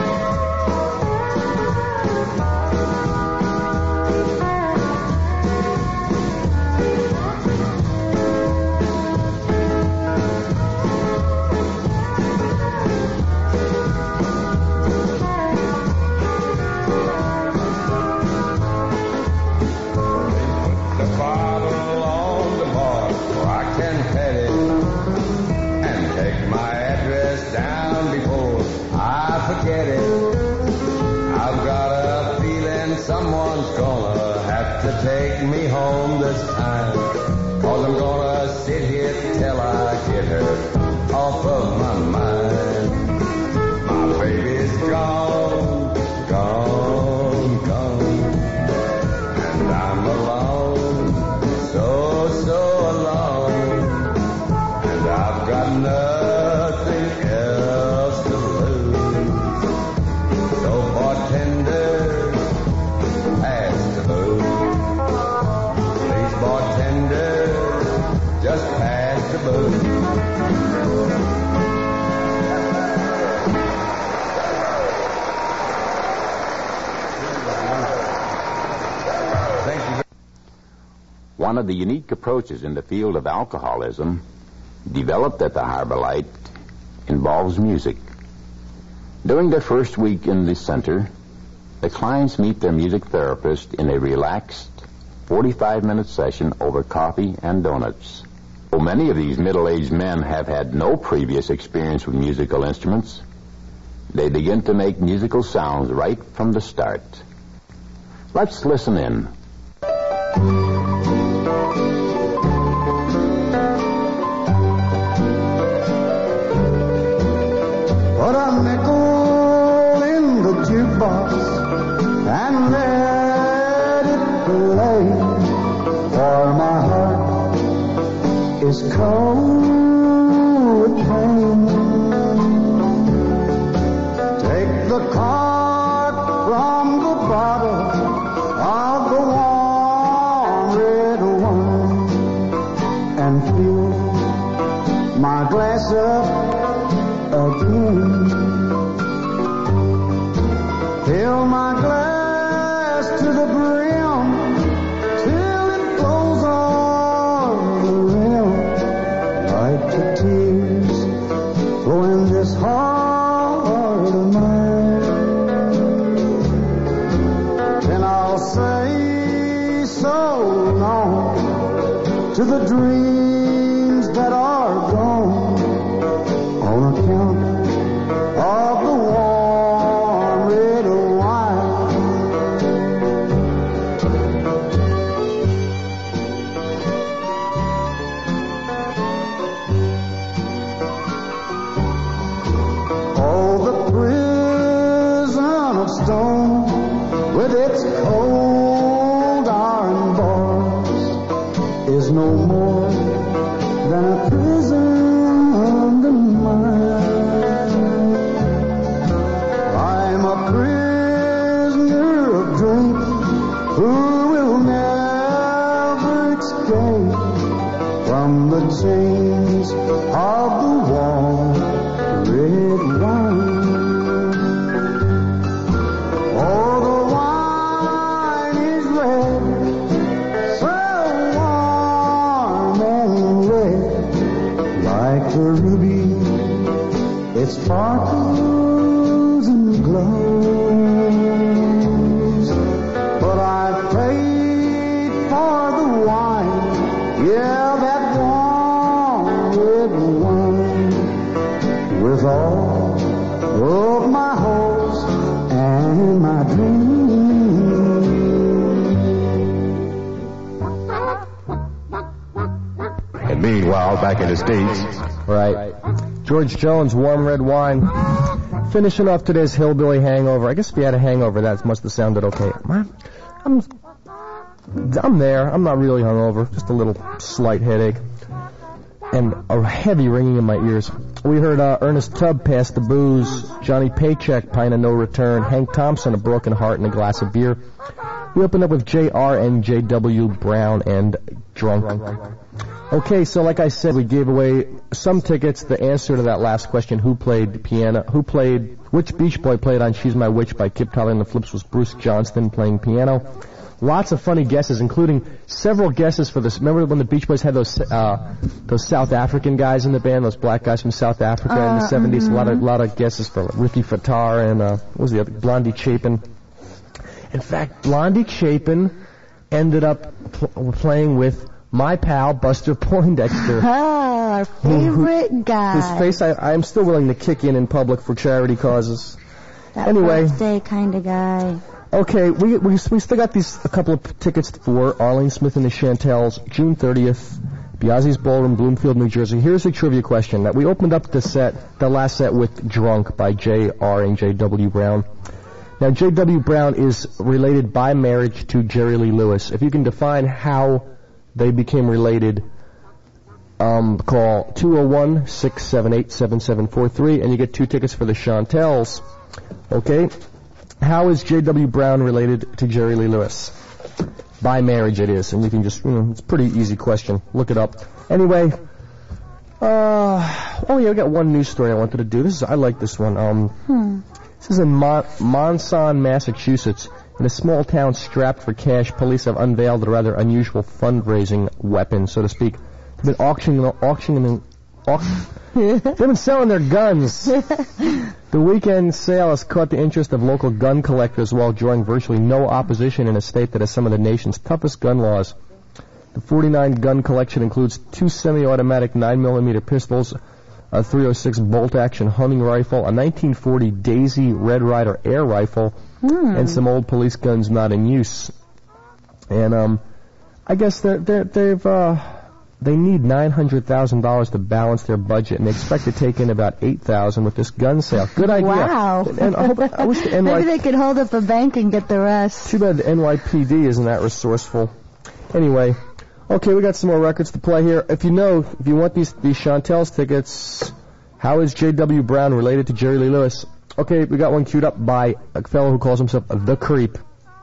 Forget it. I've got a feeling someone's gonna have to take me home this time. Cause I'm gonna sit here till I get her off of my mind. My baby's gone, gone, gone, and I'm alone, so, so alone, and I've got nothing else to lose. Bartender, pass the booze. Please, bartender, just pass the booze. Thank you. One of the unique approaches in the field of alcoholism developed at the Harbor Light involves music. During their first week in the center, the clients meet their music therapist in a relaxed forty-five minute session over coffee and donuts. Though many of these middle-aged men have had no previous experience with musical instruments, they begin to make musical sounds right from the start. Let's listen in. Put a nickel in the jukebox and let it play, for my heart is cold with pain. Take the cork from the bottle of the warm red wine and fill my glass up again. Fill my glass to the brim till it flows all the rim, like the tears flowing this heart of mine. Then I'll say so long to the dreams that are gone on account of the warm red wine. Oh, the prison of stone with its cold iron bars is no more than a prison to mine. I'm a prisoner of drink who will never escape from the chains of the warm red wine. Oh, the wine is red, so warm and red, like the ruby, it sparkles and glows. But I paid for the wine, yeah, that warm red wine, with all of my hopes and my dreams. And meanwhile, back in the States. Right. George Jones, Warm Red Wine. Finishing off today's Hillbilly Hangover. I guess if you had a hangover, that must have sounded okay. I'm, I'm, I'm there. I'm not really hungover. Just a little slight headache. And a heavy ringing in my ears. We heard uh, Ernest Tubb, Pass the Booze, Johnny Paycheck, Pine of No Return, Hank Thompson, A Broken Heart and a Glass of Beer. We opened up with J R and J W Brown and Drunk. Okay, so like I said, we gave away some tickets. The answer to that last question, who played piano, who played, which Beach Boy played on She's My Witch by Kip Taylor and the Flips was Bruce Johnston playing piano. Lots of funny guesses, including several guesses for this. Remember when the Beach Boys had those uh, those South African guys in the band, those black guys from South Africa uh, in the seventies? Mm-hmm. A lot of lot of guesses for Ricky Fattar and uh, what was the other? Blondie Chapin. In fact, Blondie Chapin ended up pl- playing with my pal Buster Poindexter. Ah, our favorite who, who, guy. Whose face I, I am still willing to kick in in public for charity causes. That anyway, birthday kind of guy. Okay, we, we we still got these a couple of tickets for Arlene Smith and the Chantels, June thirtieth, Biazzi's Ballroom, Bloomfield, New Jersey. Here's a trivia question. That we opened up the set, the last set with Drunk by J R and J W Brown. Now, J W Brown is related by marriage to Jerry Lee Lewis. If you can define how they became related, um, call two oh one, six seven eight, seven seven four three, and you get two tickets for the Chantels. Okay? How is J W Brown related to Jerry Lee Lewis? By marriage it is, and you can just, you know, it's a pretty easy question. Look it up. Anyway, uh, oh yeah, I got one news story I wanted to do. This is, I like this one. Um, Hmm. This is in Mon- Monson, Massachusetts. In a small town strapped for cash, police have unveiled a rather unusual fundraising weapon, so to speak. They've been auctioning, auctioning, auctioning they've been selling their guns. The weekend sale has caught the interest of local gun collectors while drawing virtually no opposition in a state that has some of the nation's toughest gun laws. The forty-nine gun collection includes two semi-automatic nine millimeter pistols, a three oh six bolt-action hunting rifle, a nineteen forty Daisy Red Ryder air rifle, Hmm. and some old police guns not in use. And um, I guess they're, they're, they've uh, they need nine hundred thousand dollars to balance their budget, and they expect to take in about eight thousand dollars with this gun sale. Good idea. Wow. And I, hope, I wish the N Y P D... Maybe they could hold up a bank and get the rest. Too bad the N Y P D isn't that resourceful. Anyway, okay, we got some more records to play here. If you know, if you want these these Chantels tickets, how is J W Brown related to Jerry Lee Lewis? Okay, we got one queued up by a fellow who calls himself The Creep.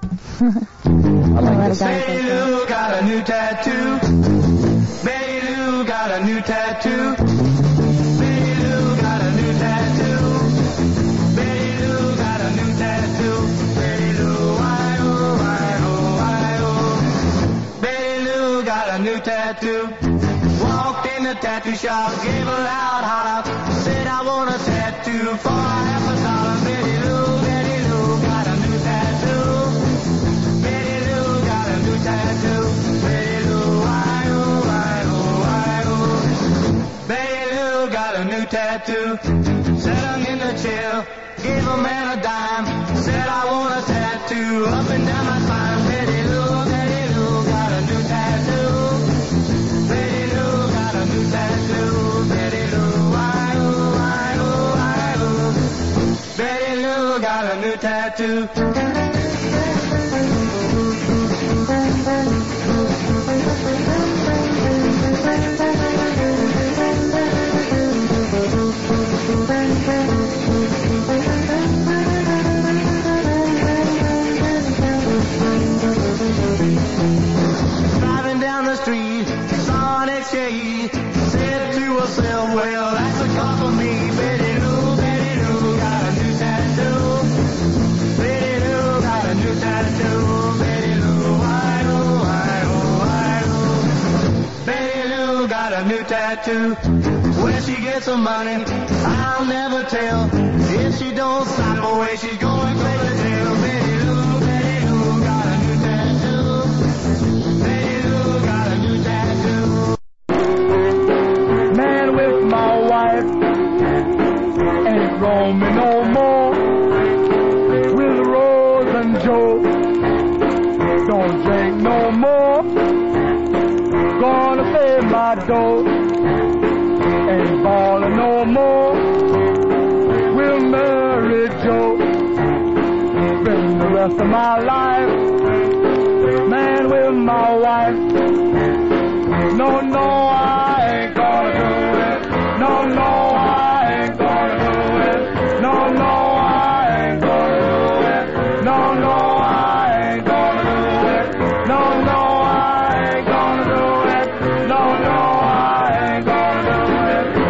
I like this. Baby Lou got a new tattoo. Baby Lou Lou got a new tattoo. Betty Lou got a new tattoo. Betty Lou got a new tattoo. Betty Lou, why oh, why oh, why oh. Betty Lou got a new tattoo. Walked in the tattoo shop, gave a loud holler, said I want a tattoo for half a dollar. Betty Lou, Betty Lou got a new tattoo. Betty Lou got a new tattoo. Betty Lou, why oh, why oh, why oh. Betty Lou got a new tattoo. Sat him in the chair, gave a man a dime, said I want a tattoo up and down my spine. Betty Lou, Betty Lou got a new tattoo. Betty Lou got a new tattoo. Betty Lou, why oh, why oh, why oh. Betty Lou got a new tattoo. Driving down the street, saw an X-J, said to herself, well, that's a call for me. Betty Lou, Betty Lou got a new tattoo. Betty Lou got a new tattoo. Betty Lou, why oh, why oh, why oh. Betty Lou got a new tattoo. Where she gets her money, I'll never tell. If she don't stop away, she's going crazy tail. Betty Lou, Betty Lou got a new tattoo. Betty Lou got a new tattoo. Man with my wife ain't roaming no more. With Rose and Joe, don't drink no more. Gonna pay my dough, ain't ballin' no more. We'll marry Joe, spend the rest of my life. Man with my wife, no, no, I ain't gonna do it. No, no, I ain't gonna do it. No, no, I ain't gonna do it. No, no, I ain't gonna do it. No, no, I ain't gonna do it. No, no, I ain't gonna do it.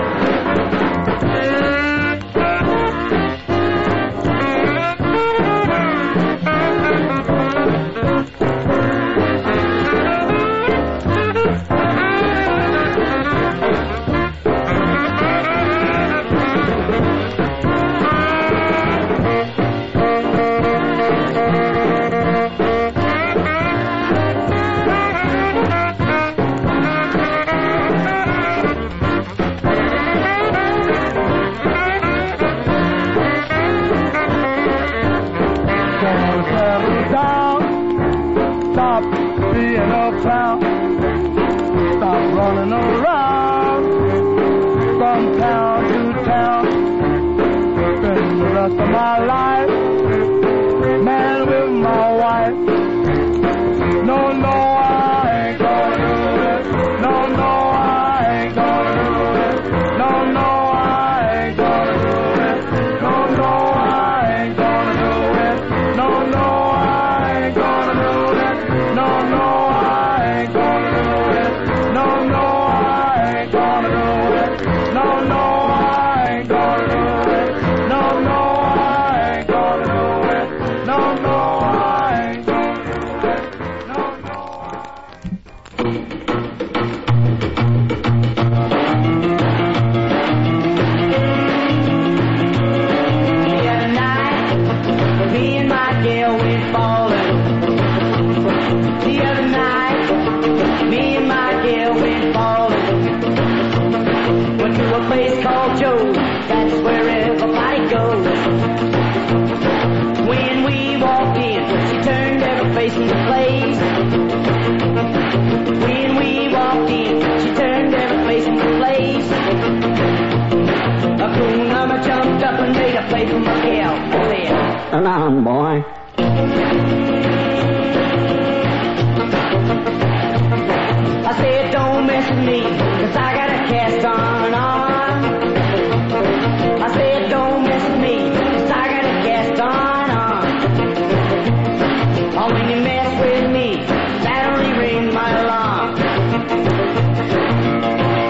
Gonna settle down, stop being a clown, stop running around from town to town, spend the rest of my life, man with my wife. No, no, I ain't gonna do it. No, no, I ain't gonna do it. No, no, I ain't gonna do it. No, no, I ain't gonna do it. No, no, I ain't gonna do it. No, no, I ain't gonna do it. No, no, I ain't gonna do it. No, no, I ain't gonna do it. No, no, I ain't gonna do it. No, no, I ain't gonna do it. No, The other night, me and my gal went ballin'. The other night, me and my gal went ballin'. Went to a place called Joe's, that's where everybody goes. When we walked in, she turned every face into place. When we walked in, she turned every face into place. A cool number jumped up and made a play for my gal. Said, Come on, boy. I said, don't mess with me, cause I got a cast on arm. I said, don't mess with me, cause I got a cast on arm. Oh, when you mess with me, that only rings my alarm.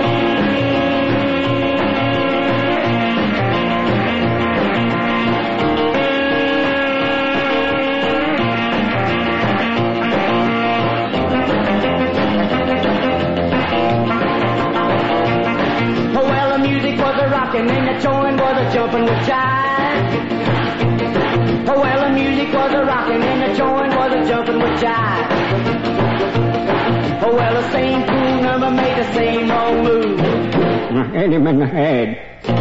rocking and the joint was a jumping with jive. Oh, well, the music was a rocking and the joint was a jumping with jive. Oh, well, the same cool number made the same old move. Hit him in the head.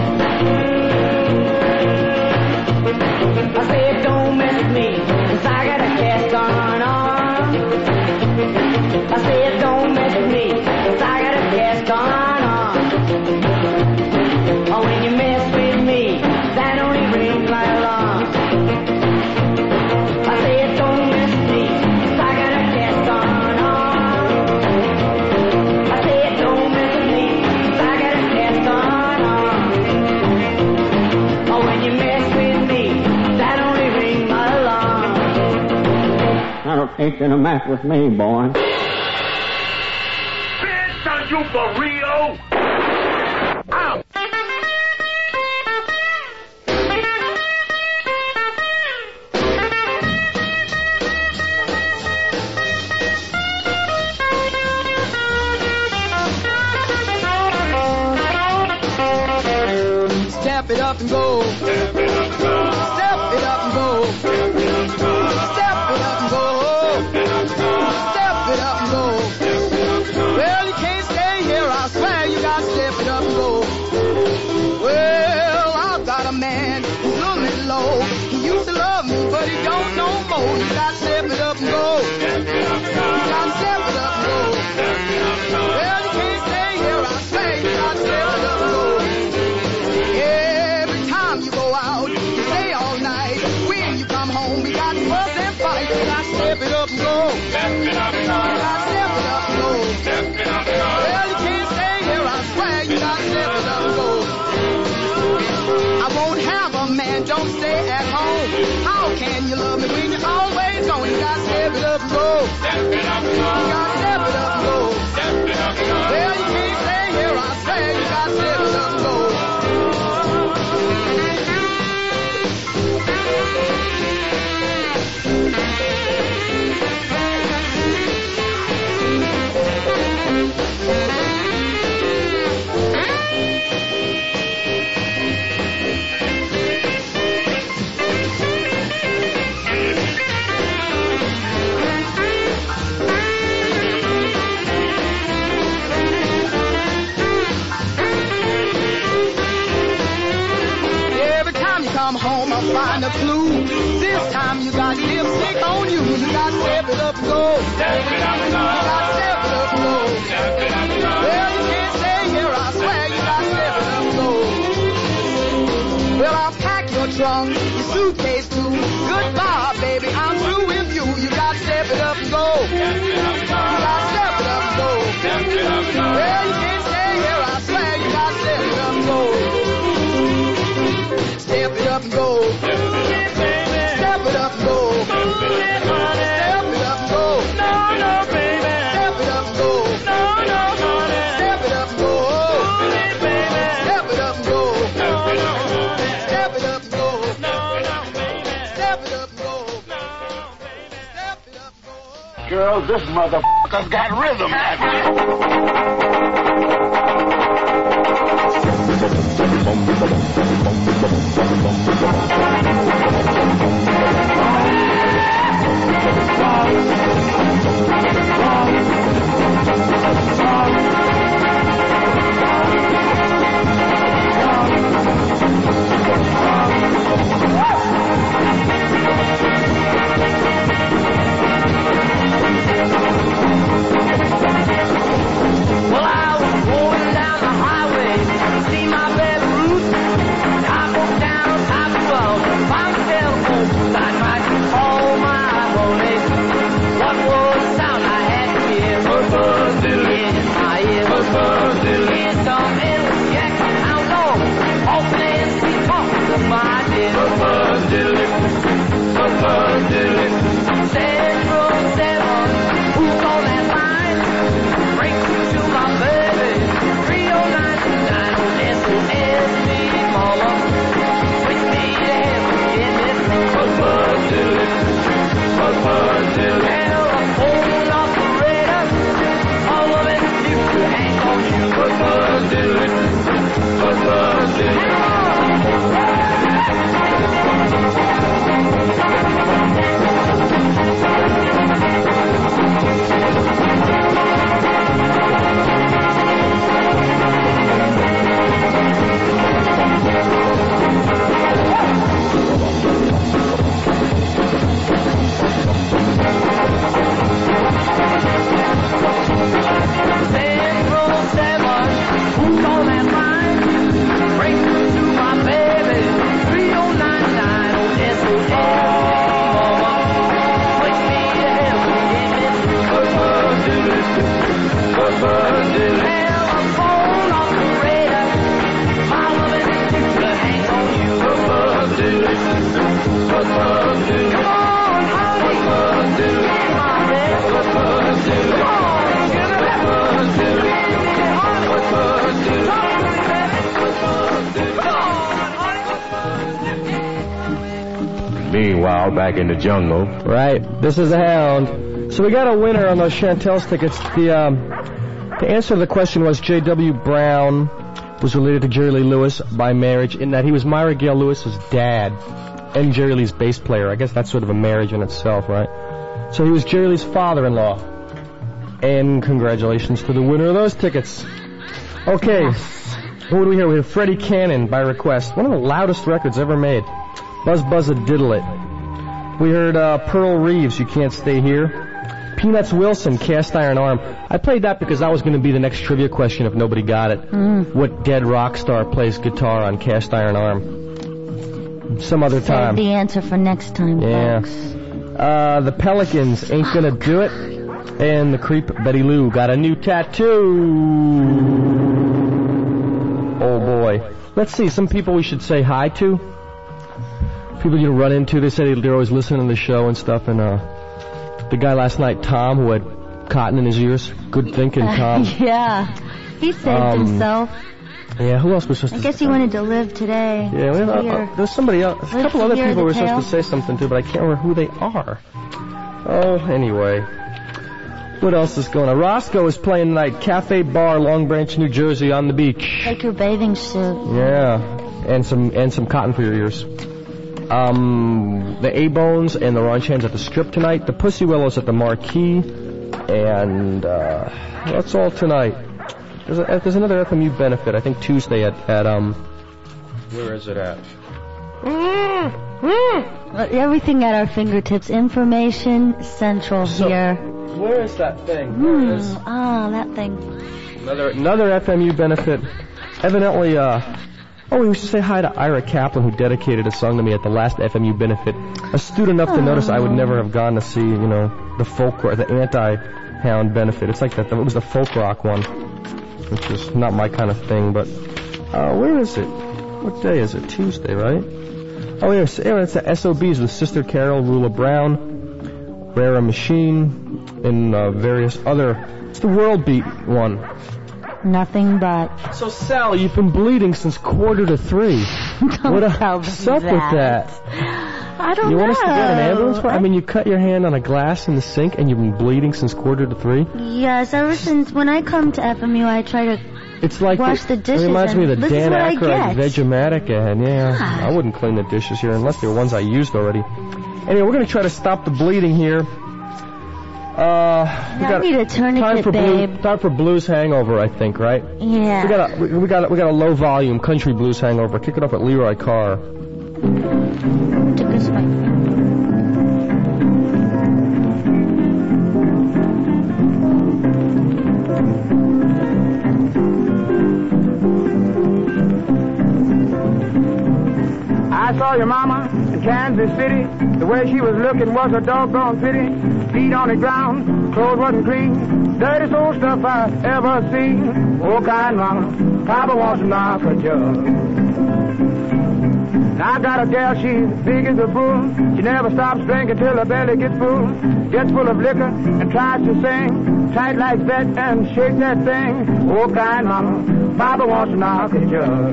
I said, don't mess with me, 'cause I got a cast on arm. I said, don't mess with me, 'cause I got a cast on arm. Oh, when you mess with me, that only rings my alarm. I said, don't mess with me, 'cause I got a cast on arm. I said, don't mess with me, 'cause I got a cast on arm. Oh, when you mess with me, that only rings my alarm. I don't think you're gonna mess with me, boy. Bitch, are you for real? Ow! Step it up and go. Step it up and go. Step it up and go. Step it up and go. Step it up and go. Step it up and go. Well, you can't stay here. I swear you got to step it up and go. Well, I've got a man who's a little low. He used to love me, but he don't no more. You got to step it up and go. You got to step it up and go. Well, you can't stay here. I swear you got to step it up and go. Every time you go out, you stay all night. When you come home, you got to fuss and fight. You got to step it up and go. Step it up and go. You got to step it up and go. Step it up and go. Well, you can't stay here. I swear you got to step it up and go. I won't have a man, don't stay at home. How can you love me when you're always gone? You got to step it up and go. Step it up and go. You got to step it up and go. Step it up and go. Well, you can't stay here. I swear you got to step it up and go. Come home, I'll find a clue. This time you got lipstick on you. You got to step it up and go. Step it up and go. You got to step it up and go. Step it up and go. Well, you can't stay here. I swear you got to step it up and go. Well, I'll pack your trunk, your suitcase too. Goodbye, baby. I'm through with you. You got to step it up and go. Step it up and go. You got to step it up and go. Step it up and go. Well, you can't stay here. I swear you got to step it up and go. Step it up and go. Step it up and go. Step it up and go. No, no, baby. Step it up and go. No, no, honey. Step it up and go. Baby. Step it up and go. Step it up and go. No, no, baby. Step it up and go. Step it up and go. Girl, this motherfucker's got rhythm. Well, I was going down the highway to see my baby Ruth. I broke down top of the wall, found the telephone. I tried to call my money. What was the sound I had to hear? Buzz, buzz, diddly. In my ear. Buzz, buzz, diddly. In some endless Jackson hound dog. Often and sweet talking to my dear. Buzz, buzz, diddly. Buzz, buzz, diddly. Central seven. Who's on that line? Break through to my baby. three oh nine two nine oh S O S me, mama. With me to heaven, get this. Buzz, buzz, diddly. Buzz, buzz, diddly. Well, I'm holding operator. All of it, you to hang on you. Buzz, buzz, diddly. Meanwhile, back in the jungle. Right. This is the Hound. So we got a winner on those Chantel's tickets. The um, the answer to the question was J W. Brown was related to Jerry Lee Lewis by marriage in that he was Myra Gale Lewis's dad and Jerry Lee's bass player. I guess that's sort of a marriage in itself, right? So he was Jerry Lee's father-in-law. And congratulations to the winner of those tickets. Okay. Who do we hear? We have Freddie Cannon by request. One of the loudest records ever made. Buzz Buzz a Diddle It. We heard uh, Pearl Reeves, You Can't Stay Here. Peanuts Wilson, Cast Iron Arm. I played that because that was going to be the next trivia question if nobody got it. Mm. What dead rock star plays guitar on Cast Iron Arm? Some other time. Save the answer for next time, yeah. folks. Uh, the Pelicans, Ain't Gonna Do It. And the Creep, Betty Lou, got a new tattoo. Oh boy. Let's see, some people we should say hi to. People you run into, they say they're always listening to the show and stuff, and uh, the guy last night, Tom, who had cotton in his ears, good thinking, Tom. Yeah, he saved Um, himself. Yeah, who else was supposed I to... guess he wanted to live today. Yeah, well, uh, uh, there's somebody else, a Live couple to other hear people the were tale. supposed to say something too, but I can't remember who they are. Oh, anyway. What else is going on? Roscoe is playing tonight, Cafe Bar, Long Branch, New Jersey, on the beach. Take your bathing suit. Yeah, and some and some cotton for your ears. Um, the A-Bones and the Ron Chans at the Strip tonight. The Pussy Willows at the Marquee. And uh, that's all tonight. There's, a, there's another F M U benefit, I think Tuesday at, at um, where is it at? Everything at our fingertips. Information Central So, here. Where is that thing? There it is. Mm, ah, that thing. Another another F M U benefit. Evidently, uh, oh, we should say hi to Ira Kaplan, who dedicated a song to me at the last F M U benefit. Astute enough to notice I would never have gone to see, you know, the folk rock, the anti-Hound benefit. It's like that. It was the folk rock one, which is not my kind of thing. But uh, where is it? What day is it? Tuesday, right? Oh, yeah, it's, yeah, it's the S O Bs with Sister Carol, Rula Brown, Rara Machine, and uh, various other. It's the World Beat one. Nothing but. So, Sal, you've been bleeding since quarter to three. Don't What's tell up me with that. that? I don't you know. want us to get an ambulance for? I mean, you cut your hand on a glass in the sink and you've been bleeding since quarter to three? Yes, ever since when I come to F M U, I try to It's like wash the, the, dishes. It reminds me of the and this Dan is what I Aykroyd get. Vegematic ad. Yeah, I wouldn't clean the dishes here unless they're ones I used already. Anyway, we're going to try to stop the bleeding here. Uh, we Yeah, got I need a tourniquet, time for babe. Blue, time for blues hangover, I think, right? Yeah. We got a we, we got a, we got a low volume country blues hangover. Kick it off at Leroy Carr. Took this way. I saw your mama in Kansas City. The way she was looking was a doggone pity. Feet on the ground, clothes wasn't clean. Dirtiest old stuff I ever seen. Oh, kind mama, Papa wants to knock a jug. Now I got a gal, she's big as a bull. She never stops drinking till her belly gets full. Gets full of liquor and tries to sing. Tight like that and shake that thing. Oh, kind mama, Papa wants to knock a jug.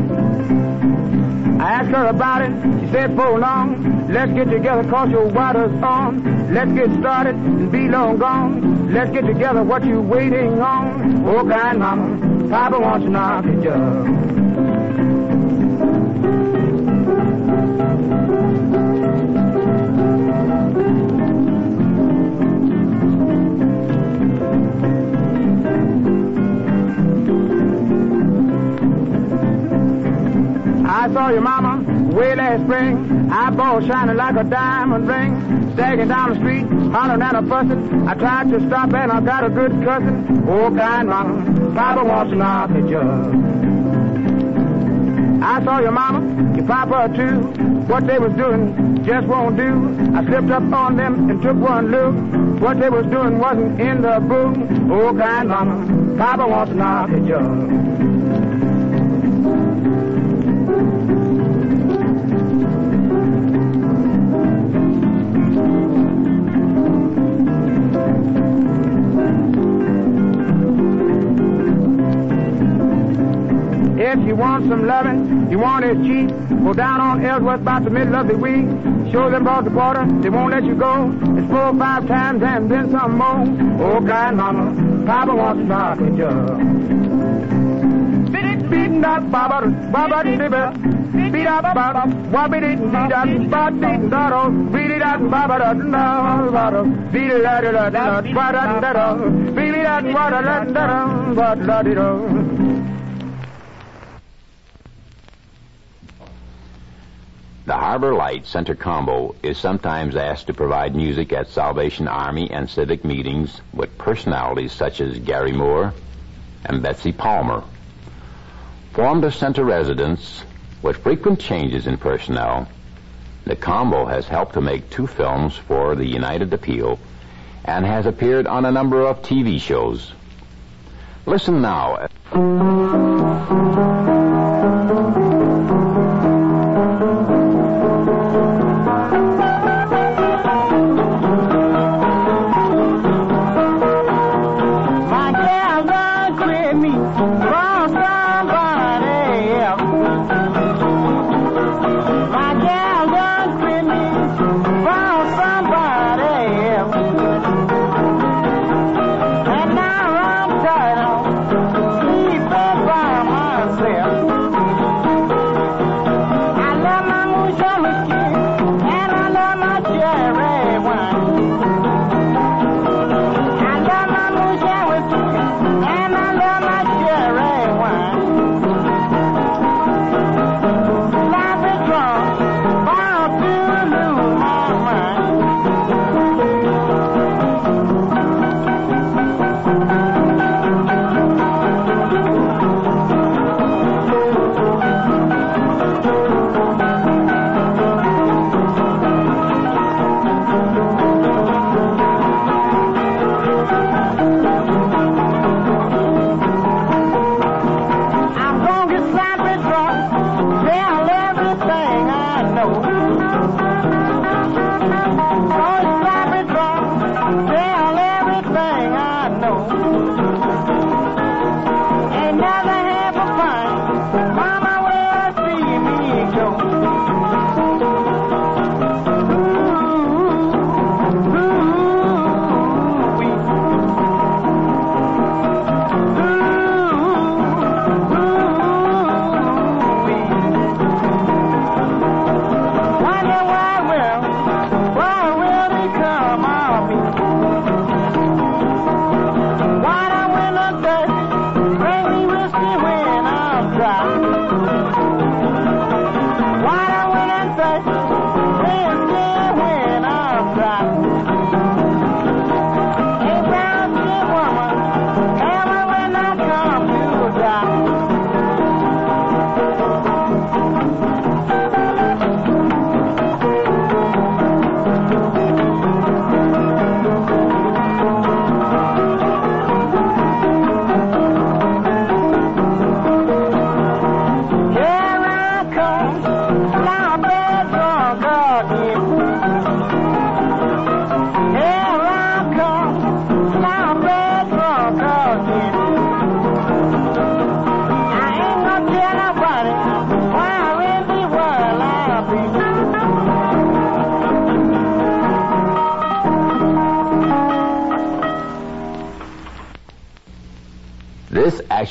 I asked her about it, she said, for long, let's get together cause your water's on. Let's get started and be long gone. Let's get together, what you waiting on? Oh, kind mama, Papa wants to knock a jug. I saw your mama way last spring, eyeballs shining like a diamond ring, staggering down the street, hollering at her fussing. I tried to stop and I got a good cussing. Oh, kind mama, Papa wants to knock a jug. I saw your mama, your papa too. What they was doing just won't do. I slipped up on them and took one look. What they was doing wasn't in the book. Oh, kind mama, Papa wants to knock a jug. If you want some loving, you want it cheap, go down on Ellsworth about the middle of the week. Show them about the quarter, they won't let you go. It's four or five times and then some more. Oh, kind mama, Papa wants to knock a jug. Beat up, baba, baba, dibba, beat up, baba, wabbit, beat up, baba, beat da, beat it up, baba, da, da, beat it da, da, da, da, da, da, beat it up, baba, da, da, da, da, da. The Harbor Light Center Combo is sometimes asked to provide music at Salvation Army and civic meetings with personalities such as Gary Moore and Betsy Palmer. Formed of center residents with frequent changes in personnel, the combo has helped to make two films for the United Appeal and has appeared on a number of T V shows. Listen now. And I love my cherry wine.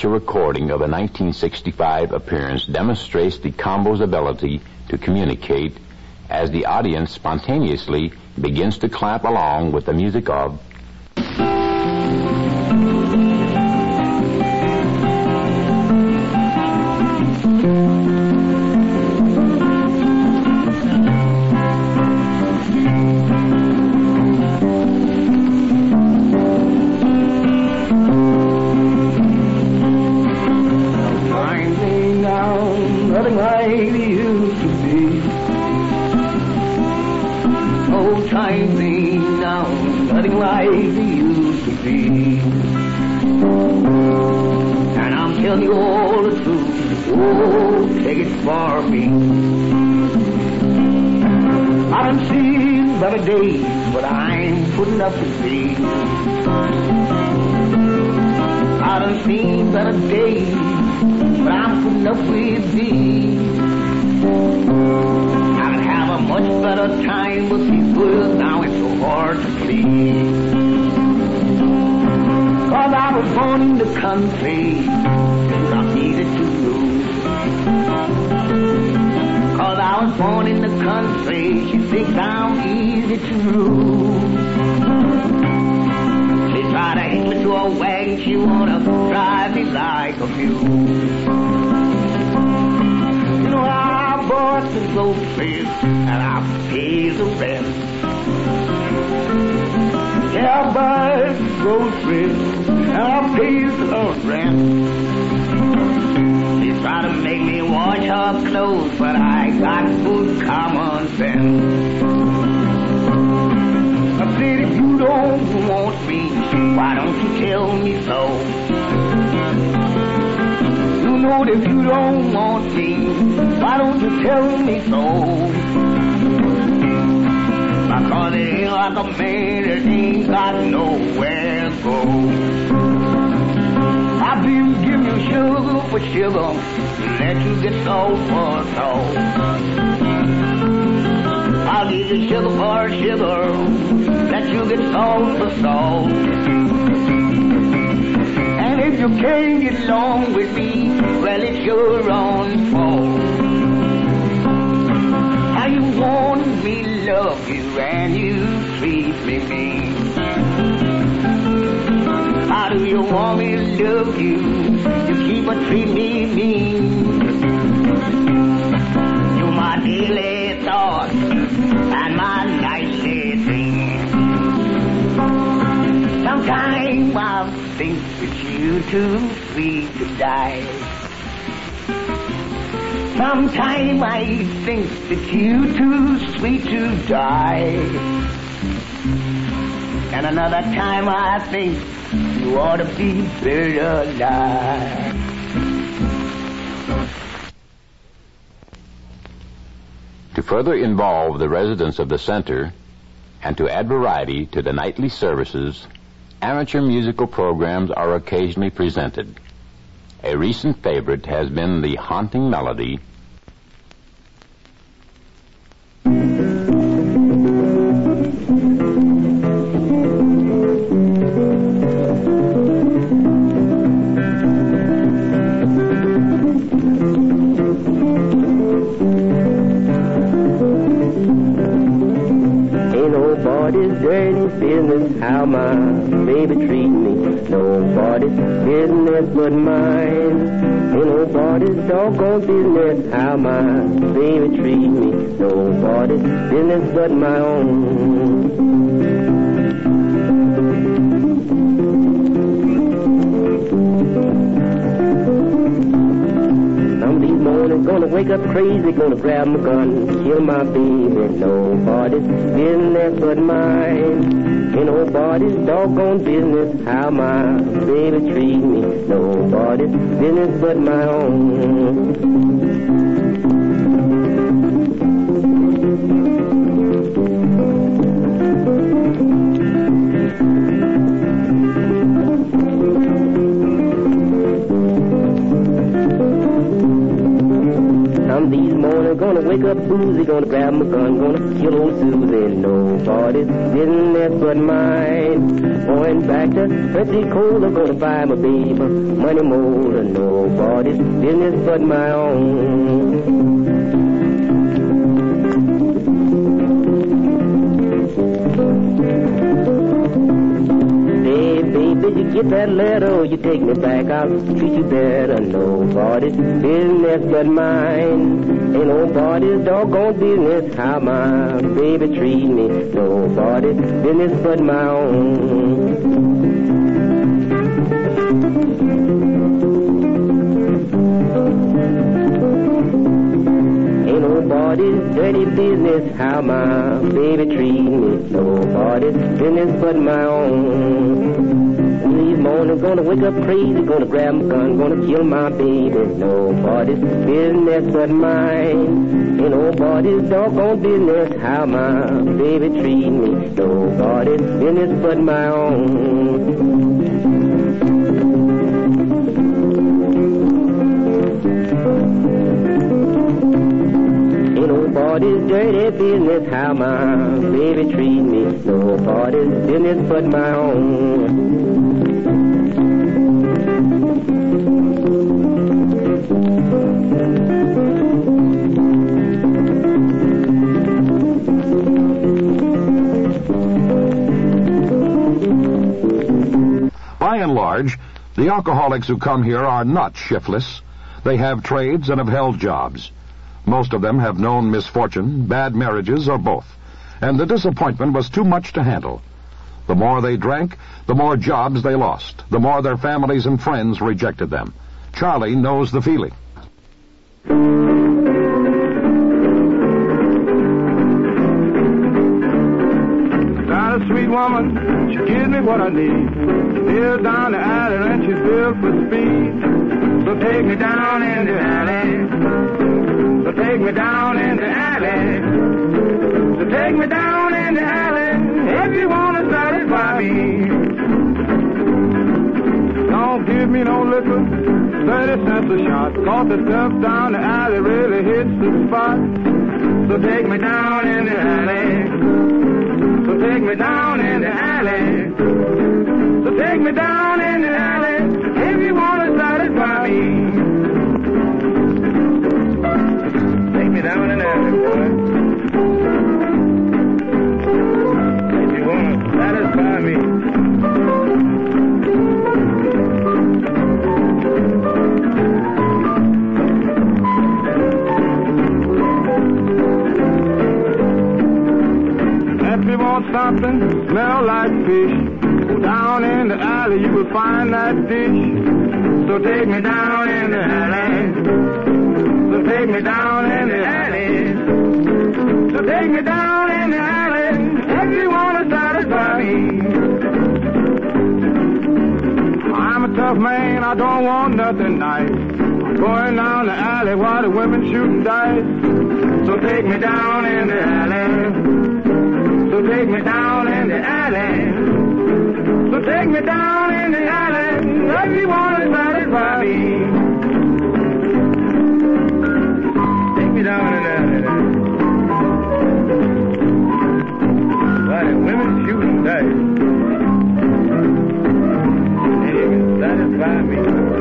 special recording of a nineteen sixty-five appearance demonstrates the combo's ability to communicate as the audience spontaneously begins to clap along with the music of up to see. I done seen better days, but I'm putting up with thee. I could have a much better time with these girls, now it's so hard to please. Cause I was born in the country, it's not easy to lose. Cause I was born in the country, she thinks I'm easy to lose. Try to hitch me to a wagon, she wanna drive me like a mule. You know, I bought the groceries and I paid the rent. Yeah, I buy the groceries and I pay the rent. She tried to make me wash her clothes, but I got good common sense. I said, if you don't want me, why don't you tell me so? You know that if you don't want me, why don't you tell me so? Because it ain't like a man that ain't got nowhere to go. I'll be give you sugar for sugar, let you get salt for salt. I'll give you sugar for sugar, let you get salt for salt. And if you can't get along with me, well, it's your own fault. How you want me to love you and you treat me mean? How do you want me to love you? You keep on treating me mean. You're my daily thought and my nightly dream. Sometimes I think that you're too sweet to die. Sometimes I think that you're too sweet to die. And another time I think you ought to be buried alive. To further involve the residents of the center and to add variety to the nightly services, amateur musical programs are occasionally presented. A recent favorite has been the haunting melody how my baby treat me. Nobody's business but mine. Ain't nobody's doggone business how my baby treat me. Nobody's business but my own. Some of these mornings gonna wake up crazy, gonna grab my gun, kill my baby. Nobody's business but mine. Ain't nobody's doggone business how my baby treat me. Nobody's business but my own. Some these mornings gonna wake up boozy, gonna grab my gun, gonna kill old Susie. Nobody's business but mine. Going back to Pensacola, gonna buy my baby money motor. Nobody's business but my own. Did you get that letter? You take me back, I'll treat you better. Nobody's business but mine. Ain't nobody's doggone business how my baby treat me. Nobody's business but my own. Ain't nobody's dirty business how my baby treat me. Nobody's business but my own. These mornings gonna wake up crazy, gonna grab my gun, gonna kill my baby. Nobody's business but mine. Ain't nobody's doggone business how my baby treat me. Nobody's business but my own. Ain't nobody's dirty business how my baby treat me. Nobody's business but my own. By and large, the alcoholics who come here are not shiftless. They have trades and have held jobs. Most of them have known misfortune, bad marriages, or both, and the disappointment was too much to handle. The more they drank, the more jobs they lost, the more their families and friends rejected them. Charlie knows the feeling. Got a sweet woman, she gives me what I need. Lives down the alley and she's built for speed. So take me down in the alley. So take me down in the alley. So take me down in the alley if you want to satisfy me. Don't give me no liquor, thirty cents a shot. Cause the stuff down the alley really hits the spot. So take me down in the alley. So take me down in the alley. So take me down in the alley if you want to satisfy me. Take me down in the alley, boy. If you want to satisfy me. If you want something, smell like fish, go down in the alley, you will find that dish. So take me down in the alley. So take me down in the alley. So take me down in the alley if you want to satisfy me. I'm a tough man, I don't want nothing nice. I'm going down the alley while the women shooting dice. So take me down in the alley. So take me down in the alley. So take me down in the alley if you want to satisfy me. Take me down in the alley. Why the women shooting dice? And you can satisfy me.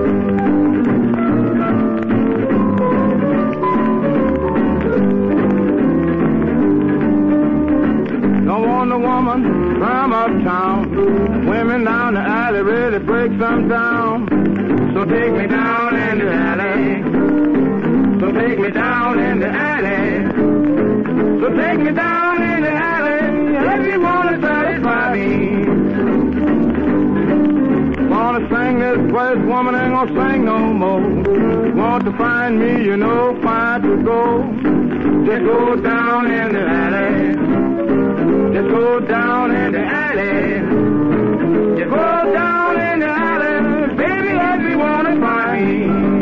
Don't want a woman from uptown. Women down the alley really break them down. So take me down in the alley. So take me down in the alley. So take me down in the alley if you want to satisfy me. Want to sing this place, woman ain't gonna sing no more. Want to find me, you know, find to go. Just go down in the alley. Just go down in the alley. Just go down in the alley, baby, if you want to find me.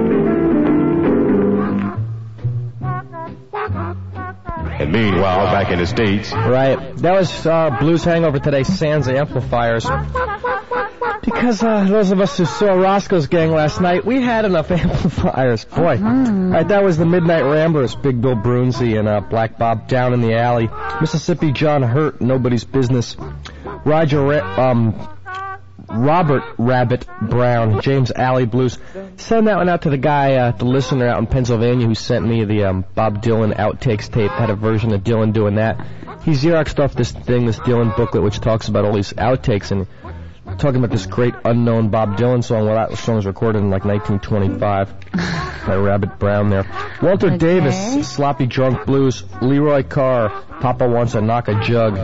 And meanwhile, back in the States. Right. That was uh, Blues Hangover today, Sans Amplifiers. Because uh, those of us who saw Roscoe's gang last night, we had enough amplifiers. Boy. Mm-hmm. All right, that was the Midnight Ramblers, Big Bill Brunsey and uh, Black Bob Down in the Alley. Mississippi John Hurt, Nobody's Business. Roger, Ra- um, Robert Rabbit Brown, James Alley Blues. Send that one out to the guy, uh, the listener out in Pennsylvania who sent me the um, Bob Dylan outtakes tape. Had a version of Dylan doing that. He Xeroxed off this thing, this Dylan booklet, which talks about all these outtakes and talking about this great unknown Bob Dylan song. Well, that song was recorded in like nineteen twenty-five by Rabbit Brown there. Walter Okay. Davis, Sloppy Drunk Blues. Leroy Carr, Papa Wants a Knock a Jug.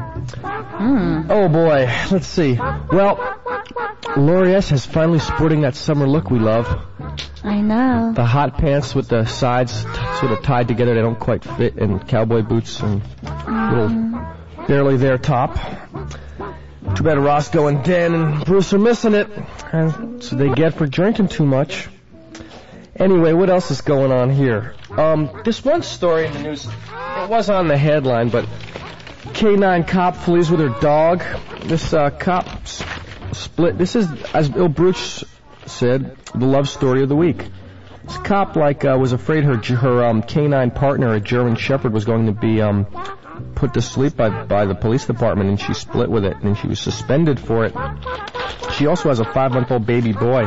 Hmm. Oh boy, let's see. Well, Lori S. has finally sporting that summer look we love. I know. The hot pants with the sides t- sort of tied together, they don't quite fit, and cowboy boots and little barely there top. Too bad Roscoe and Dan and Bruce are missing it. And so they get for drinking too much. Anyway, what else is going on here? Um, this one story in the news, it was on the headline, but K nine cop flees with her dog. This uh, cop s- split. This is, as Bill Bruce said, the love story of the week. This cop, like, uh, was afraid her her um, K nine partner, a German Shepherd, was going to be um, put to sleep by by the police department, and she split with it, and she was suspended for it. She also has a five-month-old baby boy.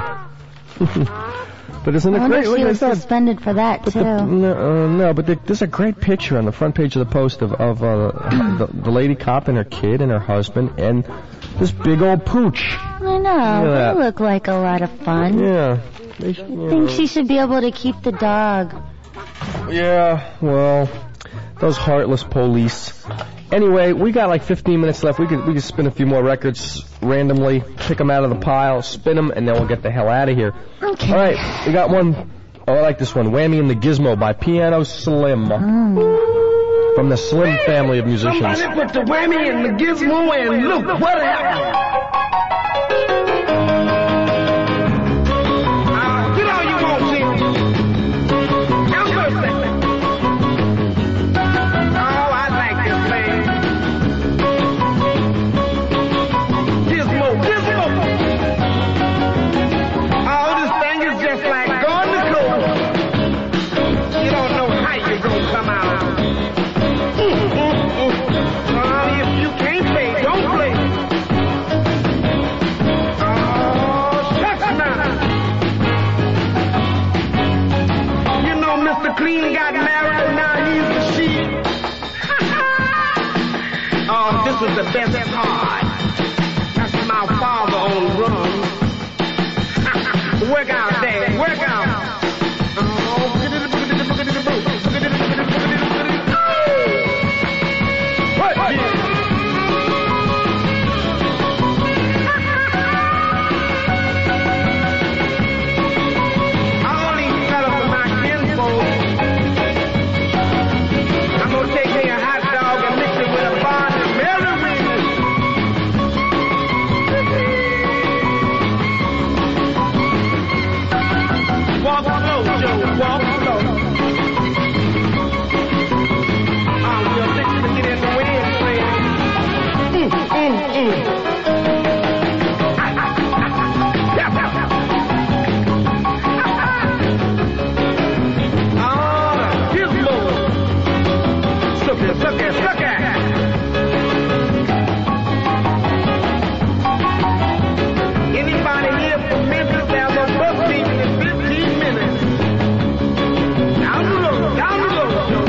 But isn't I it wonder great? if Look she at was that. suspended for that, But too. the, no, uh, no, but the, there's a great picture on the front page of the Post of, of uh, the, the lady cop and her kid and her husband and this big old pooch. I Look know. at They that. look like a lot of fun. Yeah. They sh- I you think know. she should be able to keep the dog. Yeah, well, those heartless police. Anyway, we got like fifteen minutes left. We could we could spin a few more records randomly, pick them out of the pile, spin them, and then we'll get the hell out of here. Okay. All right, we got one. Oh, I like this one. Whammy and the Gizmo by Piano Slim. From the Slim family of musicians. Somebody put the whammy in the gizmo and look what happened. Uh, get all you want, Jim. Now, first thing. Oh, I like this thing. Gizmo, gizmo. Oh, this thing is just like going to coke. You don't know how you're going to come out. Uh, if you can't play, don't play. Oh, shucks now. You know Mister Clean got married and now he's the sheep. Oh, this is the best part. That's my father on rum. Work out, Dad, work out. Oh, what, Jim? I only cut up my kinfolk. I'm gonna take me a hot dog and mix it with a bar of Mary Walk slow, Joe, walk slow. Oh, you're fixing to get in the wind, friend. Mm, mm, mm. Oh, gizmo. Suck it, suck it, suck it. Anybody here from Memphis, there's a bus meeting in fifteen minutes. Down the road, down the road, Joe.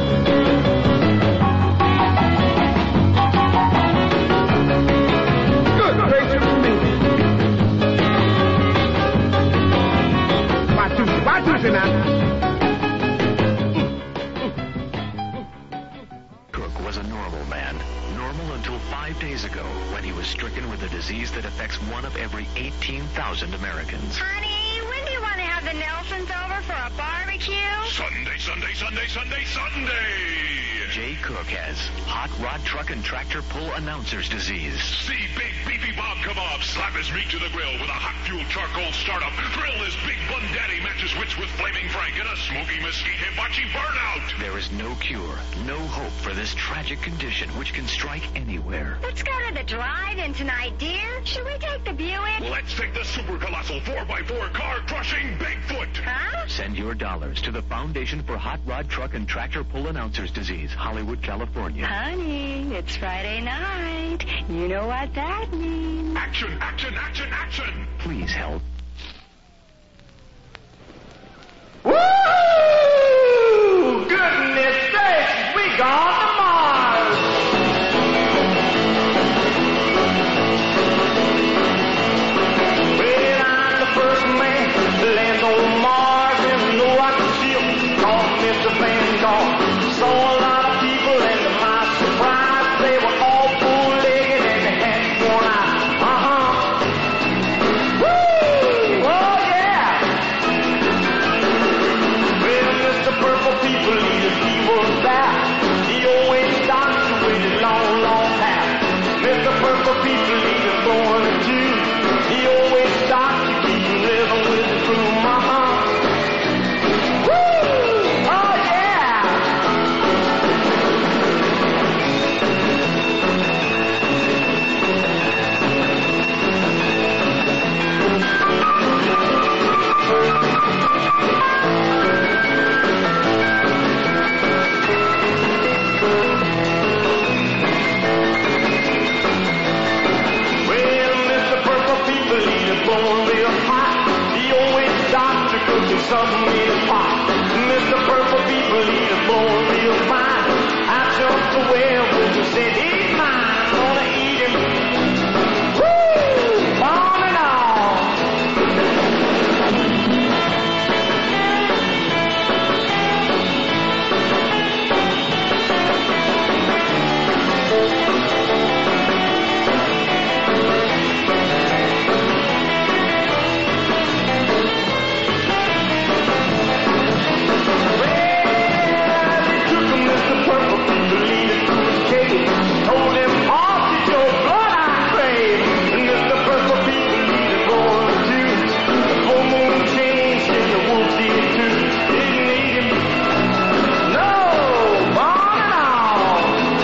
Good gracious me. Watusi, Watusi now. Cook was a normal man. Normal until five days ago when he was stricken with a disease that affects one of every eighteen thousand Americans. Honey, when do you want to have the Nelsons over for a barbecue? Sunday, Sunday, Sunday, Sunday, Sunday! Jay Cook has hot rod truck and tractor pull announcer's disease. See big people beefy Bob kebab. Slap his meat to the grill with a hot fuel charcoal startup. Grill his big bun daddy matches wits with Flaming Frank and a smoky mesquite hibachi burnout. There is no cure, no hope for this tragic condition which can strike anywhere. Let's go to the drive-in tonight, dear. Should we take the Buick? Let's take the super colossal four by four car-crushing Bigfoot. Huh? Send your dollars to the Foundation for Hot Rod Truck and Tractor Pull Announcers Disease, Hollywood, California. Honey, it's Friday night. You know what that means. Action, action, action, action. Please help. Woo! Goodness sakes, we gone to Mars! Well, I'm the first man to land on Mars in no rocket ship called Mister Van Gogh. Saw a lot of people, and to my surprise, they were all full-legged and they had one eye. Uh-huh. Woo! Oh, yeah! Well, Mister Purple People Eater, he was there. He always stopped to wait a long, long time. Mister Purple People Eater, born in June. He always stopped to keep the rhythm with the crew, mama. Woo! Oh, yeah! Well, Mister Purple People Eater, born real hot. He always stopped to cook you something in a pot. Mister Purple People Eater, born real fine. I jumped the well when you said he's mine. I'm gonna eat him. Woo! On and on. Told him, off is your blood I crave. And Mister Purple People Eater, born in June. The full moon changed and the wolf did too. Didn't eat him. No, on and on.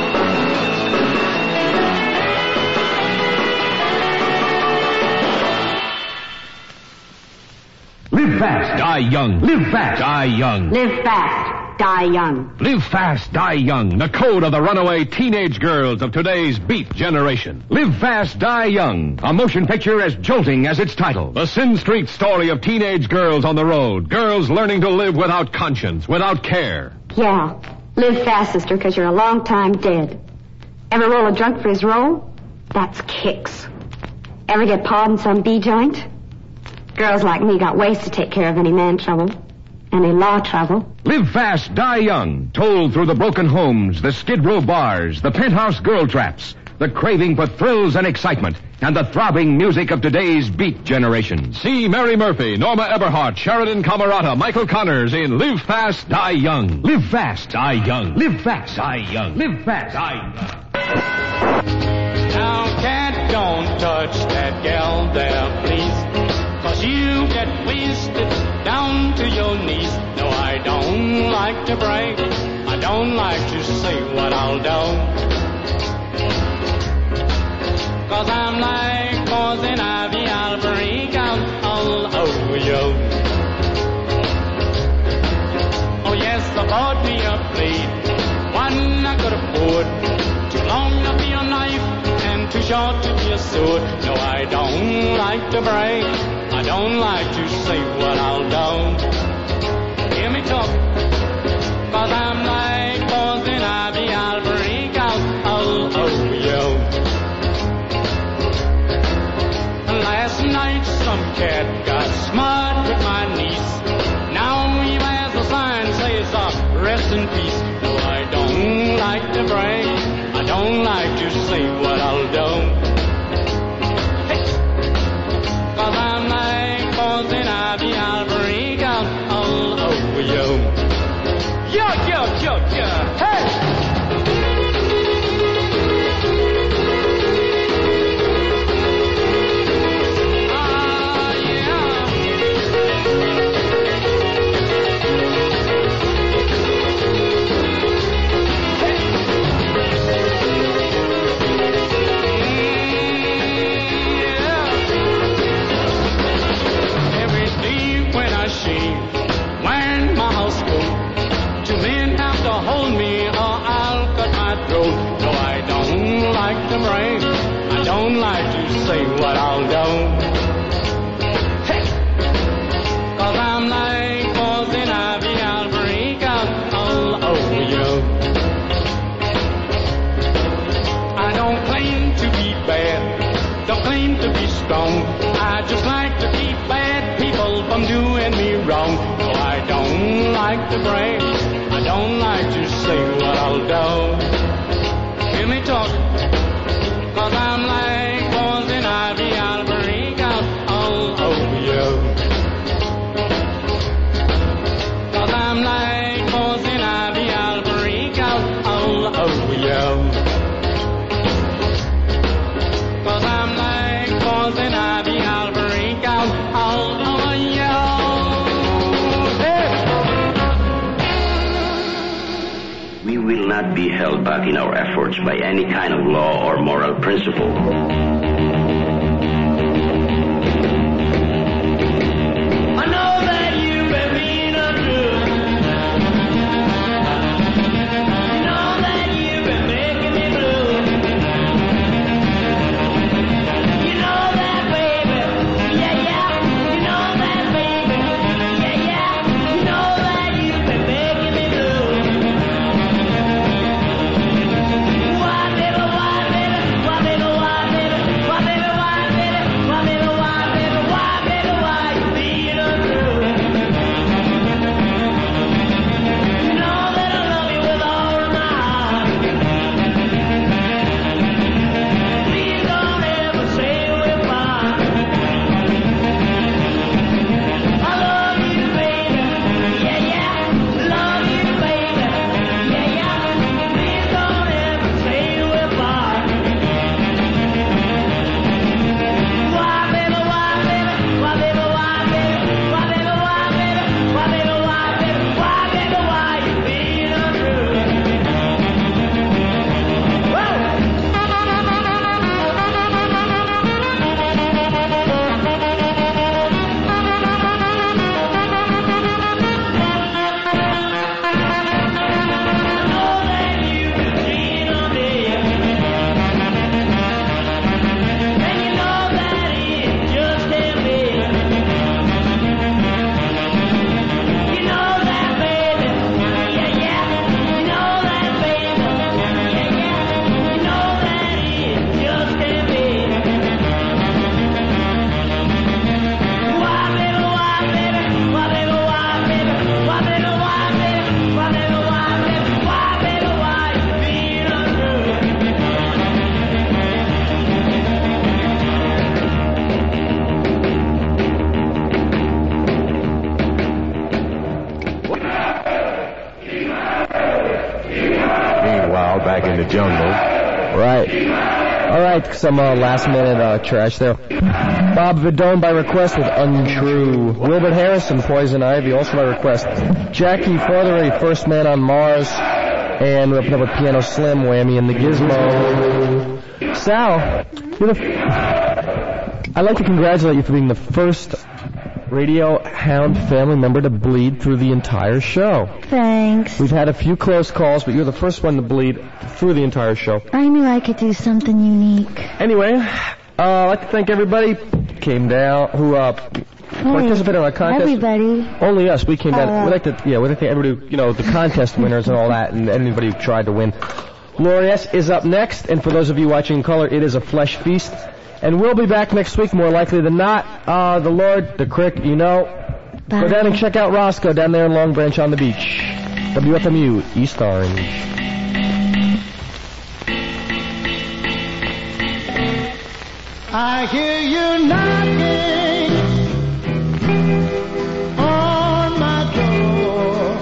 Live fast, die young. Live fast, die young. Live fast, die young. Live fast, die young. The code of the runaway teenage girls of today's beat generation. Live fast, die young. A motion picture as jolting as its title. The Sin Street story of teenage girls on the road. Girls learning to live without conscience, without care. Yeah, live fast, sister, because you're a long time dead. Ever roll a drunk for his roll? That's kicks. Ever get pawed in some bee joint? Girls like me got ways to take care of any man trouble. Any law trouble. Live fast, die young. Told through the broken homes, the skid row bars, the penthouse girl traps, the craving for thrills and excitement, and the throbbing music of today's beat generation. See Mary Murphy, Norma Eberhardt, Sheridan Camerata, Michael Connors in Live Fast, Die Young. Live fast, die young. Live fast, die young. Live fast, die young. Now, cat, don't touch that gal there, please. Cause you get wasted down to your knees. No, I don't like to brag. I don't like to say what I'll do. Cause I'm like poison ivy, I'll break out all over you. Oh yes, I bought me a plate, one I could afford. Too long to be a knife and too short to be a sword. No, I don't like to brag. I don't like to say what I'll do. Hear me talk, cause I'm like poison ivy, I'll break out all over you. Last night some cat got smart with my niece. Now he has a sign says, uh, rest in peace. No, I don't like to brag. I don't like to say what I'll do. Cause I'm like poison ivy, I'll break out all over you. Yo, yo, yo, yo, hey! hold me or I'll cut my throat. No, I don't like to brag. I don't like to say what I'll do. Hey! Cause I'm like poison ivy, I'll break out all over you. I don't claim to be bad, don't claim to be strong. I just like to keep bad people from doing me wrong. No, I don't like to brag, I don't like to say what I'll do. Hear me talk, cause I'm like poison ivy, I'll break out all over you. Cause I'm like poison ivy, I'll break out all over you. Cause I'm like poison ivy, I'll break out all over you. Hey! We will not be held back in our efforts by any kind of law or moral principle. I know that you've been being untrue. You know that you've been making me blue. You know that, baby. Yeah, yeah. You know that, baby. Yeah, yeah. You know that you've been making me blue. Why, baby, why, baby? Why, baby, why, baby? Why, baby, why, baby? Why, baby, why, baby? Why, baby, why you being untrue? You know that I love you with all of my heart. Please don't ever say we're apart. I love you, baby. Yeah, yeah. Love you, baby. Yeah, yeah. Please don't ever say we're apart. Why, baby, why, baby? Why, baby, why, baby? Why, baby, why, baby? Why, baby, why, baby? Why, baby, why you being untrue? Meanwhile, back in the jungle. Right. All right, some uh, last-minute uh, trash there. Bob Vidone by request with Untrue. Wilbert Harrison, Poison Ivy, also by request. Jackie Farthery, First Man on Mars. And we're up with Piano Slim, Whammy, and the Gizmo. Sal, you're the f- I'd like to congratulate you for being the first Radio Hound family member to bleed through the entire show. Thanks. We've had a few close calls, but you're the first one to bleed through the entire show. I knew I could do something unique. Anyway, uh, I'd like to thank everybody who came down, who uh, participated in our contest. Everybody. Only us. We came down. Uh, we'd like to, yeah, we'd like to thank everybody, you know, the contest winners and all that, and anybody who tried to win. Lori S. is up next, and for those of you watching in color, it is a flesh feast. And we'll be back next week, more likely than not. Uh, the Lord, the Crick, you know. Bye. Go down and check out Roscoe down there in Long Branch on the beach. W F M U, East Orange. I hear you knocking on my door.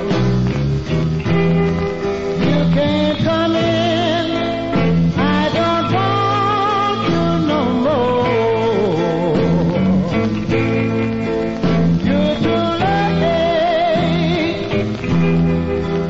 You can't come in. I don't want you no more. You're too late.